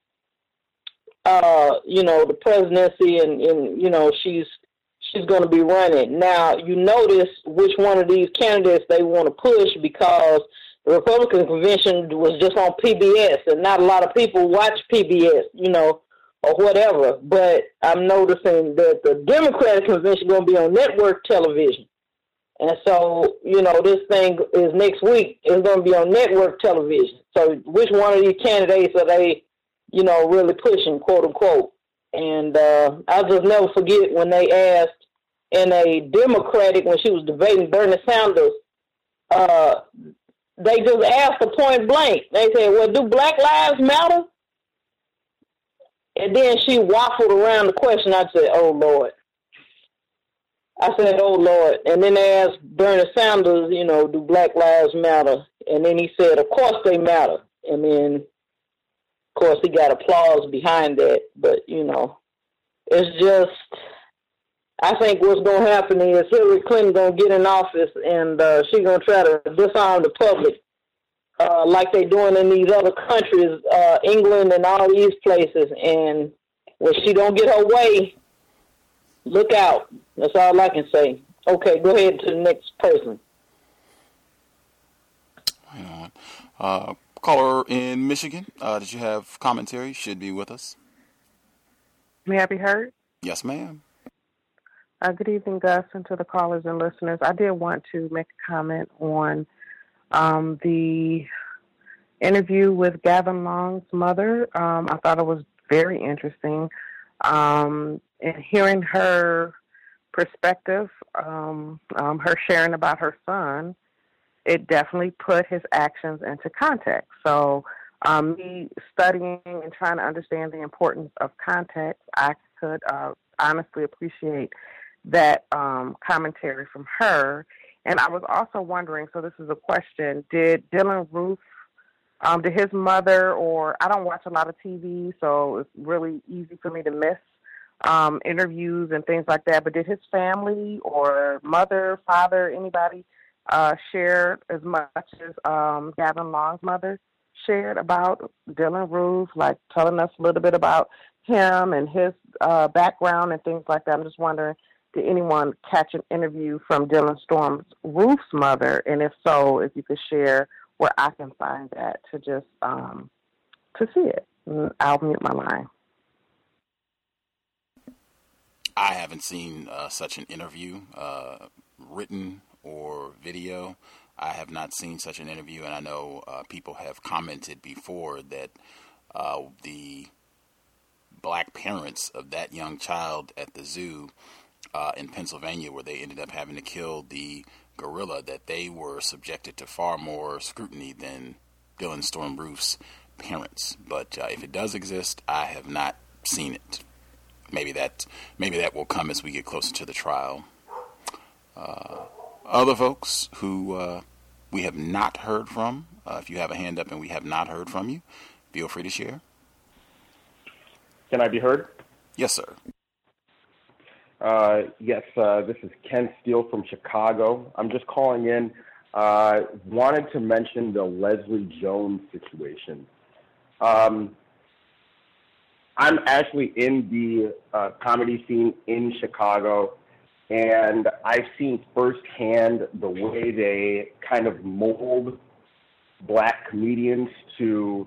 Uh, you know, the presidency and, and you know, she's she's going to be running. Now, you notice which one of these candidates they want to push because the Republican convention was just on P B S, and not a lot of people watch P B S, you know, or whatever. But I'm noticing that the Democratic convention is going to be on network television. And so, you know, this thing is next week. It's going to be on network television. So which one of these candidates are they, you know, really pushing, quote unquote? And uh, I'll just never forget when they asked in a Democratic, when she was debating Bernie Sanders, uh, they just asked her point blank. They said, well, do Black Lives Matter? And then she waffled around the question. I said, oh, Lord. I said, oh, Lord. And then they asked Bernie Sanders, you know, do Black Lives Matter? And then he said, of course they matter. And then, of course, he got applause behind that. But, you know, it's just, I think what's going to happen is Hillary Clinton going to get in office and uh, she's going to try to disarm the public uh, like they're doing in these other countries, uh, England and all these places. And when she don't get her way, look out. That's all I can say. Okay, go ahead to the next person. Right on. Uh, caller in Michigan, uh, did you have commentary? Should be with us. May I be heard? Yes, ma'am. Uh, good evening, Gus, and to the callers and listeners. I did want to make a comment on um, the interview with Gavin Long's mother. Um, I thought it was very interesting. Um, and hearing her perspective, um, um, her sharing about her son, it definitely put his actions into context. So um, me studying and trying to understand the importance of context, I could uh, honestly appreciate that um, commentary from her. And I was also wondering, so this is a question, did Dylann Roof, um, did his mother, or I don't watch a lot of T V, so it's really easy for me to miss um, interviews and things like that, but did his family or mother, father, anybody uh, share as much as um, Gavin Long's mother shared about Dylann Roof, like telling us a little bit about him and his uh, background and things like that? I'm just wondering, did anyone catch an interview from Dylan Storms Roof's mother? And if so, if you could share where I can find that to just um, to see it. I'll mute my line. I haven't seen uh, such an interview, uh, written or video. I have not seen such an interview, and I know uh, people have commented before that uh, the black parents of that young child at the zoo Uh, in Pennsylvania, where they ended up having to kill the gorilla, that they were subjected to far more scrutiny than Dylan Storm Roof's parents. But uh, if it does exist, I have not seen it. Maybe that maybe that will come as we get closer to the trial. Uh, other folks who uh, we have not heard from, uh, if you have a hand up and we have not heard from you, feel free to share. Can I be heard? Yes, sir. Uh, yes, uh, this is Ken Steele from Chicago. I'm just calling in. Uh, wanted to mention the Leslie Jones situation. Um, I'm actually in the uh, comedy scene in Chicago, and I've seen firsthand the way they kind of mold black comedians to,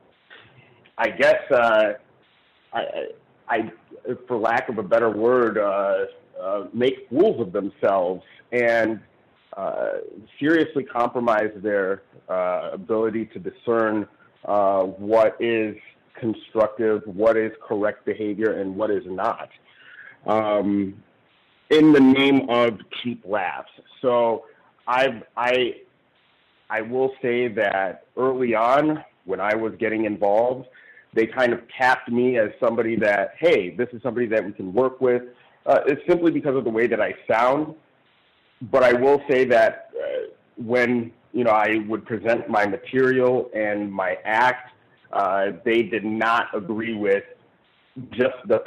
I guess, uh, I, I, for lack of a better word, uh, uh, make fools of themselves and uh, seriously compromise their uh, ability to discern uh, what is constructive, what is correct behavior, and what is not, um, in the name of cheap laughs. So I've, I, I will say that early on, when I was getting involved, they kind of tapped me as somebody that, hey, this is somebody that we can work with. Uh, it's simply because of the way that I sound. But I will say that uh, when, you know, I would present my material and my act, uh, they did not agree with just the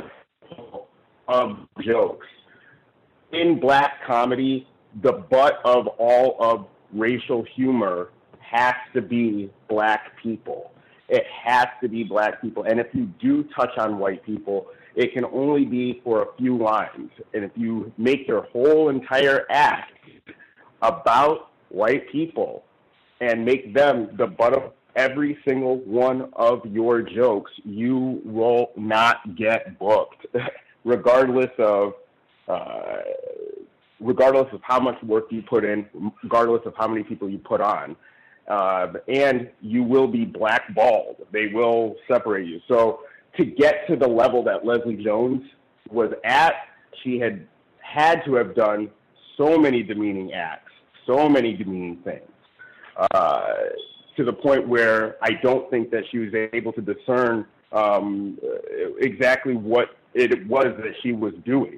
of jokes. In black comedy, the butt of all of racial humor has to be black people. It has to be black people. And if you do touch on white people, it can only be for a few lines. And if you make your whole entire act about white people and make them the butt of every single one of your jokes, you will not get booked, regardless of uh, regardless of how much work you put in, regardless of how many people you put on. Uh, and you will be blackballed. They will separate you. So to get to the level that Leslie Jones was at, she had had to have done so many demeaning acts, so many demeaning things, uh, to the point where I don't think that she was able to discern um, exactly what it was that she was doing.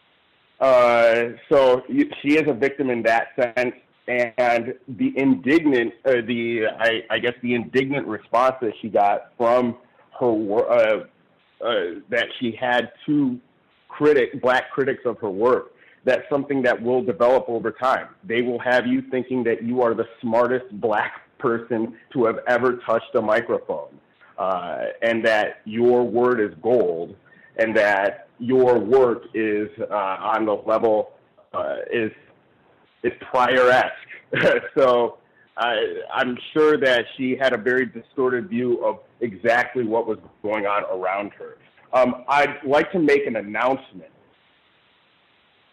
Uh, so she is a victim in that sense. And the indignant, uh, the I, I guess the indignant response that she got from her, uh, uh, that she had to critic, black critics of her work, that's something that will develop over time. They will have you thinking that you are the smartest black person to have ever touched a microphone, uh, and that your word is gold, and that your work is uh, on the level uh, is. It's prior-esque. So uh, I'm sure that she had a very distorted view of exactly what was going on around her. Um, I'd like to make an announcement.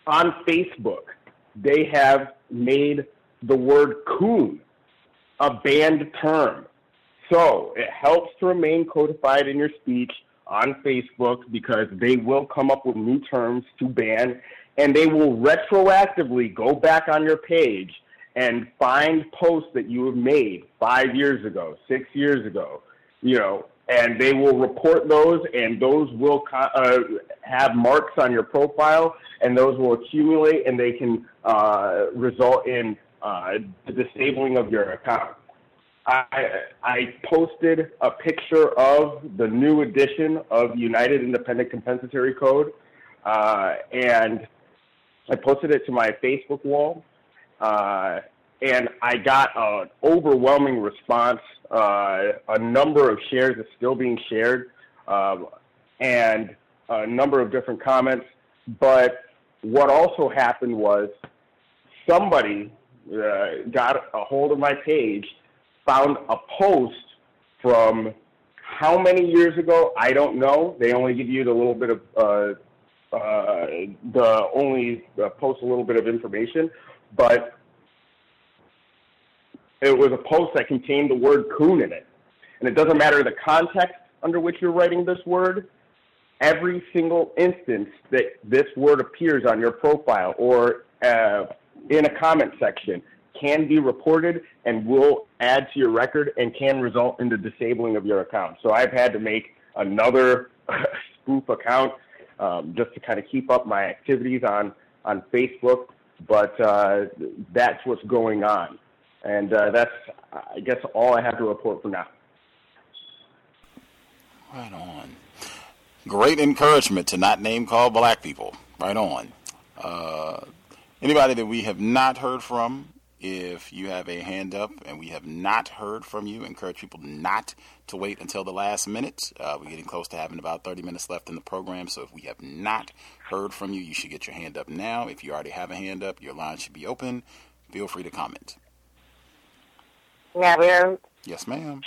on Facebook, they have made the word coon a banned term. So it helps to remain codified in your speech on Facebook because they will come up with new terms to ban, and they will retroactively go back on your page and find posts that you have made five years ago, six years ago, you know, and they will report those, and those will uh, have marks on your profile, and those will accumulate, and they can uh, result in uh, the disabling of your account. I, I posted a picture of the new edition of United Independent Compensatory Code, uh, and I posted it to my Facebook wall, uh, and I got an overwhelming response. Uh, a number of shares is still being shared, um, and a number of different comments. But what also happened was somebody uh, got a hold of my page, found a post from how many years ago, I don't know. They only give you the little bit of, uh, uh, the only uh, post a little bit of information, but it was a post that contained the word coon in it. And it doesn't matter the context under which you're writing this word, every single instance that this word appears on your profile or uh, in a comment section can be reported and will add to your record and can result in the disabling of your account. So I've had to make another spoof account um, just to kind of keep up my activities on, on Facebook, but uh, that's what's going on. And uh, that's, I guess, all I have to report for now. Right on. Great encouragement to not name call black people. Right on. Uh, anybody that we have not heard from, if you have a hand up and we have not heard from you, encourage people not to wait until the last minute. Uh, we're getting close to having about thirty minutes left in the program, so if we have not heard from you, you should get your hand up now. If you already have a hand up, your line should be open. Feel free to comment. Yeah, ma'am. Yes, ma'am.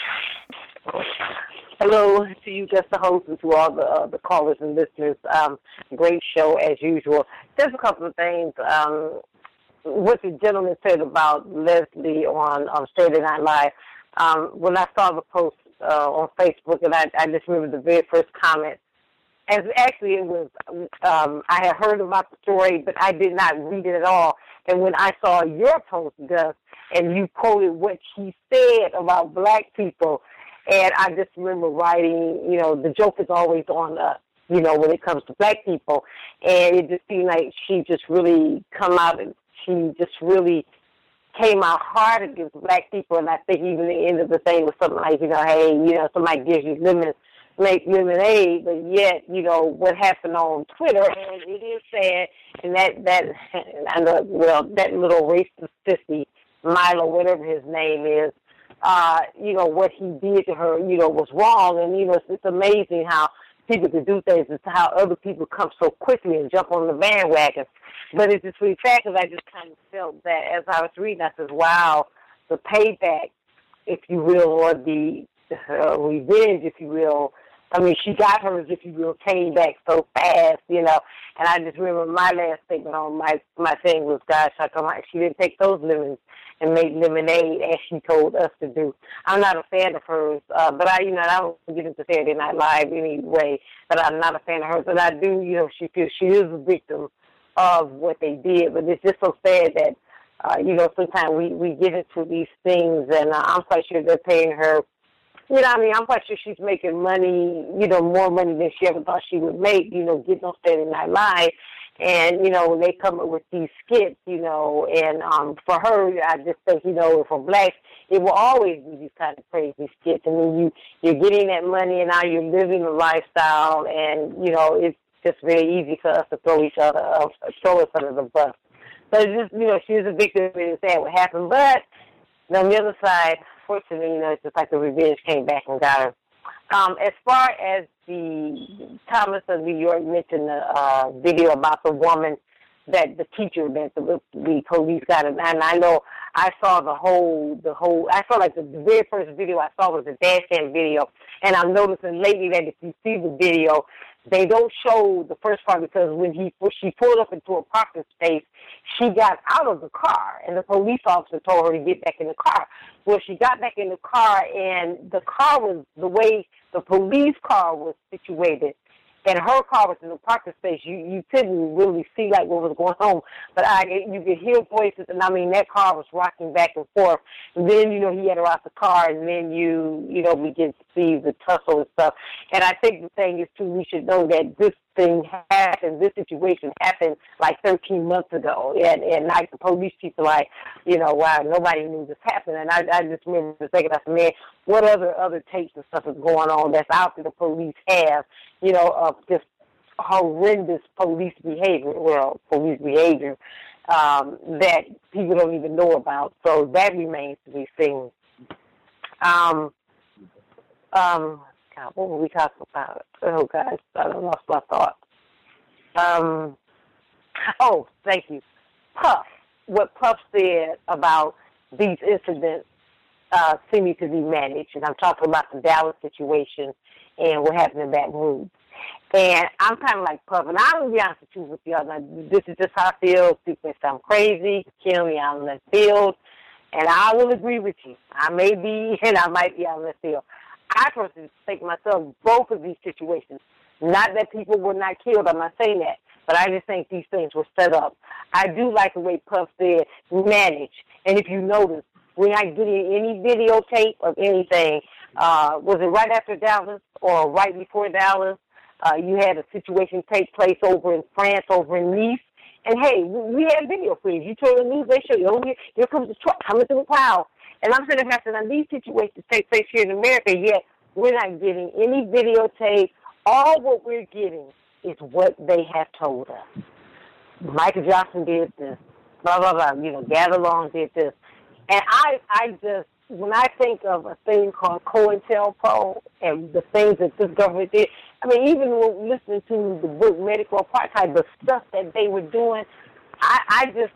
Hello to you, just the host, and to all the uh, the callers and listeners. Um, great show as usual. Just a couple of things. Um, what the gentleman said about Leslie on um, Saturday Night Live. Um, when I saw the post uh, on Facebook, and I, I just remember the very first comment. As actually, it was um, I had heard about the story, but I did not read it at all. And when I saw your post, Gus, and you quoted what she said about black people, and I just remember writing, you know, the joke is always on us, you know, when it comes to black people. And it just seemed like she just really come out and she just really came out hard against black people. And I think even the end of the thing was something like, you know, hey, you know, somebody gives you lemon, make lemonade, but yet, you know, what happened on Twitter, and it is sad, and that, that, and the, well, that little racist sissy, Milo, whatever his name is, uh, you know, what he did to her, you know, was wrong. And, you know, it's, it's amazing how people can do things and how other people come so quickly and jump on the bandwagon. But it's just really sad because I just kind of felt that as I was reading, I said, wow, the payback, if you will, or the uh, revenge, if you will, I mean, she got hers, if you will, came back so fast, you know. And I just remember my last statement on my my thing was, gosh, how come she didn't take those lemons and make lemonade as she told us to do. I'm not a fan of hers, uh, but I, you know, I don't get into Saturday Night Live anyway, but I'm not a fan of hers. And I do, you know, she feels she is a victim of what they did, but it's just so sad that, uh, you know, sometimes we, we get into these things, and uh, I'm quite sure they're paying her. You know, I mean, I'm quite sure she's making money, you know, more money than she ever thought she would make, you know, getting on Saturday Night Live. And, you know, when they come up with these skits, you know, and um, for her, I just think, you know, for blacks, it will always be these kind of crazy skits. I mean, you, you're getting that money and now you're living the lifestyle, and, you know, it's just very easy for us to throw each other, uh, throw us under the bus. But it's just, you know, she was a victim and it's sad what happened. But on the other side, fortunately, you know, it's just like the revenge came back and got her. Um, as far as the Thomas of New York mentioned the uh, video about the woman that the teacher that the, the police got it. And I know I saw the whole, the whole, I saw like the very first video I saw was the dash cam video. And I'm noticing lately that if you see the video, they don't show the first part because when he when she pulled up into a parking space, she got out of the car, and the police officer told her to get back in the car. Well, she got back in the car, and the car was the way the police car was situated, and her car was in the parking space. You you couldn't really see like what was going on, but I you could hear voices, and I mean that car was rocking back and forth. And then you know he had her out the car, and then you you know begin to see the tussle and stuff. And I think the thing is too, we should know that this thing happened, this situation happened like thirteen months ago, and and like the police people like you know wow nobody knew this happened. And I I just remember thinking, I said, man, what other other tapes and stuff is going on that's out there the police have, you know, of just horrendous police behavior, well, police behavior um, that people don't even know about. So that remains to be seen. Um, um, God, what were we talking about? Oh, guys, I lost my thought. Um, oh, thank you. Puff, what Puff said about these incidents uh, seeming to be managed, and I'm talking about the Dallas situation and what happened in Baton Rouge. And I'm kind of like Puff, and I'm going to be honest with you, with y'all. Now, this is just how I feel. People may sound crazy, kill me out in left field, and I will agree with you. I may be, and I might be out in left field. I personally think myself, both of these situations, not that people were not killed, I'm not saying that, but I just think these things were set up. I do like the way Puff said, manage. And if you notice, we're not getting any videotape of anything. Uh, was it right after Dallas or right before Dallas? Uh, you had a situation take place over in France, over in Nice. And, hey, we had video footage. You turn the news, they show you, oh, here, here comes the truck coming through the cloud. And I'm sitting there saying, now these situations take place here in America, yet we're not getting any videotape. All what we're getting is what they have told us. Michael Johnson did this, blah, blah, blah. You know, Gather Long did this. And I, I just, when I think of a thing called COINTELPRO and the things that this government did, I mean, even when listening to the book Medical Apartheid, the stuff that they were doing, I, I just,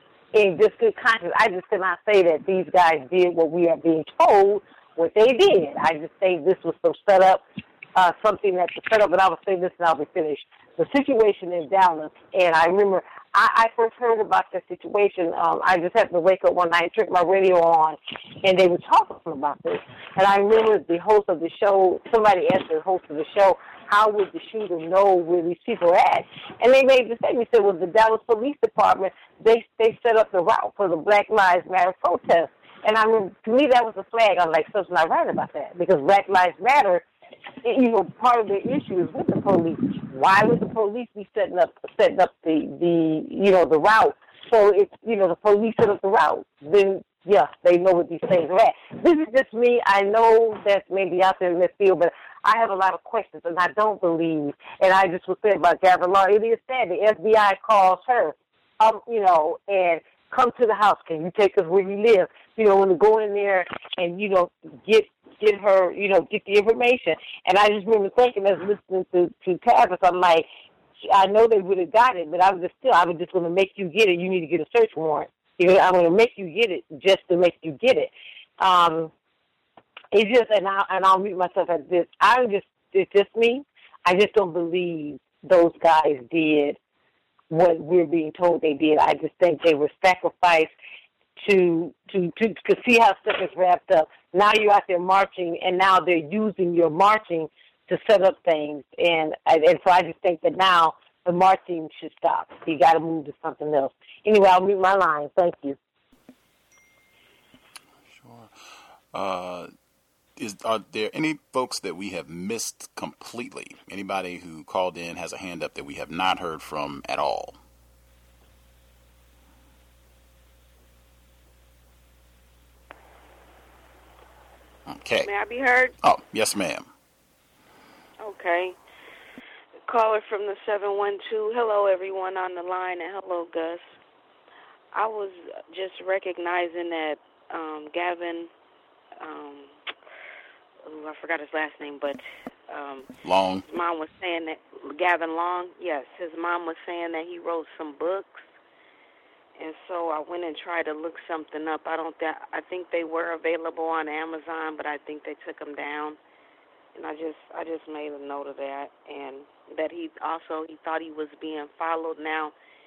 in just good conscience, I just cannot say that these guys did what we are being told what they did. I just think this was some setup, uh, something that's set up, and I will say this and I'll be finished. The situation in Dallas, and I remember I, I first heard about that situation. Um, I just happened to wake up one night and turn my radio on, and they were talking about this. And I remember the host of the show, somebody asked the host of the show, how would the shooter know where these people are at? And they made the statement, said, well, the Dallas Police Department, they they set up the route for the Black Lives Matter protest. And I mean, to me, that was a flag. I was like, someone's not right about that, because Black Lives Matter, it, you know, part of the issue is with the police. Why would the police be setting up setting up the, the you know, the route? So if, you know, the police set up the route, then, yeah, they know what these things are at. This is just me. I know that's maybe out there in this field, but I have a lot of questions, and I don't believe. And I just was saying about Gather Law, it is sad. The F B I calls her, um, you know, and come to the house. Can you take us where you live? You know, when to go in there and, you know, get get her, you know, get the information. And I just remember thinking, as listening to, to Tavis, I'm like, I know they would have got it, but I was just still, I was just going to make you get it. You need to get a search warrant. You know, I'm going to make you get it just to make you get it. Um, it's just, and, I, and I'll mute myself at this. I'm just, it's just me. I just don't believe those guys did what we're being told they did. I just think they were sacrificed to to to, to see how stuff is wrapped up. Now you're out there marching, and now they're using your marching to set up things. And and so I just think that now the marching should stop. You got to move to something else. Anyway, I'll mute my line. Thank you. Sure. Uh, is are there any folks that we have missed completely? Anybody who called in has a hand up that we have not heard from at all? Okay. May I be heard? Oh, yes, ma'am. Okay. Caller from the seven one two. Hello, everyone on the line, and hello, Gus. I was just recognizing that um, Gavin, um, ooh, I forgot his last name, but Um, Long. His mom was saying that, Gavin Long, yes, his mom was saying that he wrote some books. And so I went and tried to look something up. I don't th- I think they were available on Amazon, but I think they took them down. And I just I just made a note of that, and that he also he thought he was being followed. Now,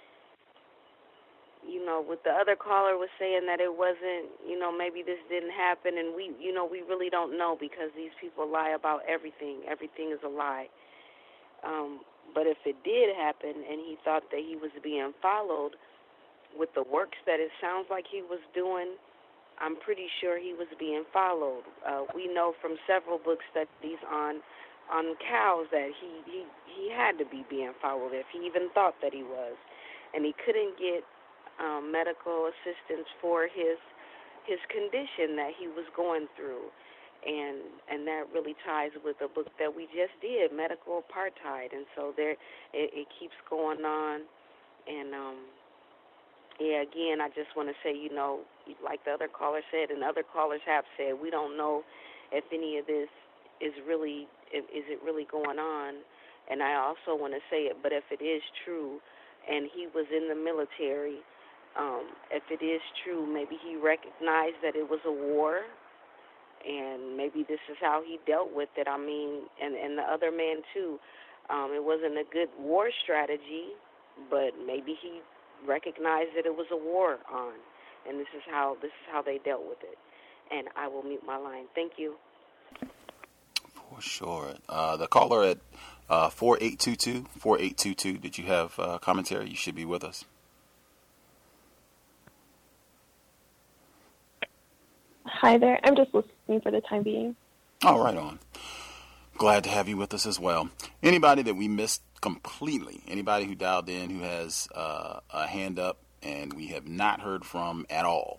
you know, what the other caller was saying that it wasn't, you know, maybe this didn't happen, and we, you know, we really don't know because these people lie about everything. Everything is a lie. Um, but if it did happen, and he thought that he was being followed, with the works that it sounds like he was doing, I'm pretty sure he was being followed. Uh, we know from several book studies on on cows that he, he, he had to be being followed if he even thought that he was. And he couldn't get um, medical assistance for his his condition that he was going through. And and that really ties with the book that we just did, Medical Apartheid. And so there it, it keeps going on. And um Yeah, again, I just want to say, you know, like the other caller said and other callers have said, we don't know if any of this is really, is it really going on. And I also want to say it, but if it is true and he was in the military, um, if it is true, maybe he recognized that it was a war and maybe this is how he dealt with it. I mean, and, and the other man too, um, it wasn't a good war strategy, but maybe he recognized that it was a war on, and this is how this is how they dealt with it. And I will mute my line. Thank you. For sure. Uh, the caller at uh, four eight two two, four eight two two, did you have uh, commentary? You should be with us. Hi there. I'm just listening for the time being. Oh, right on. Glad to have you with us as well. Anybody that we missed completely, anybody who dialed in who has uh, a hand up and we have not heard from at all?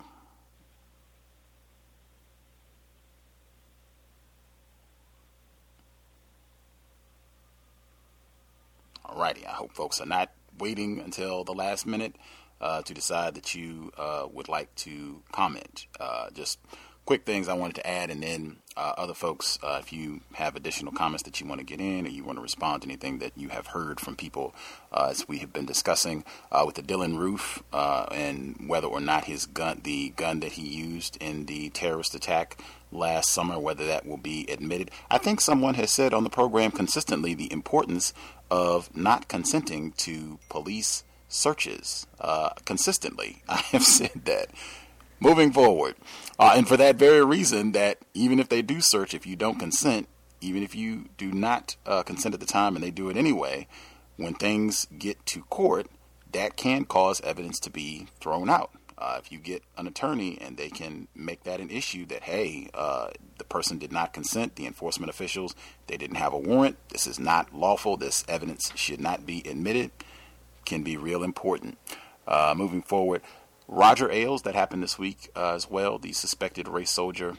Alrighty, I hope folks are not waiting until the last minute uh, to decide that you uh, would like to comment. Uh, just quick things I wanted to add, and then uh, other folks, uh, if you have additional comments that you want to get in or you want to respond to anything that you have heard from people uh, as we have been discussing uh, with the Dylan Roof uh, and whether or not his gun, the gun that he used in the terrorist attack last summer, whether that will be admitted. I think someone has said on the program consistently the importance of not consenting to police searches. Uh, consistently, I have said that. Moving forward, uh, and for that very reason, that even if they do search, if you don't consent, even if you do not uh, consent at the time and they do it anyway, when things get to court, that can cause evidence to be thrown out. Uh, if you get an attorney and they can make that an issue that, hey, uh, the person did not consent, the enforcement officials, they didn't have a warrant, this is not lawful, this evidence should not be admitted, can be real important. Uh, moving forward, Roger Ailes, that happened this week uh, as well, the suspected race soldier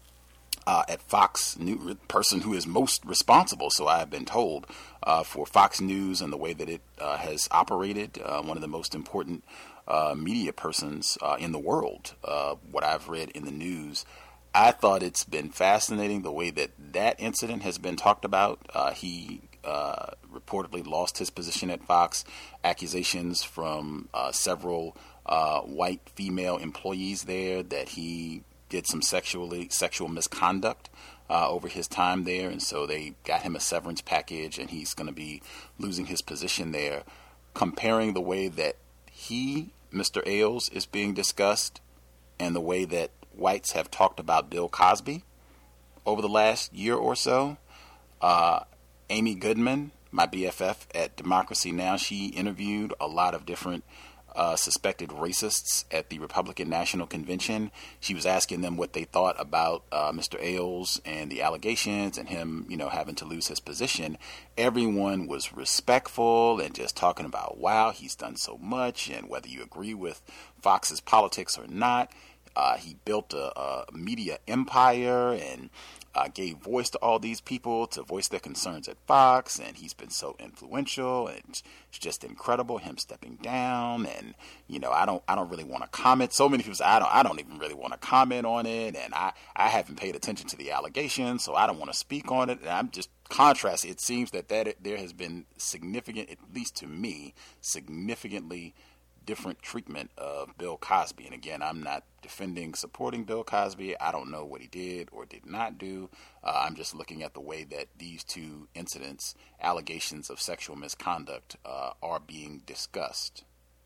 uh, at Fox News, person who is most responsible, so I have been told, uh, for Fox News and the way that it uh, has operated, uh, one of the most important uh, media persons uh, in the world, uh, what I've read in the news. I thought it's been fascinating the way that that incident has been talked about. Uh, he uh, reportedly lost his position at Fox, accusations from uh, several Uh, white female employees there that he did some sexually sexual misconduct uh, over his time there, and so they got him a severance package, and he's going to be losing his position there. Comparing the way that he, Mister Ailes, is being discussed, and the way that whites have talked about Bill Cosby over the last year or so. Uh, Amy Goodman, my B F F at Democracy Now!, she interviewed a lot of different Uh, suspected racists at the Republican National Convention. She was asking them what they thought about uh, Mister Ailes and the allegations and him, you know, having to lose his position. Everyone was respectful and just talking about, wow, he's done so much, and whether you agree with Fox's politics or not, Uh, he built a, a media empire and uh, gave voice to all these people to voice their concerns at Fox. And he's been so influential, and it's just incredible him stepping down. And you know, I don't, I don't really want to comment. So many people say I don't, I don't even really want to comment on it, and I, I haven't paid attention to the allegations, so I don't want to speak on it. And I'm just contrast. It seems that that there has been significant, at least to me, significantly different treatment of Bill Cosby. And again, I'm not defending, supporting Bill Cosby. I don't know what he did or did not do. Uh, I'm just looking at the way that these two incidents, allegations of sexual misconduct, uh, are being discussed.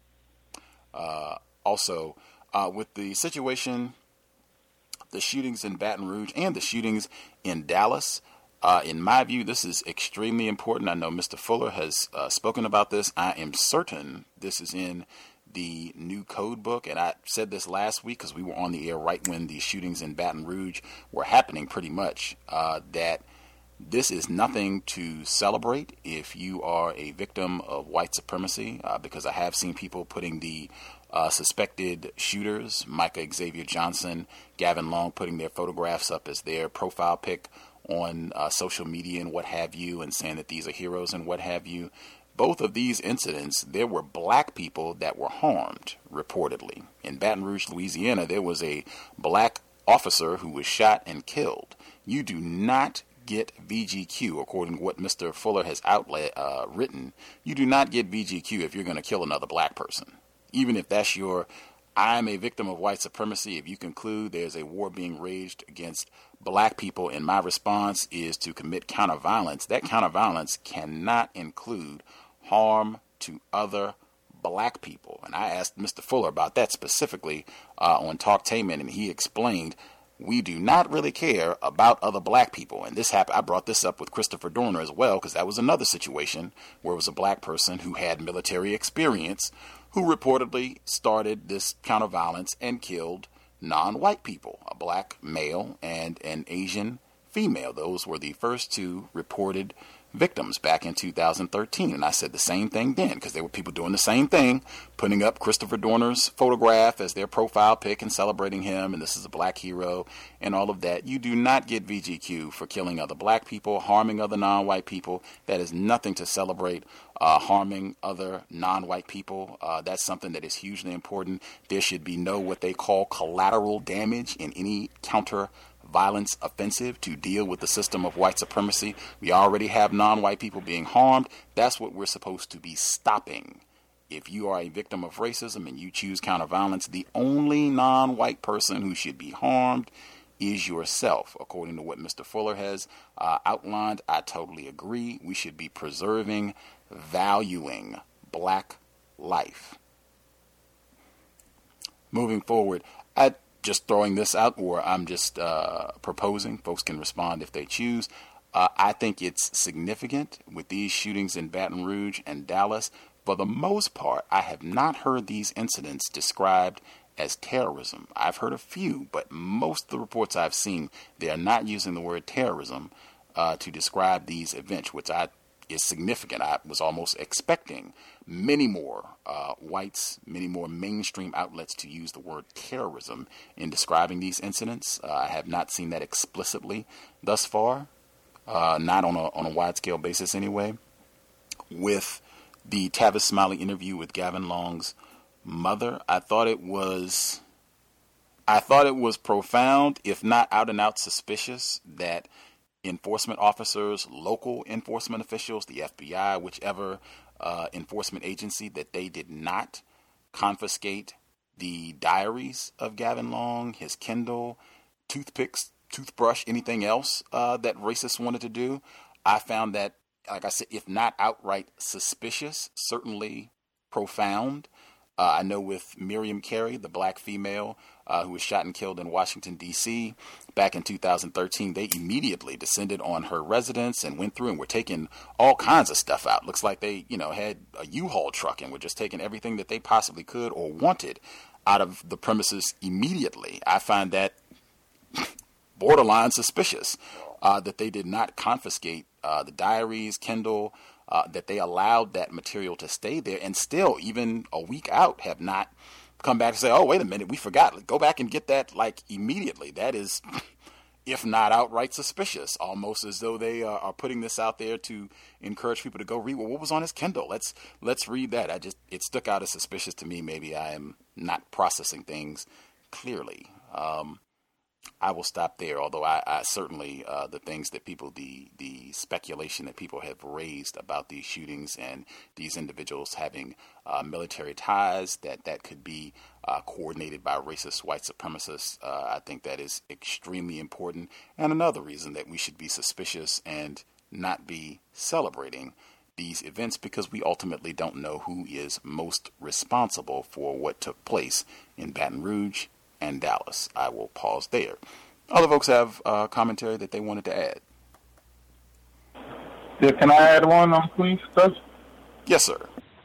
Uh, also, uh, with the situation, the shootings in Baton Rouge and the shootings in Dallas, Uh, in my view, this is extremely important. I know Mister Fuller has uh, spoken about this. I am certain this is in the new code book. And I said this last week because we were on the air right when the shootings in Baton Rouge were happening pretty much, uh, that this is nothing to celebrate if you are a victim of white supremacy, uh, because I have seen people putting the uh, suspected shooters, Micah Xavier Johnson, Gavin Long, putting their photographs up as their profile pic on uh, social media and what have you, and saying that these are heroes and what have you. Both of these incidents, there were black people that were harmed, reportedly. In Baton Rouge, Louisiana, there was a black officer who was shot and killed. You do not get V G Q, according to what Mister Fuller has outlet, uh, written. You do not get V G Q if you're going to kill another black person. Even if that's your, I'm a victim of white supremacy, if you conclude there's a war being waged against black people and my response is to commit counterviolence, that counterviolence cannot include harm to other black people. And I asked Mister Fuller about that specifically uh, on Talktainment, and he explained we do not really care about other black people. And this happened, I brought this up with Christopher Dorner as well, because that was another situation where it was a black person who had military experience who reportedly started this counterviolence and killed non-white people, a black male and an Asian female. Those were the first two reported victims back in two thousand thirteen. And I said the same thing then, because there were people doing the same thing, putting up Christopher Dorner's photograph as their profile pic and celebrating him, and this is a black hero and all of that. You do not get V G Q for killing other black people, harming other non-white people. That is nothing to celebrate. Uh, harming other non-white people, uh, that's something that is hugely important. There should be no what they call collateral damage in any counter violence offensive to deal with the system of white supremacy. We already have non-white people being harmed. That's what we're supposed to be stopping. If you are a victim of racism and you choose counterviolence, the only non-white person who should be harmed is yourself, according to what Mister Fuller has uh, outlined. I totally agree. We should be preserving, valuing black life. Moving forward, I just throwing this out, or I'm just uh, proposing. Folks can respond if they choose. Uh, I think it's significant with these shootings in Baton Rouge and Dallas. For the most part, I have not heard these incidents described as terrorism. I've heard a few, but most of the reports I've seen, they are not using the word terrorism uh, to describe these events, which I is significant. I was almost expecting many more uh, whites, many more mainstream outlets to use the word terrorism in describing these incidents. Uh, I have not seen that explicitly thus far, uh, not on a on a wide scale basis anyway. With the Tavis Smiley interview with Gavin Long's mother, I thought it was, I thought it was profound, if not out and out suspicious, that enforcement officers, local enforcement officials, the F B I, whichever uh, enforcement agency, that they did not confiscate the diaries of Gavin Long, his Kindle, toothpicks, toothbrush, anything else uh, that racists wanted to do. I found that, like I said, if not outright suspicious, certainly profound. Uh, I know with Miriam Carey, the black female uh, who was shot and killed in Washington, D C back in two thousand thirteen, they immediately descended on her residence and went through and were taking all kinds of stuff out. Looks like they, you know, had a U-Haul truck and were just taking everything that they possibly could or wanted out of the premises immediately. I find that borderline suspicious uh, that they did not confiscate uh, the diaries, Kindle, Uh, that they allowed that material to stay there, and still, even a week out, have not come back and say, oh, wait a minute, we forgot. Go back and get that like immediately. That is, if not outright suspicious, almost as though they uh, are putting this out there to encourage people to go read, well, what was on his Kindle? Let's let's read that. I just it stuck out as suspicious to me. Maybe I am not processing things clearly. Um, I will stop there, although I, I certainly uh, the things that people, the the speculation that people have raised about these shootings and these individuals having uh, military ties, that that could be uh, coordinated by racist white supremacists, uh, I think that is extremely important. And another reason that we should be suspicious and not be celebrating these events, because we ultimately don't know who is most responsible for what took place in Baton Rouge and Dallas. I will pause there. Other folks have uh, commentary that they wanted to add. Yeah, can I add one on Queen's stuff? Yes, sir.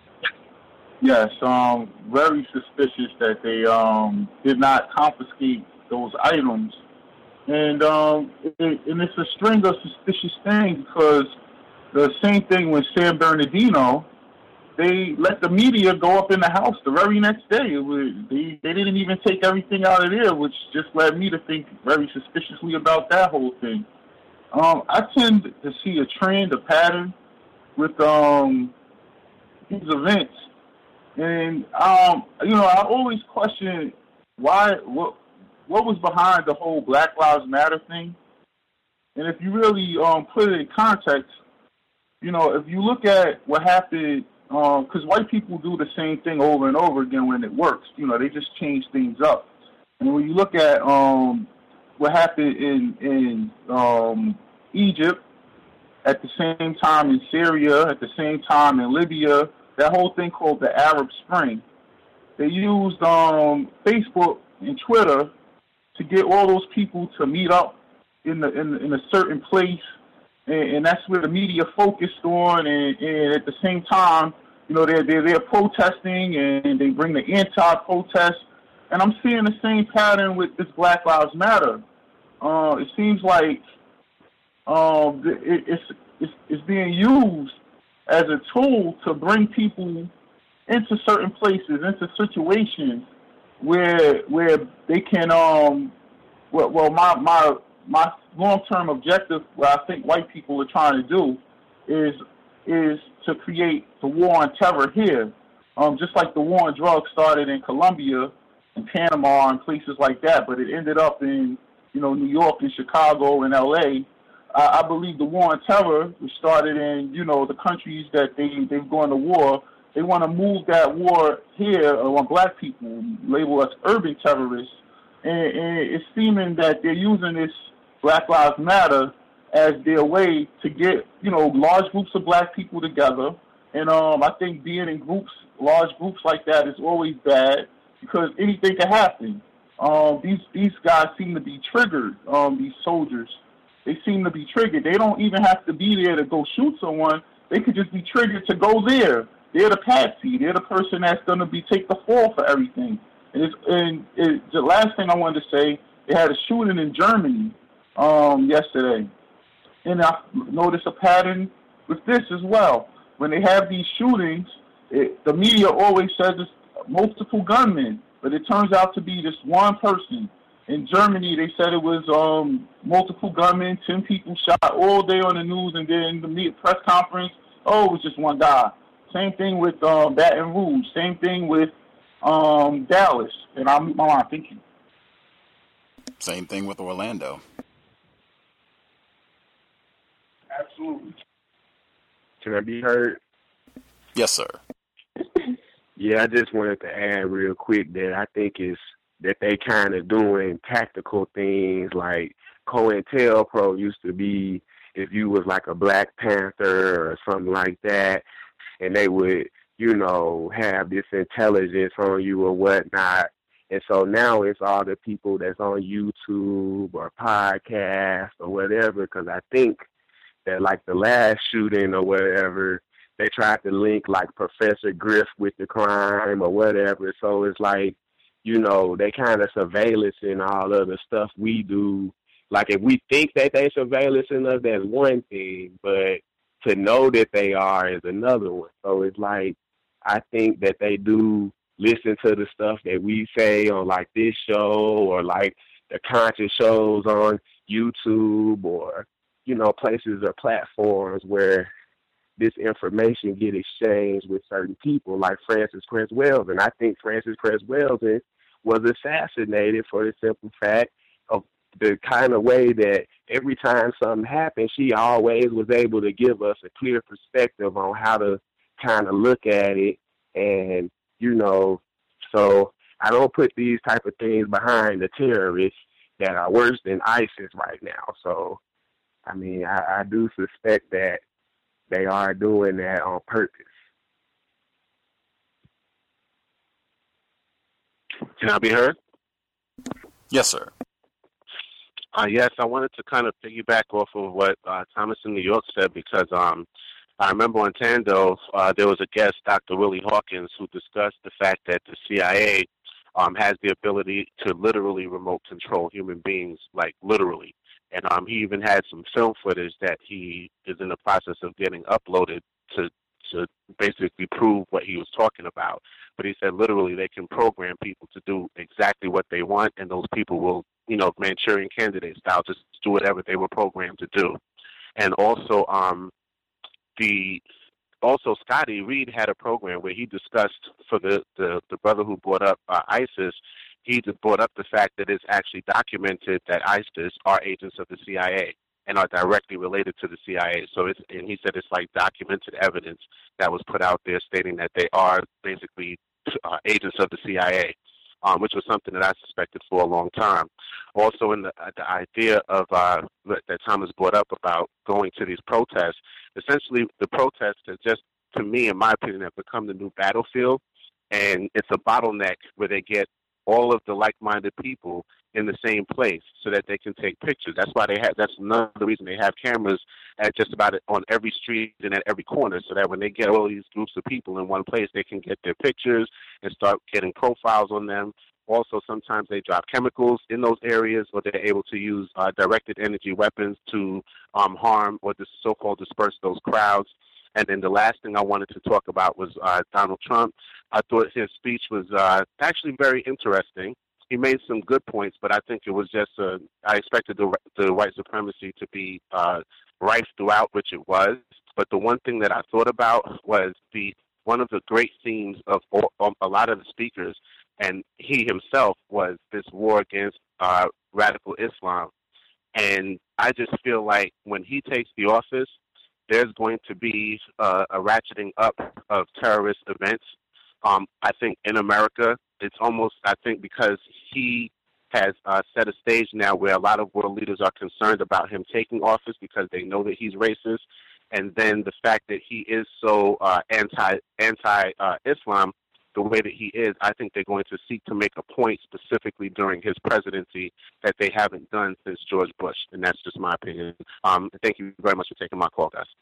Yes, um, very suspicious that they um, did not confiscate those items. And um, it, and it's a string of suspicious things, because the same thing with San Bernardino, they let the media go up in the house the very next day. It was, they, they didn't even take everything out of there, which just led me to think very suspiciously about that whole thing. Um, I tend to see a trend, a pattern with um, these events. And, um, you know, I always question why, what, what was behind the whole Black Lives Matter thing. And if you really um, put it in context, you know, if you look at what happened, because um, white people do the same thing over and over again when it works. You know, they just change things up. And when you look at um, what happened in, in um, Egypt, at the same time in Syria, at the same time in Libya, that whole thing called the Arab Spring, they used um, Facebook and Twitter to get all those people to meet up in, the, in, in a certain place. And, and that's where the media focused on, and, and at the same time, you know, they're, they're, they're protesting, and they bring the anti-protest. And I'm seeing the same pattern with this Black Lives Matter. Uh, it seems like um, it, it's, it's, it's being used as a tool to bring people into certain places, into situations where where they can, um, well, well my, my, my long-term objective, what I think white people are trying to do, is is to create the war on terror here. Um, just like the war on drugs started in Colombia and Panama and places like that, but it ended up in, you know, New York and Chicago and L A. I, I believe the war on terror, which started in, you know, the countries that they, they've gone to war, they want to move that war here on black people, label us urban terrorists. And, and it's seeming that they're using this Black Lives Matter as their way to get, you know, large groups of black people together. And um, I think being in groups, large groups like that is always bad, because anything can happen. Um, these these guys seem to be triggered, um, these soldiers. They seem to be triggered. They don't even have to be there to go shoot someone. They could just be triggered to go there. They're the patsy. They're the person that's going to be take the fall for everything. And, it's, and it, the last thing I wanted to say, they had a shooting in Germany um, yesterday. And I noticed a pattern with this as well. When they have these shootings, it, the media always says it's multiple gunmen, but it turns out to be just one person. In Germany, they said it was um, multiple gunmen, ten people shot all day on the news, and then the press conference, oh, it was just one guy. Same thing with um, Baton Rouge. Same thing with um, Dallas. And I'll mute my line. Thank you. Same thing with Orlando. Absolutely. Can I be heard? Yes, sir. Yeah, I just wanted to add real quick that I think it's that they kind of doing tactical things like COINTELPRO used to be if you was like a Black Panther or something like that, and they would, you know, have this intelligence on you or whatnot. And so now it's all the people that's on YouTube or podcast or whatever, because I think that like the last shooting or whatever, they tried to link like Professor Griff with the crime or whatever. So it's like, you know, they kind of surveillancing all of the stuff we do. Like if we think that they surveillancing us, that's one thing, but to know that they are is another one. So it's like, I think that they do listen to the stuff that we say on like this show or like the conscious shows on YouTube or, you know, places or platforms where this information get exchanged with certain people like Frances Cress Welsing. I think Frances Cress Welsing was assassinated for the simple fact of the kind of way that every time something happened, she always was able to give us a clear perspective on how to kind of look at it. And, you know, so I don't put these type of things behind the terrorists that are worse than ISIS right now. So, I mean, I, I do suspect that they are doing that on purpose. Can I be heard? Yes, sir. Uh, yes, I wanted to kind of piggyback off of what uh, Thomas in New York said because um, I remember on Tando, uh, there was a guest, Doctor Willie Hawkins, who discussed the fact that the C I A um, has the ability to literally remote control human beings, like literally. And um, he even had some film footage that he is in the process of getting uploaded to to basically prove what he was talking about. But he said literally they can program people to do exactly what they want, and those people will, you know, Manchurian candidate style, just do whatever they were programmed to do. And also, um, the also Scotty Reed had a program where he discussed for the, the, the brother who brought up uh, ISIS, he brought up the fact that it's actually documented that ISIS are agents of the C I A and are directly related to the C I A. So it's, and he said it's like documented evidence that was put out there stating that they are basically uh, agents of the C I A, um, which was something that I suspected for a long time. Also, in the, uh, the idea of uh, that Thomas brought up about going to these protests, essentially the protests have just, to me, in my opinion, have become the new battlefield, and it's a bottleneck where they get all of the like-minded people in the same place so that they can take pictures. That's why they have, that's another reason they have cameras at just about on every street and at every corner, so that when they get all these groups of people in one place, they can get their pictures and start getting profiles on them. Also, sometimes they drop chemicals in those areas, or they're able to use uh, directed energy weapons to um, harm or dis- so-called disperse those crowds. And then the last thing I wanted to talk about was uh, Donald Trump. I thought his speech was uh, actually very interesting. He made some good points, but I think it was just, uh, I expected the, the white supremacy to be uh, rife throughout, which it was. But the one thing that I thought about was the one of the great themes of all, um, a lot of the speakers, and he himself, was this war against uh, radical Islam. And I just feel like when he takes the office, there's going to be uh, a ratcheting up of terrorist events. Um, I think in America, it's almost, I think because he has uh, set a stage now where a lot of world leaders are concerned about him taking office because they know that he's racist. And then the fact that he is so uh, anti, anti uh, Islam, the way that he is, I think they're going to seek to make a point specifically during his presidency that they haven't done since George Bush. And that's just my opinion. Um, thank you very much for taking my call, guys.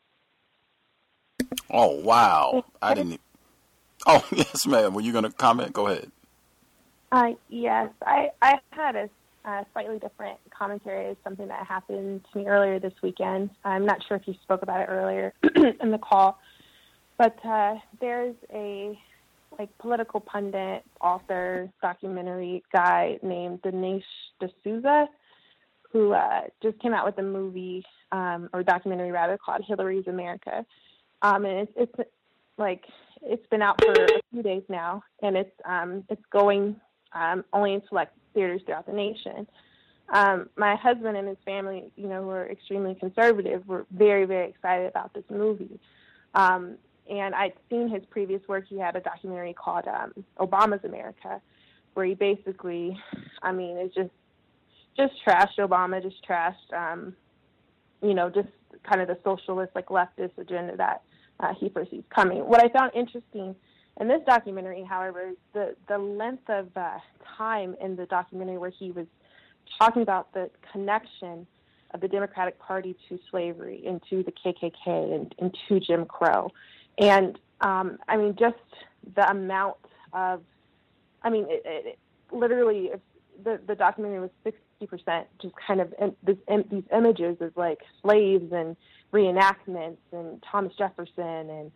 Oh, wow. I didn't. Oh, yes, ma'am. Were you going to comment? Go ahead. Uh, yes, I, I had a uh, slightly different commentary. It's something that happened to me earlier this weekend. I'm not sure if you spoke about it earlier in the call, but uh, there's a like political pundit, author, documentary guy named Dinesh D'Souza who uh, just came out with a movie um, or documentary rather called Hillary's America. Um, and it's, it's like it's been out for a few days now, and it's um, it's going um, only in select theaters throughout the nation. Um, my husband and his family, you know, were extremely conservative. Were very, very excited about this movie. Um, and I'd seen his previous work. He had a documentary called um, Obama's America, where he basically, I mean, it's just just trashed Obama, just trashed, um, you know, just kind of the socialist, like leftist agenda that uh, he foresees coming. What I found interesting in this documentary, however, is the, the length of uh, time in the documentary where he was talking about the connection of the Democratic Party to slavery and to the K K K and, and to Jim Crow. And, um, I mean, just the amount of, I mean, it, it, it literally, if the, the documentary was sixty percent just kind of in, this, in, these images of, like, slaves and reenactments and Thomas Jefferson and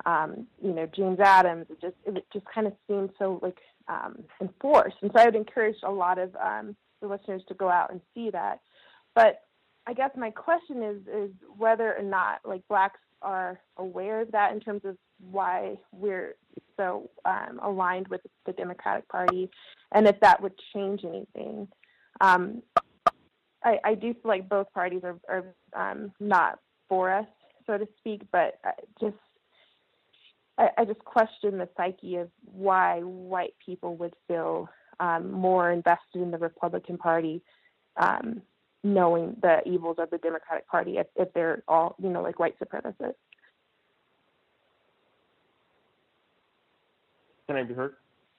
um, you know, James Adams. It just it just kind of seemed so like um, enforced. And so I would encourage a lot of um, the listeners to go out and see that. But I guess my question is is whether or not like blacks are aware of that in terms of why we're so um, aligned with the Democratic Party, and if that would change anything. Um, I, I do feel like both parties are, are um, not for us, so to speak, but I just I, I just question the psyche of why white people would feel um, more invested in the Republican Party, um, knowing the evils of the Democratic Party if, if they're all, you know, like white supremacists. Can I be heard?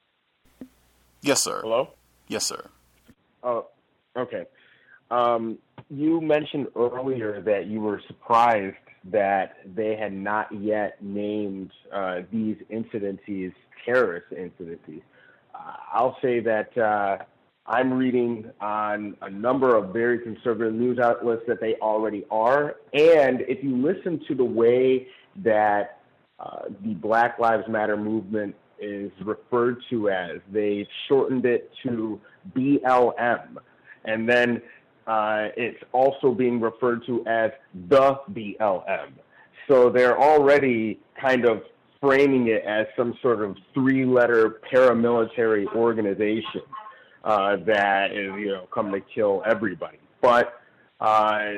Yes, sir. Hello? Yes, sir. Oh, okay. Um, you mentioned earlier that you were surprised that they had not yet named uh, these incidences terrorist incidences. Uh, I'll say that uh, I'm reading on a number of very conservative news outlets that they already are. And if you listen to the way that uh, the Black Lives Matter movement is referred to as, they shortened it to B L M. And then uh, it's also being referred to as the B L M. So they're already kind of framing it as some sort of three-letter paramilitary organization uh, that is, you know, come to kill everybody. But uh,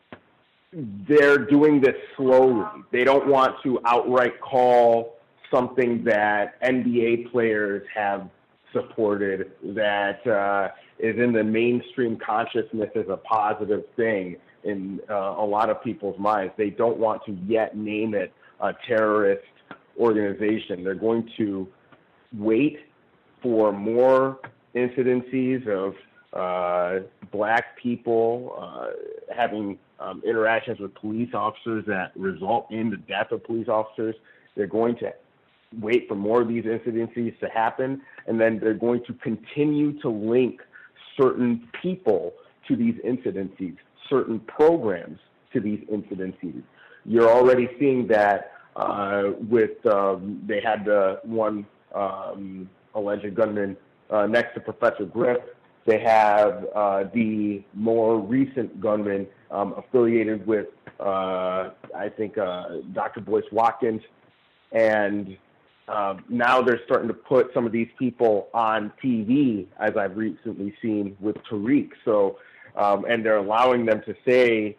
they're doing this slowly. They don't want to outright call something that N B A players have supported, that uh, is in the mainstream consciousness as a positive thing in uh, a lot of people's minds. They don't want to yet name it a terrorist organization. They're going to wait for more incidences of uh, black people uh, having um, interactions with police officers that result in the death of police officers. They're going to wait for more of these incidences to happen, and then they're going to continue to link certain people to these incidences, certain programs to these incidences. You're already seeing that uh, with, um, they had the one um, alleged gunman uh, next to Professor Griff. They have uh, the more recent gunman um, affiliated with, uh, I think, uh, Doctor Boyce Watkins, and Um, now they're starting to put some of these people on T V, as I've recently seen with Tariq. So, um, and they're allowing them to say,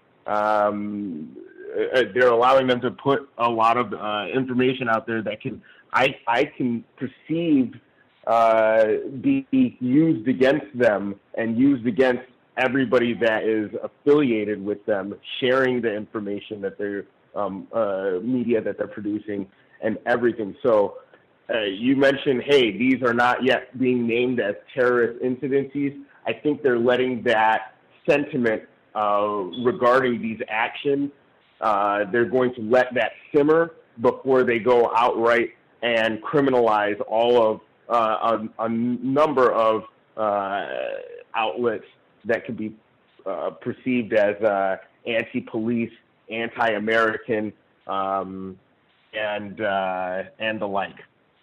um, uh, they're allowing them to put a lot of uh, information out there that can, I, I can perceive uh, be used against them and used against everybody that is affiliated with them, sharing the information that they're, um, uh, media that they're producing, and everything. So uh, you mentioned, hey, these are not yet being named as terrorist incidences. I think they're letting that sentiment uh, regarding these actions, uh, they're going to let that simmer before they go outright and criminalize all of uh, a, a number of uh, outlets that could be uh, perceived as uh, anti-police, anti-American, um, and uh, and the like.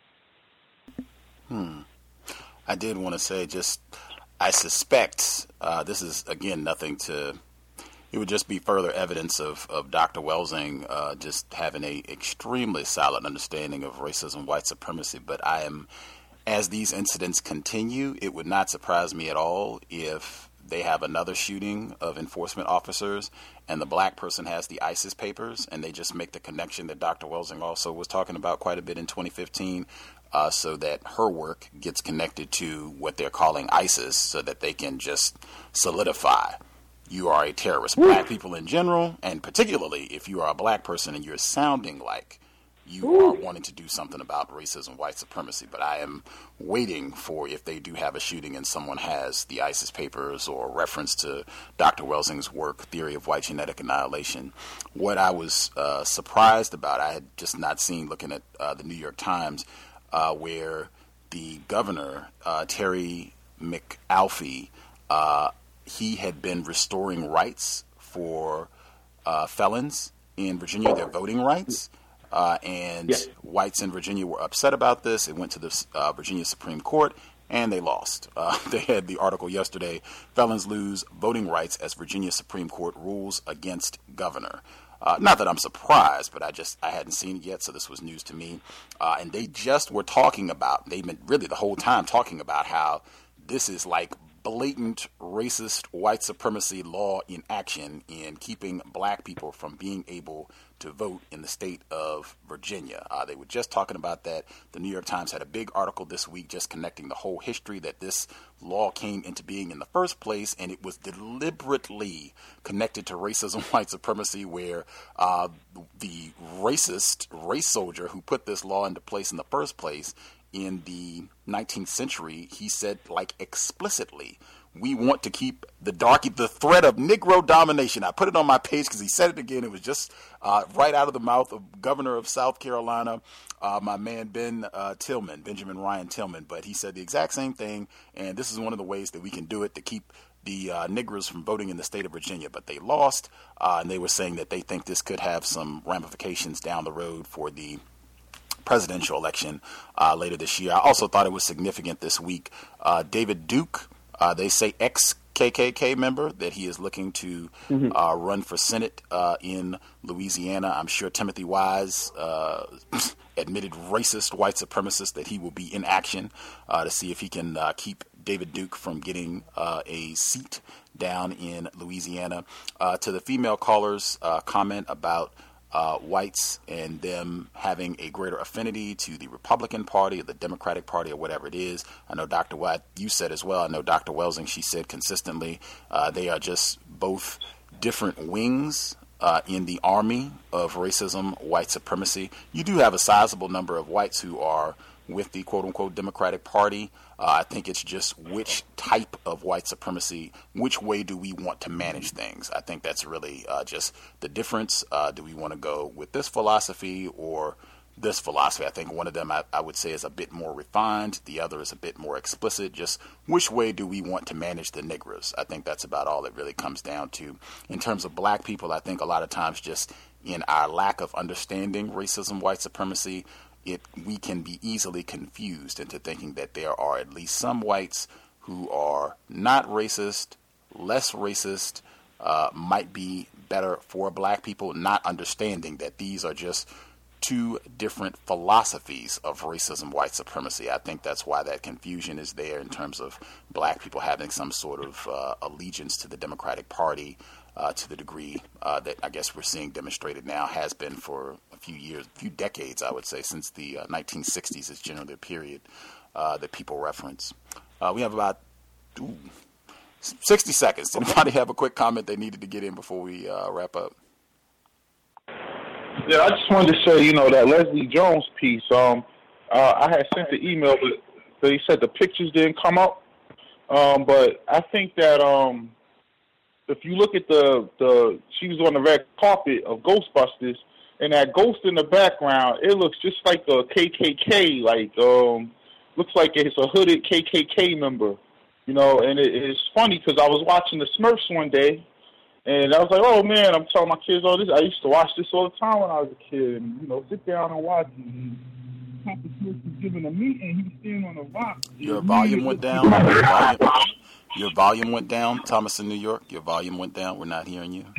Hmm. I did want to say, just I suspect uh, this is again nothing to. It would just be further evidence of of Doctor Welsing uh, just having a extremely solid understanding of racism, white supremacy. But I am, as these incidents continue, it would not surprise me at all if they have another shooting of enforcement officers and the black person has the ISIS papers, and they just make the connection that Doctor Welsing also was talking about quite a bit in twenty fifteen, uh, so that her work gets connected to what they're calling ISIS, so that they can just solidify you are a terrorist. Black people in general, and particularly if you are a black person and you're sounding like you are wanting to do something about racism, white supremacy. But I am waiting for, if they do have a shooting and someone has the ISIS papers or reference to Doctor Welsing's work, Theory of White Genetic Annihilation. What I was uh, surprised about, I had just not seen looking at uh, the New York Times, uh, where the governor, uh, Terry McAuliffe, uh, he had been restoring rights for uh, felons in Virginia, their voting rights. uh, and Yeah. whites in Virginia were upset about this. It went to the uh, Virginia Supreme Court, and they lost. Uh, they had the article yesterday, felons lose voting rights as Virginia Supreme Court rules against governor. Uh, not that I'm surprised, but I just I hadn't seen it yet, so this was news to me. Uh, and they just were talking about, they've been really the whole time talking about how this is like blatant racist white supremacy law in action in keeping black people from being able to vote in the state of Virginia. Uh, they were just talking about that. The New York Times had a big article this week just connecting the whole history that this law came into being in the first place, and it was deliberately connected to racism, white supremacy, where uh, the racist race soldier who put this law into place in the first place in the nineteenth century, he said, like, explicitly, we want to keep the dark, the threat of Negro domination. I put it on my page because he said it again. It was just uh, right out of the mouth of Governor of South Carolina, uh, my man Ben uh, Tillman, Benjamin Ryan Tillman. But he said the exact same thing, and this is one of the ways that we can do it to keep the uh, Negroes from voting in the state of Virginia. But they lost, uh, and they were saying that they think this could have some ramifications down the road for the presidential election uh, later this year. I also thought it was significant this week. Uh, David Duke, uh, they say ex-K K K member, that he is looking to Mhm. uh, run for Senate uh, in Louisiana. I'm sure Timothy Wise, uh, admitted racist white supremacist, that he will be in action uh, to see if he can uh, keep David Duke from getting uh, a seat down in Louisiana. Uh, to the female callers' uh, comment about Uh, whites and them having a greater affinity to the Republican Party or the Democratic Party or whatever it is. I know Doctor White, you said as well, I know Doctor Welsing, she said consistently, uh, they are just both different wings uh, in the army of racism, white supremacy. You do have a sizable number of whites who are with the quote-unquote Democratic Party. Uh, I think it's just which type of white supremacy, which way do we want to manage things? I think that's really uh, just the difference. Uh, do we want to go with this philosophy or this philosophy? I think one of them I, I would say is a bit more refined. The other is a bit more explicit. Just which way do we want to manage the Negroes? I think that's about all it really comes down to. In terms of black people, I think a lot of times just in our lack of understanding racism, white supremacy, It, we can be easily confused into thinking that there are at least some whites who are not racist, less racist, uh, might be better for black people, not understanding that these are just two different philosophies of racism, white supremacy. I think that's why that confusion is there in terms of black people having some sort of uh, allegiance to the Democratic Party uh, to the degree uh, that I guess we're seeing demonstrated now, has been for a few years, a few decades, I would say, since the uh, nineteen sixties is generally the period uh, that people reference. Uh, we have about ooh, sixty seconds. Anybody have a quick comment they needed to get in before we uh, wrap up? Yeah, I just wanted to say, you know, that Leslie Jones piece, um, uh, I had sent the email, but they said the pictures didn't come up. Um, but I think that um, if you look at the, the, she was on the red carpet of Ghostbusters, and that ghost in the background, it looks just like a K K K, like, um, looks like it's a hooded K K K member, you know, and it, it's funny because I was watching the Smurfs one day, and I was like, oh, man, I'm telling my kids all this. I used to watch this all the time when I was a kid. And, you know, sit down and watch it. And Papa Smurf was giving a meeting. He was standing on a rock. Your volume went down. Your volume, your volume went down, Thomas in New York. Your volume went down. We're not hearing you.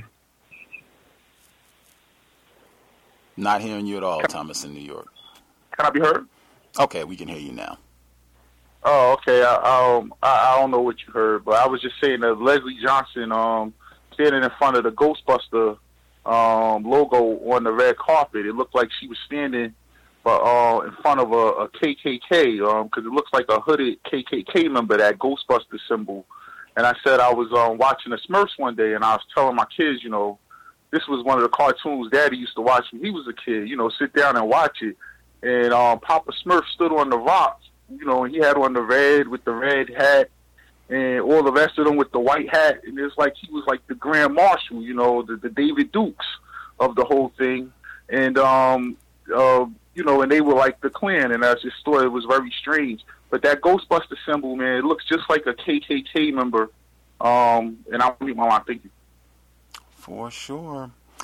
Not hearing you at all, Thomas in New York. Can I be heard? Okay, we can hear you now. Oh, okay. I, um, I, I don't know what you heard, but I was just saying that Leslie Johnson, um, standing in front of the Ghostbuster um, logo on the red carpet. It looked like she was standing uh, in front of a, a K K K because um, it looks like a hooded K K K member, that Ghostbuster symbol. And I said I was um, watching the Smurfs one day, and I was telling my kids, you know, this was one of the cartoons Daddy used to watch when he was a kid, you know, sit down and watch it. And um, Papa Smurf stood on the rocks, you know, and he had on the red with the red hat, and all the rest of them with the white hat, and it's like he was like the Grand Marshal, you know, the, the David Dukes of the whole thing, and um, uh, you know, and they were like the Klan, and I just thought it was very strange. But that Ghostbuster symbol, man, it looks just like a K K K member, um, and I'll meet my mom. Thank you. For sure.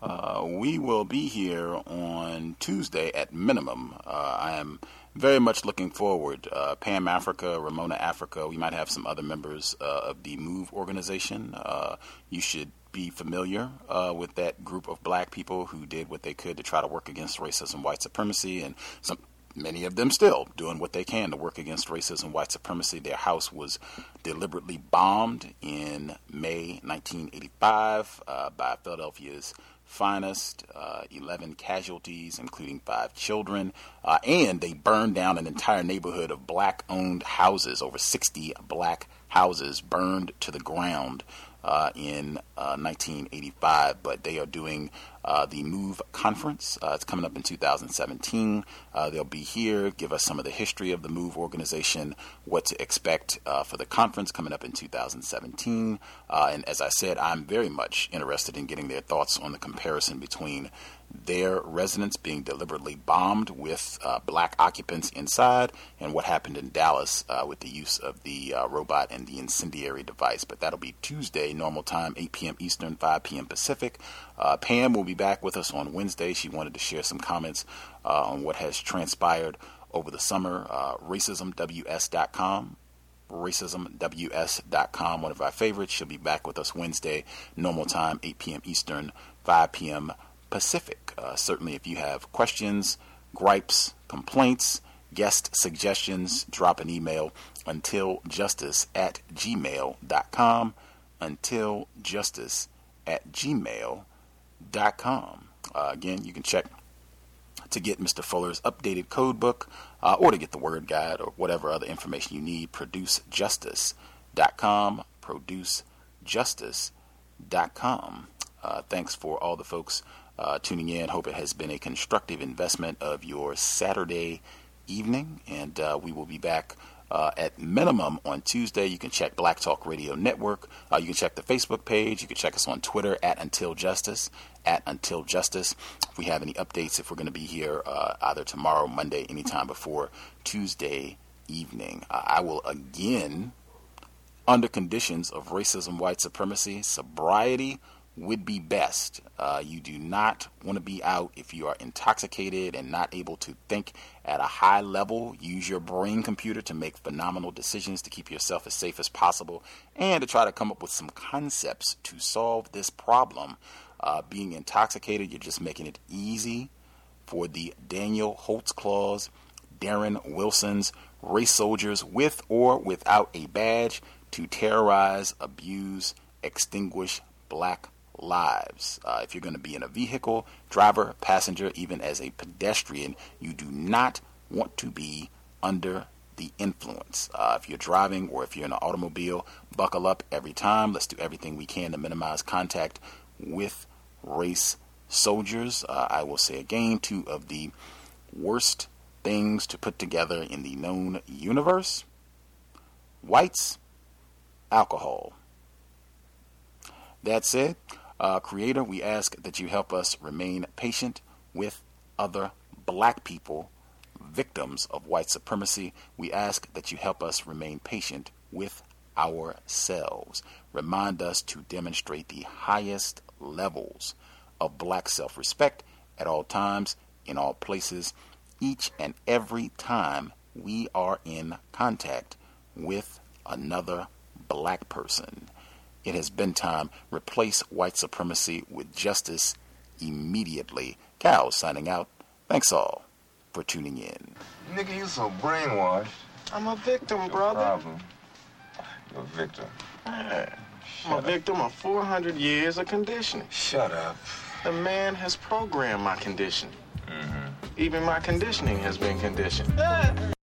Uh, we will be here on Tuesday at minimum. Uh, I am very much looking forward. Uh, Pam Africa, Ramona Africa, we might have some other members uh, of the MOVE organization. Uh, you should be familiar uh, with that group of black people who did what they could to try to work against racism, white supremacy, and some many of them still doing what they can to work against racism, white supremacy. Their house was deliberately bombed in May nineteen eighty-five uh, by Philadelphia's finest, uh, eleven casualties, including five children, uh, and they burned down an entire neighborhood of black-owned houses. Over sixty black houses burned to the ground uh, in uh, nineteen eighty-five, but they are doing uh, the MOVE conference. Uh, it's coming up in two thousand seventeen. Uh, they'll be here, give us some of the history of the MOVE organization, what to expect uh, for the conference coming up in two thousand seventeen. Uh, and as I said, I'm very much interested in getting their thoughts on the comparison between their residence being deliberately bombed with uh, black occupants inside and what happened in Dallas uh, with the use of the uh, robot and the incendiary device. But that'll be Tuesday, normal time, eight p.m. Eastern, five p.m. Pacific. Uh, Pam will be back with us on Wednesday. She wanted to share some comments uh, on what has transpired over the summer. Uh, racism w s dot com. racism w s dot com, one of our favorites. She'll be back with us Wednesday, normal time, eight p.m. Eastern, five p.m. Pacific. Uh, certainly, if you have questions, gripes, complaints, guest suggestions, drop an email untiljustice at gmail dot com. untiljustice at gmail dot com. Uh, again, you can check to get Mister Fuller's updated code book uh, or to get the word guide or whatever other information you need. produce justice dot com. produce justice dot com. Uh, thanks for all the folks uh, tuning in. Hope it has been a constructive investment of your Saturday evening, and uh, we will be back uh, at minimum on Tuesday. You can check Black Talk Radio Network. Uh, you can check the Facebook page. You can check us on Twitter at Until Justice, at Until Justice. If we have any updates, if we're going to be here uh, either tomorrow, Monday, anytime before Tuesday evening, uh, I will again, under conditions of racism, white supremacy, sobriety would be best. Uh, you do not want to be out if you are intoxicated and not able to think at a high level. Use your brain computer to make phenomenal decisions to keep yourself as safe as possible and to try to come up with some concepts to solve this problem. Uh, being intoxicated, you're just making it easy for the Daniel Holtzclaws, Darren Wilsons, race soldiers with or without a badge to terrorize, abuse, extinguish black lives. Uh, if you're going to be in a vehicle, driver, passenger, even as a pedestrian, you do not want to be under the influence. Uh, if you're driving or if you're in an automobile, buckle up every time. Let's do everything we can to minimize contact with race soldiers. Uh, I will say again, two of the worst things to put together in the known universe: whites, alcohol. That said, uh, Creator, we ask that you help us remain patient with other black people, victims of white supremacy. We ask that you help us remain patient with ourselves. Remind us to demonstrate the highest levels of black self-respect at all times, in all places, each and every time we are in contact with another black person. It has been time. Replace white supremacy with justice immediately. Cal signing out. Thanks all for tuning in. Nigga, you so brainwashed. I'm a victim, no brother. Problem. You're a victim. Man, I'm a victim of four hundred years of conditioning. Shut up. The man has programmed my conditioning. Mm-hmm. Even my conditioning has been conditioned.